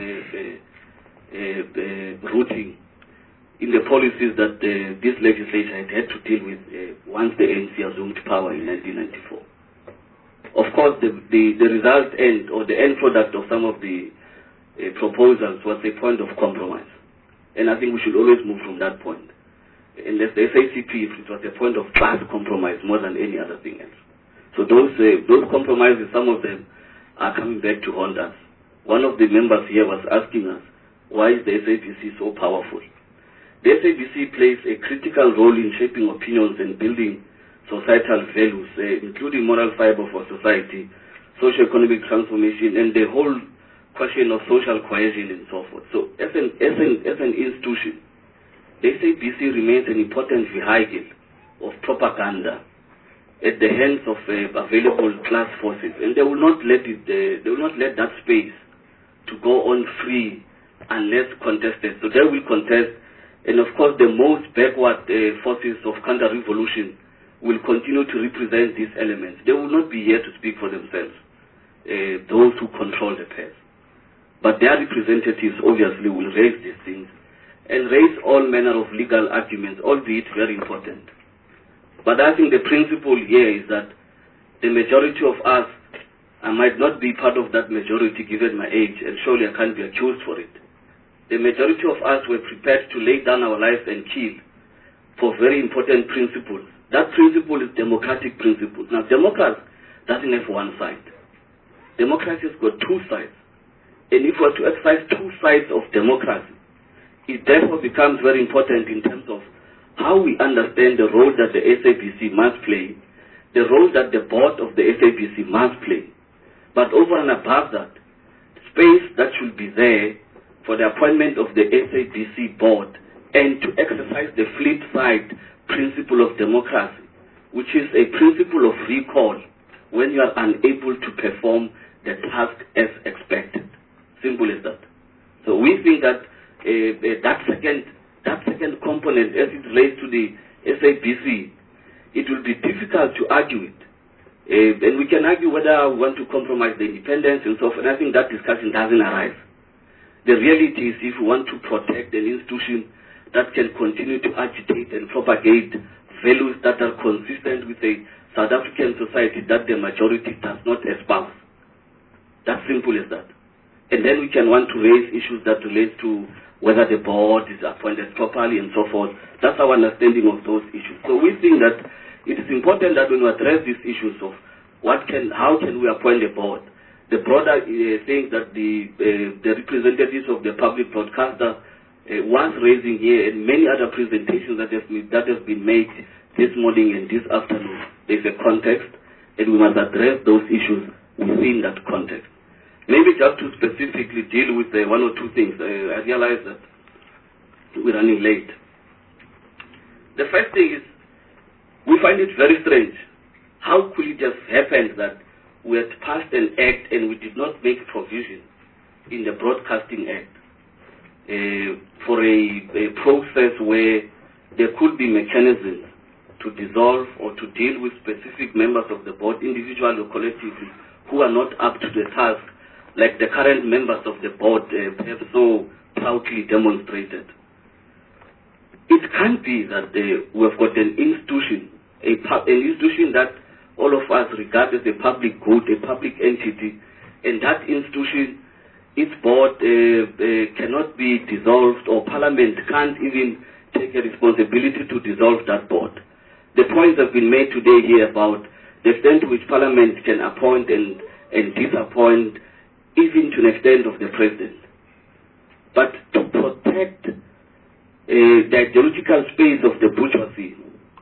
rooting in the policies that this legislature had to deal with once the ANC assumed power in 1994. Of course, the result end, or the end product of some of the proposals was a point of compromise. And I think we should always move from that point. Unless the SACP, it was a point of class compromise more than any other thing else. So those compromises, some of them are coming back to haunt us. One of the members here was asking us, why is the SABC so powerful? The SABC plays a critical role in shaping opinions and building societal values, including moral fiber for society, socio-economic transformation, and the whole question of social cohesion and so forth. So as an institution, the SABC remains an important vehicle of propaganda at the hands of available class forces, and they will not let that space to go on free unless contested. So they will contest, and of course the most backward forces of counter-revolution will continue to represent these elements. They will not be here to speak for themselves, those who control the press. But their representatives obviously will raise these things and raise all manner of legal arguments, albeit very important. But I think the principle here is that the majority of us, I might not be part of that majority given my age, and surely I can't be accused for it. The majority of us were prepared to lay down our lives and kill for very important principles. That principle is democratic principle. Now, democracy doesn't have one side. Democracy has got two sides. And if we're to exercise two sides of democracy, it therefore becomes very important in terms of how we understand the role that the SABC must play, the role that the board of the SABC must play. But over and above that, space that should be there for the appointment of the SABC board and to exercise the flip side principle of democracy, which is a principle of recall when you are unable to perform the task as expected. Simple as that. So we think that that second component, as it relates to the SABC, it will be difficult to argue it. And we can argue whether we want to compromise the independence and so forth. And I think that discussion doesn't arise. The reality is, if we want to protect an institution that can continue to agitate and propagate values that are consistent with a South African society that the majority does not espouse. That's simple as that. And then we can want to raise issues that relate to whether the board is appointed properly and so forth. That's our understanding of those issues. So we think that it is important that when we address these issues of how can we appoint a board, the broader thing that the representatives of the public broadcaster was raising here, and many other presentations that have been made this morning and this afternoon, there's a context, and we must address those issues within that context. Maybe just to specifically deal with one or two things. I realize that we're running late. The first thing is, we find it very strange. How could it just happen that we had passed an act and we did not make provision in the Broadcasting Act for a process where there could be mechanisms to dissolve or to deal with specific members of the board, individually or collectively, who are not up to the task, like the current members of the board have so proudly demonstrated. It can't be that we've got an institution, an institution that all of us regard as a public good, a public entity, and that institution, its board cannot be dissolved, or Parliament can't even take a responsibility to dissolve that board. The points have been made today here about the extent to which Parliament can appoint and disappoint, even to an extent of the President. But to protect the ideological space of the bourgeoisie,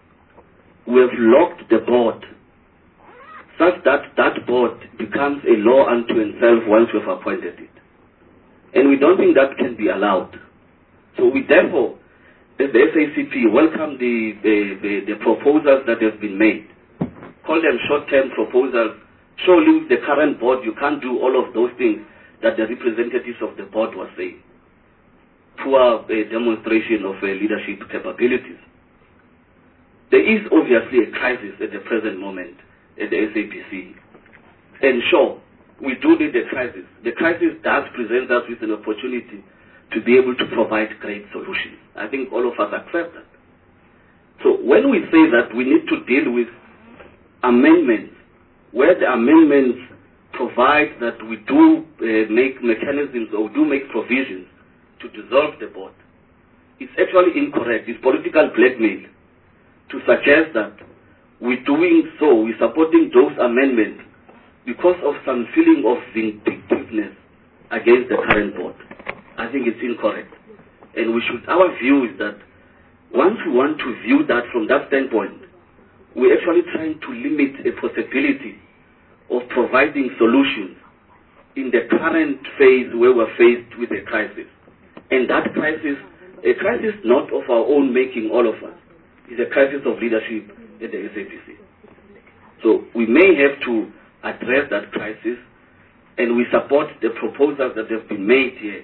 we have locked the board such that that board becomes a law unto itself once we have appointed it. And we don't think that can be allowed. So we therefore, as the SACP, welcome the proposals that have been made. Call them short-term proposals. Surely with the current board, you can't do all of those things that the representatives of the board were saying. Poor demonstration of leadership capabilities. There is obviously a crisis at the present moment at the SABC. And sure, we do need a crisis. The crisis does present us with an opportunity to be able to provide great solutions. I think all of us accept that. So when we say that we need to deal with amendments, where the amendments provide that we do make mechanisms or do make provisions to dissolve the board, it's actually incorrect. It's political blackmail to suggest that we're doing so, we're supporting those amendments because of some feeling of vindictiveness against the current board. I think it's incorrect. And our view is that once we want to view that from that standpoint, we're actually trying to limit a possibility of providing solutions in the current phase where we're faced with a crisis. And that crisis, a crisis not of our own making, all of us, is a crisis of leadership at the SABC. So we may have to address that crisis, and we support the proposals that have been made here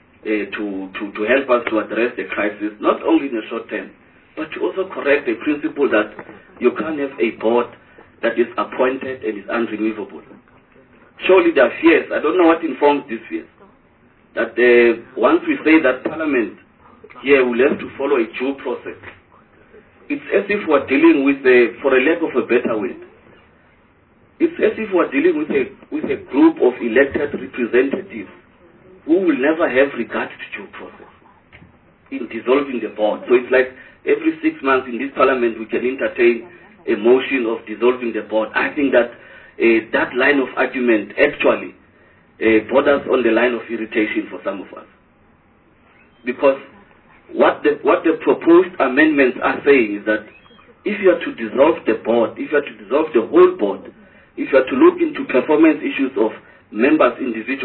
to help us to address the crisis, not only in the short term, but to also correct the principle that you can't have a board that is appointed and is unremovable. Surely there are fears. I don't know what informs these fears. That once we say that Parliament here will have to follow a due process, it's as if we're dealing with, for a lack of a better word, it's as if we're dealing with a group of elected representatives who will never have regard to due process in dissolving the board. So it's like every 6 months in this Parliament we can entertain a motion of dissolving the board. I think that that line of argument actually borders on the line of irritation for some of us. Because what the proposed amendments are saying is that if you are to dissolve the board, if you are to dissolve the whole board, if you are to look into performance issues of members individually,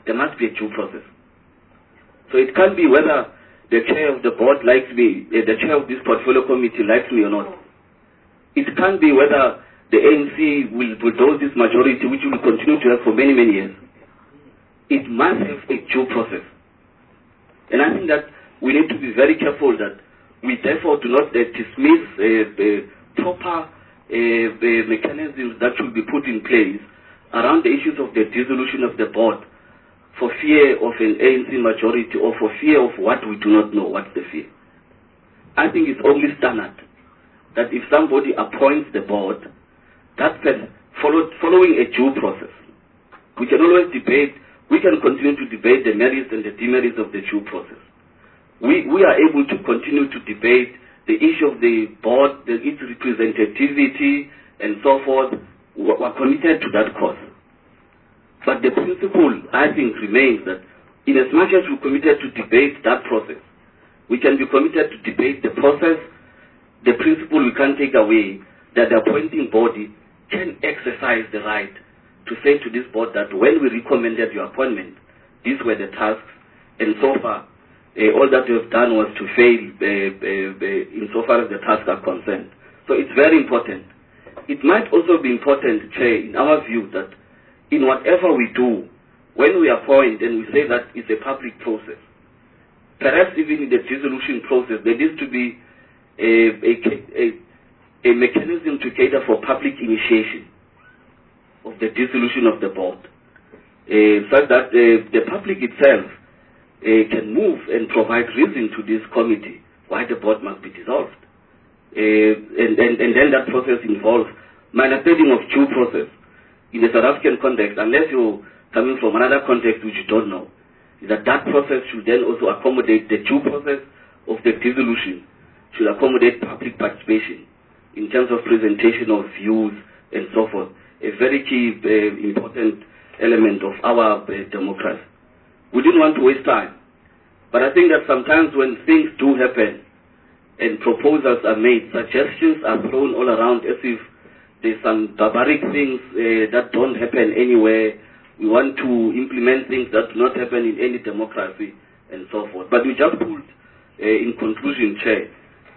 there must be a due process. So it can't be whether the chair of the board likes me, the chair of this portfolio committee likes me or not. It can't be whether the ANC will bulldoze this majority, which will continue to have for many, many years. It must have a due process. And I think that we need to be very careful that we therefore do not dismiss proper mechanisms that should be put in place around the issues of the dissolution of the board for fear of an ANC majority or for fear of what we do not know. What's the fear? I think it's only standard that if somebody appoints the board, that following a due process, we can always debate, we can continue to debate the merits and the demerits of the due process. We are able to continue to debate the issue of the board, its representativity, and so forth. We're committed to that cause. But the principle, I think, remains that in as much as we're committed to debate that process, we can be committed to debate the process. The principle we can't take away that the appointing body can exercise the right to say to this board that when we recommended your appointment, these were the tasks, and so far, all that we have done was to fail insofar as the tasks are concerned. So it's very important. It might also be important, Chair, in our view, that in whatever we do, when we appoint and we say that it's a public process, perhaps even in the dissolution process, there needs to be a mechanism to cater for public initiation of the dissolution of the board, such that the public itself can move and provide reason to this committee why the board must be dissolved. And then that process involves my understanding of due process in the South African context, unless you're coming from another context which you don't know, is that process should then also accommodate the due process of the dissolution, should accommodate public participation in terms of presentation of views and so forth, a very key, important element of our democracy. We didn't want to waste time, but I think that sometimes when things do happen and proposals are made, suggestions are thrown all around as if there's some barbaric things that don't happen anywhere. We want to implement things that do not happen in any democracy and so forth. But we just pulled, in conclusion, Chair,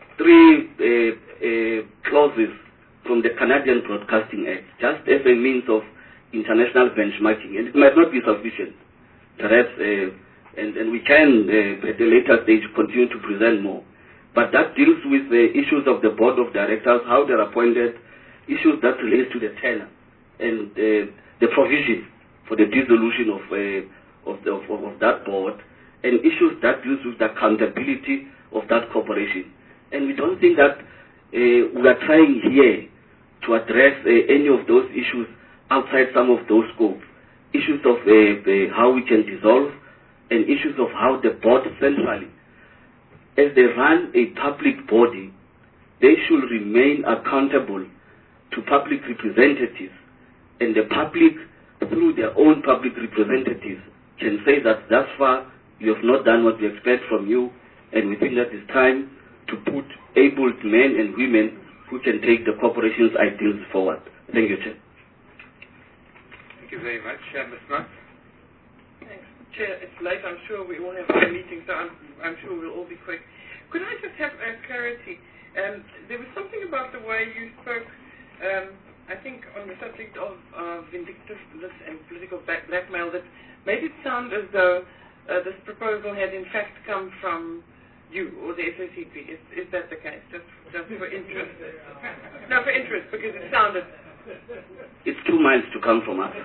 3 clauses from the Canadian Broadcasting Act, just as a means of international benchmarking, and it might not be sufficient. Perhaps, and we can, at a later stage, continue to present more. But that deals with the issues of the board of directors, how they're appointed, issues that relate to the tenure, and the provision for the dissolution of that board, and issues that deals with the accountability of that corporation. And we don't think that we are trying here to address any of those issues outside some of those scopes. Issues of how we can dissolve, and issues of how the board centrally, as they run a public body, they should remain accountable to public representatives, and the public, through their own public representatives, can say that thus far you have not done what we expect from you, and we think that it's time to put able men and women who can take the corporation's ideals forward. Thank you, Chair. Thank you very much. Ms. Marks? Thanks. Chair, it's late. I'm sure we all have our meetings, so I'm sure we'll all be quick. Could I just have clarity? There was something about the way you spoke, I think, on the subject of vindictiveness and political blackmail, that made it sound as though this proposal had in fact come from you or the SACP. Is that the case? Just for interest? No, for interest, because it sounded... It's 2 miles to come from us.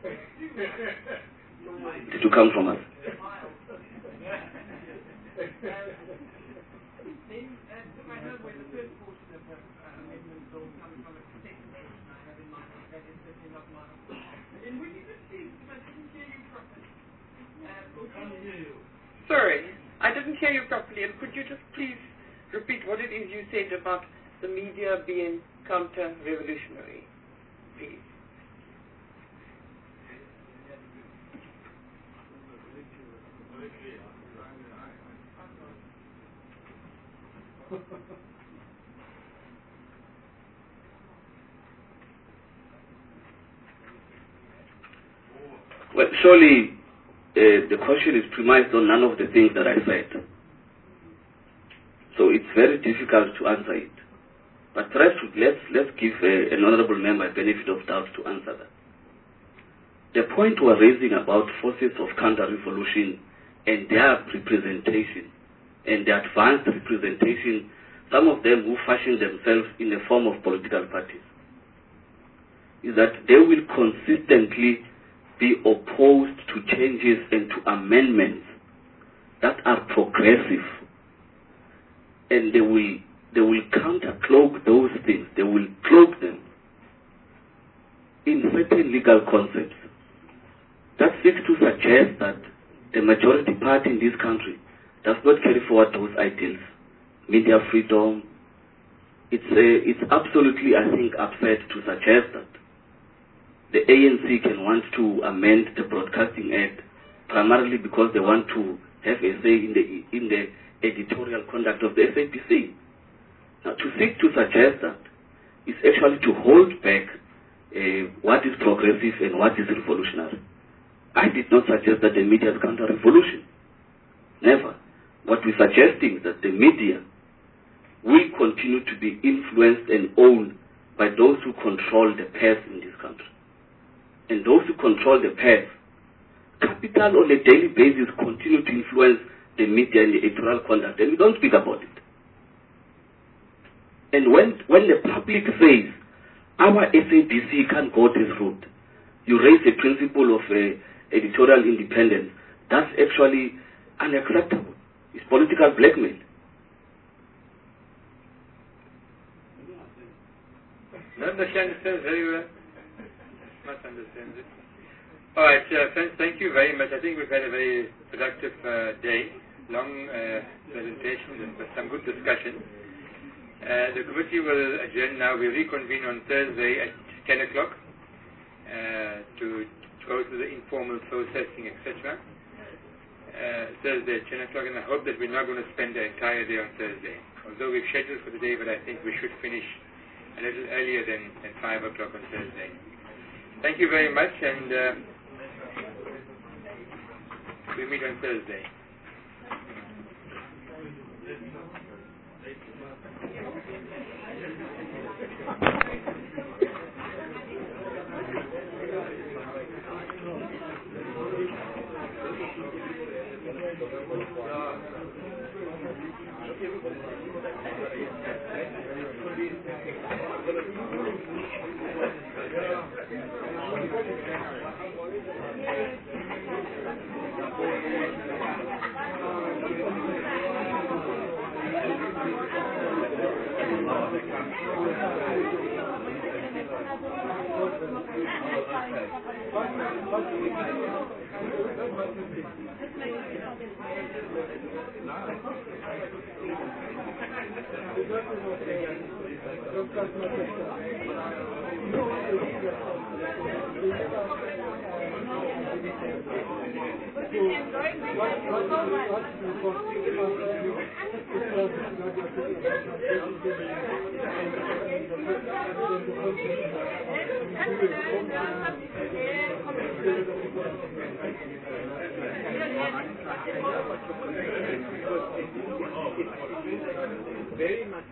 To come from us. Sorry, I didn't hear you properly. And could you just please repeat what it is you said about the media being counter-revolutionary, please? Well, surely the question is premised on none of the things that I said. So it's very difficult to answer it. But perhaps let's give an honorable member a benefit of doubt to answer that. The point we're raising about forces of counter-revolution and their representation and the advanced representation, some of them who fashion themselves in the form of political parties, is that they will consistently be opposed to changes and to amendments that are progressive, and they will counter-cloak those things. They will cloak them in certain legal concepts that seek to suggest that the majority party in this country does not carry forward those ideals. Media freedom. It's absolutely, I think, absurd to suggest that the ANC can want to amend the Broadcasting Act primarily because they want to have a say in the editorial conduct of the SABC. Now, to seek to suggest that is actually to hold back what is progressive and what is revolutionary. I did not suggest that the media is counter-revolution. Never. What we're suggesting is that the media will continue to be influenced and owned by those who control the purse in this country. And those who control the purse, capital on a daily basis continue to influence the media and the editorial conduct, and we don't speak about it. And when the public says, our SABC can't go this route, you raise the principle of editorial independence, that's actually unacceptable. It's political blackmail. No, she understands very well. Must understand it. All right, friends, thank you very much. I think we've had a very productive day, long presentation and some good discussion. The committee will adjourn now. We'll reconvene on Thursday at 10 o'clock to go through the informal processing, etc. Thursday at 10 o'clock, and I hope that we're not going to spend the entire day on Thursday. Although we've scheduled for the day, but I think we should finish a little earlier than 5 o'clock on Thursday. Thank you very much, and we meet on Thursday. Very much.